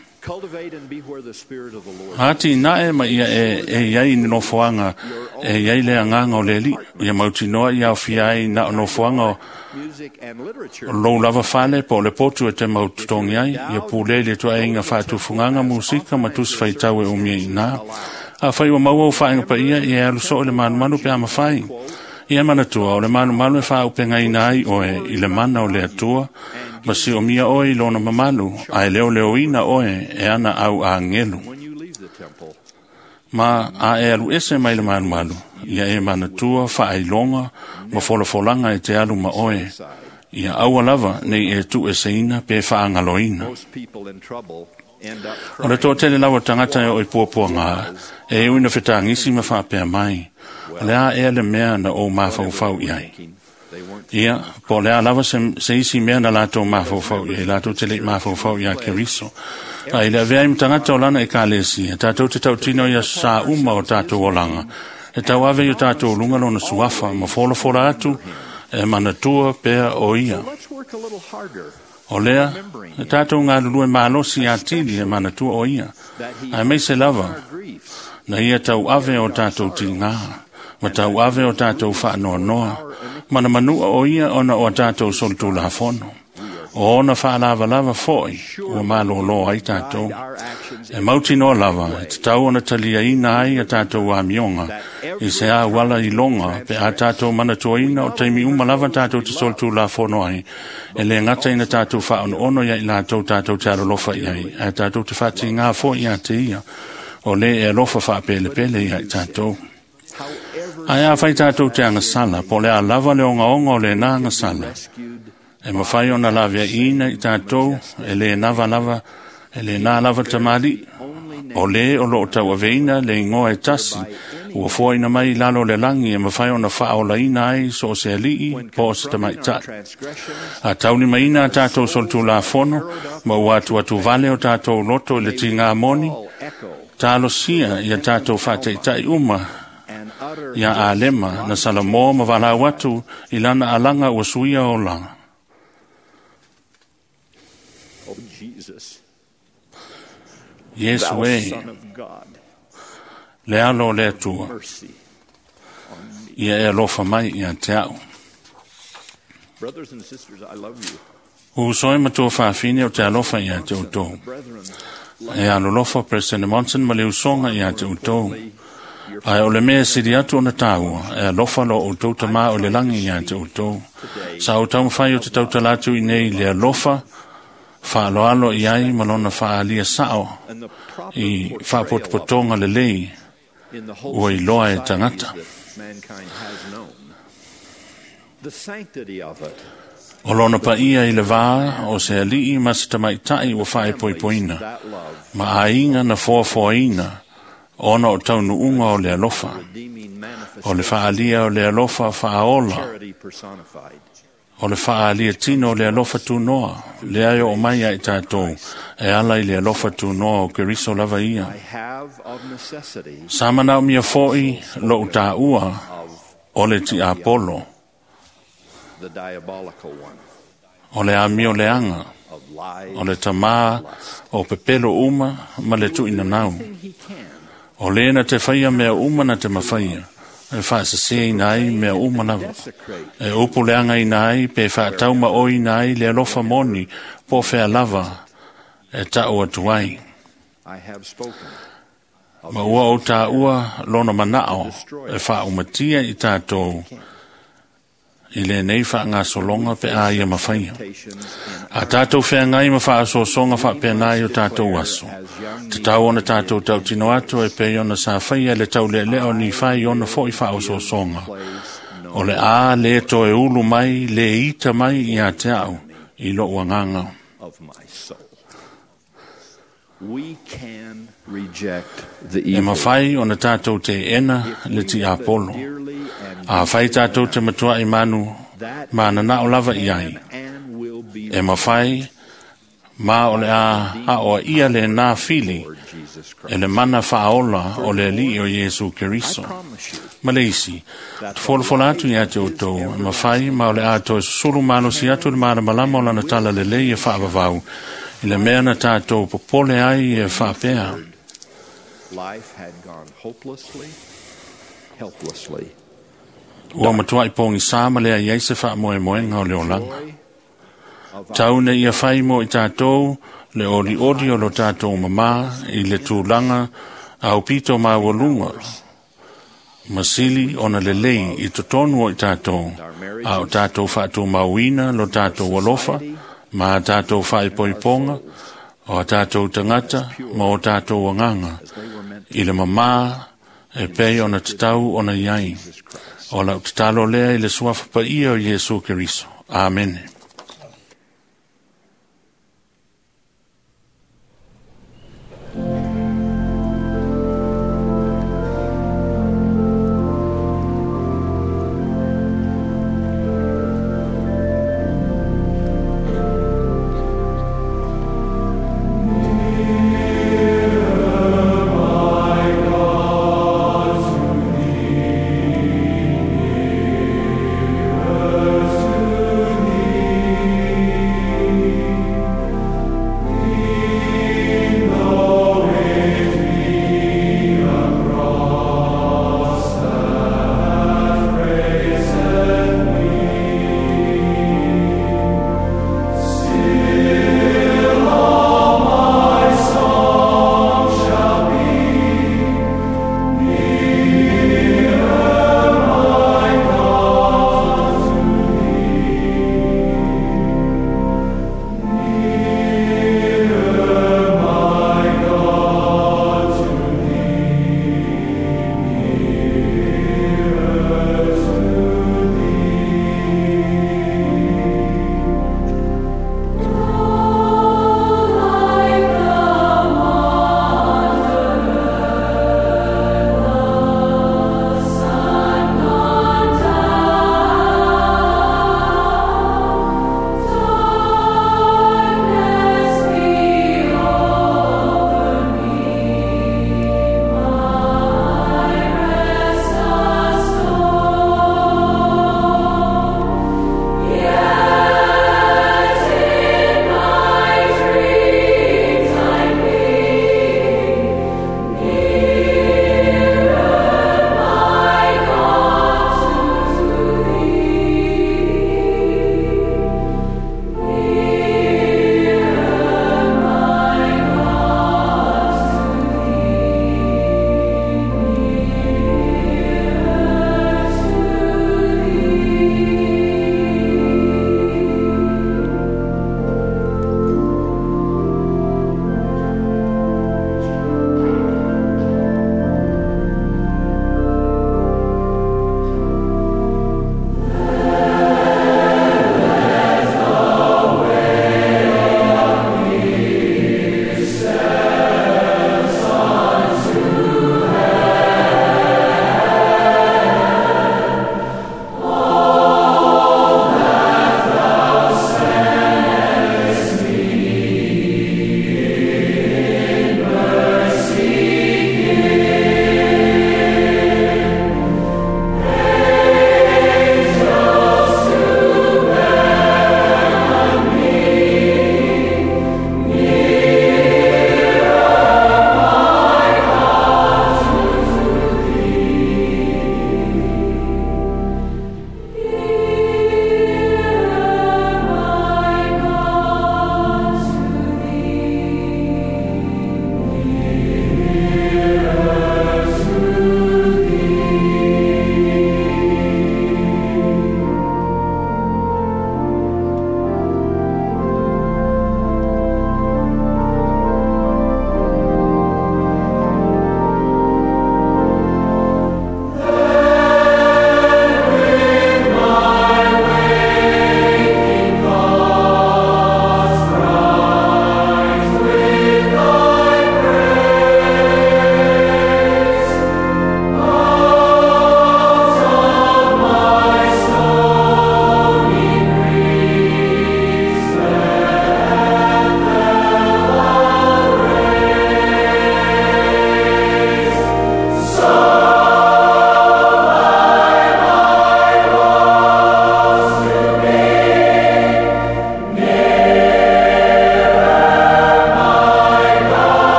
Hati na e ma ia e, e iai ni no whaanga, e iai le anganga o le li, ia mauti noa i au fiai na no whaanga o lou lava whale po le potu e te maututongi ai, ia pūle le tua e inga whatu funganga musika ma tusi whaitau e umia i nā. A whai wa maua o whainga pa ia i e alu so o le manu manu pe ama whai. Ia mana tua o le manu manu e wha upe ngai nai oe i le mana o le atua, ma si o mia oe i lona mamalu, a e leo leo ina oe e ana au a ngelu. Ma a e alu ese mai le manu manu, ia e mana tua wha ai longa, ma fola folanga e te alu ma oe. Ia aua lava nei e tu e seina pe wha angaloina. O le tō tele lawa tangata e o i pōpua ngā, e uina whetangisi ma whapea mai. O le a e le mea na o mawhau whau iai. Ia, po le a lawa se, se isi mea na lato mawhau whau iai, lato tele mawhau whau iai ke riso. A i le vea im tangata o lana e ka lesi, e tātou te tau tino ia sa uma o tātou o langa. E tau ave i o tātou lunga lona suafa, ma fola fola atu, e mana tua pea o ia. O lea, e tātou ngā lulu e mālosi a tili e mana tua o ia. Ai mei se lava, na ia tau ave o tātou ti ngā, ma tau ave o tātou wha noa noa, mana manua o ia ona o tātou soltu la fono. O ona wha lava lava foi, ua mālo lo ai tātou. E mauti no lava, e te tau ona talia ina ai a tātou a mionga, i se a wala i longa, pe a tātou mana tua ina o teimi uma lava tātou te soltu la fono ai, e le ngata ina tātou wha ono ono ia i la tau tātou te arolofa i ai, a tātou te whati ngā fo i a te ia, o le e alofa wha pele pele i ai tātou. Ai a whai tātou te anga sala, po le a lava le onga onga o le nā anga sala. E mawhai ona lavia ina i tātou, e le nava lava, e le nā lava tamali, o le o lo tau aveina, le ingoa e tasi, ua fua ina mai lalo le langi, e mawhai ona whaola ina ai, so se alii, po se tamai ta. A tauni mai ina tātou soltu la fono, ma ua atu atu vale o tātou loto le ti ngā moni, tālo sia i a tātou whate i tai uma, ia a lema, na salamo ma wala watu, i lana alanga ua suia o langa. Yesu e, le alo le atua, ia e alofa mai i a te au. U soe matua whaafine o te alofa i a te utou. E alo lofa President Monson ma le usonga i a te utou. Ai o le mea siri atu o na tāua, e alofa lo utou tamā o le langi i a te utou. Sa o tau whai o te tau talatu i nei lea lofa, wha alo alo i ai malona wha alia sao i wha potpotonga le lei ua i loa e tangata. O lona pa ia i le vā o se alii ma se tamaitai ua wha e poipoina, ma a inga na fua fua ina ona o tau nuunga o lea lofa. O le wha alia o lea lofa wha aola. O le wha alia tino o lea lofa tu noa. Lea yo o mai ai tātou e ala i lea lofa tu noa o Keriso lava ia. Samana o mia foi lo uta ua o le ti Apollo. O le amio leanga. O le tamā o pepelo uma ma le tu ina nau. O le na te whaia mea uma na te mawhaia. E wha sa se i nai mea uma lava. E upo leanga i nai pe wha tauma o i nai le alofa moni po whea lava e tau atuai. Ma ua o tā ua lona manao e wha umatia i tātou i le nei wha ngā solonga pe a ia mawhaia. A tātou whea ngai ma wha aso songa wha pe nai o tātou aso. Te tau ona tātou tau tino atu e pe ona sa whaia le tau le leo ni whai ona fo i wha aso songa. O le a le to e ulu mai le ita mai i a te au i lo wanganga. E ma whai ona tātou te ena le ti Apollo. A whai tātou te matua i manu ma na na o lava i ai. E ma whai ma o le a a o ia le nā fili e le mana whaola o le li o Jesu Keriso. Ma le isi, tfolo fola atu i ate o tau, ma whai ma o le a to e sulu mano si atu le mara malama o lana tala le lei e whaavavau i le mea na tātou popole ai e whaapea. Life had gone hopelessly, helplessly. Ua matua i pongi sāma lea i eise wha moe moenga o leo langa. Taune ia whai mo i tātou, le ori ori o lo tātou mama, i le tūlanga, au pito ma walunga. Masili ona le lei i totonu o i tātou, au tātou whātou mauina lo tātou walofa, ma tātou whai poiponga, o tātou tangata, ma o tātou wanganga. I le mama, e pei ona tatau ona iai. O la tatalo lea i le suafa pa ia o Jesu Keriso. Amen. Thee.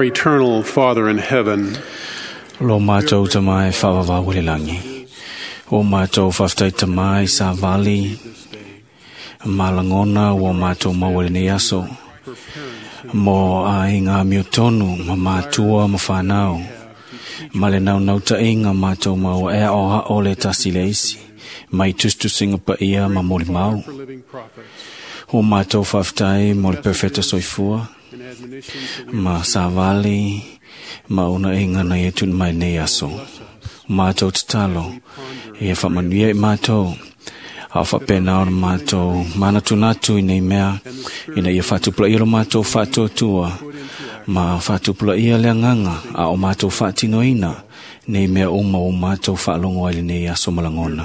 Our eternal Father in heaven, Lo mātou tamai whawawawele langi. O mātou whaftai tamai sa vali. Malangona o mātou mawele ne aso. Mo a inga miotonu ma mātua ma whanau. Male nau nau ta inga mātou mau ea oha o le tasi le isi. Mai tustu singa pa ia ma moli mau. O mātou whaftai mo le perfecta soifua. Ma sa vali. Ma una inga na etu mai ne aso. Mātou tatalo. Ia whamanuia i mātou. Hau whapena o mātou. Mana tunatu i nei mea. Ina ia whatupula i lo mātou whatuatua. Ma whatupula ia lea nganga. A o mātou whatino ina. Nei mea uma o mātou whaalongo ai nei aso malangona.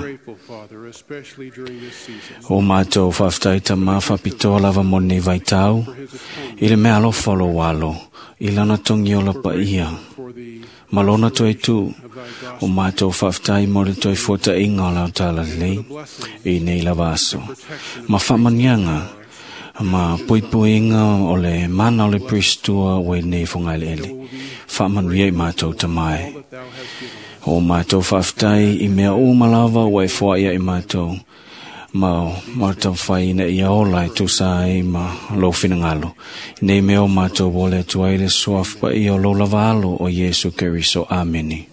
O mātou whaftai ta ma whapitoa lava mo nei vaitau. Ile mea lo whalo walo. Ilana tongi o la pa ia. Malona toi tu. O mātou whaftai mo le toi fota inga o lau tala lei. I nei lava aso. Ma whamanianga. Ma puipuinga o le mana o le pristua o e nei whangai le ele. Whamanuia i mātou tamai. O mātou whaftai i mea o malawa o e whaia i mātou. Ma mātou whaina i aola i tūsai ma lo whinangalo. Nei mea o mātou wole tuai le suafpa i o lo lavalo o Yesu Keriso. Ameni.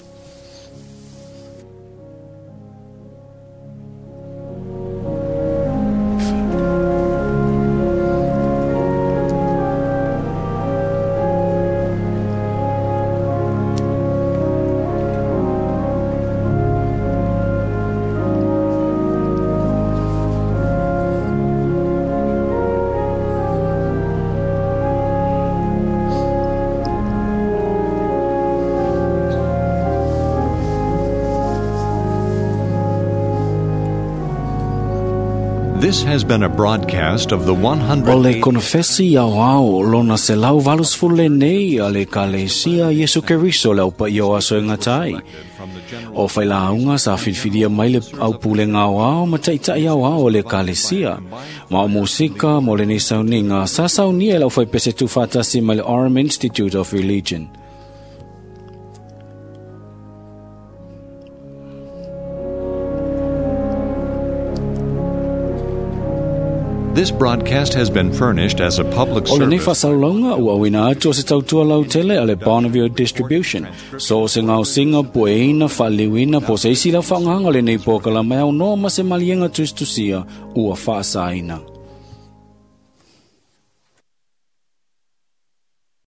This has been a broadcast of the one hundred O le konfesi au au lona se lau valus fule nei a le kalesia Yesu Keriso le upa i o aso ngatai. O whaila aunga sa whiwhiria mai le au pule ngā wao ma taitai au au le kalesia. Ma o musika mo le ni sauninga sa saunia lau whai pese tu whatasi mai le Orem Institute of Religion. This broadcast has been furnished as a public O le nei service. whasalonga ua wina atu o se tautua lau tele a le Bonneville Distribution. So se ngau singa pueina whaliwina po se isi lau whaonganga le nei pōkala mai au no ma se malienga tustusia ua whaasaina.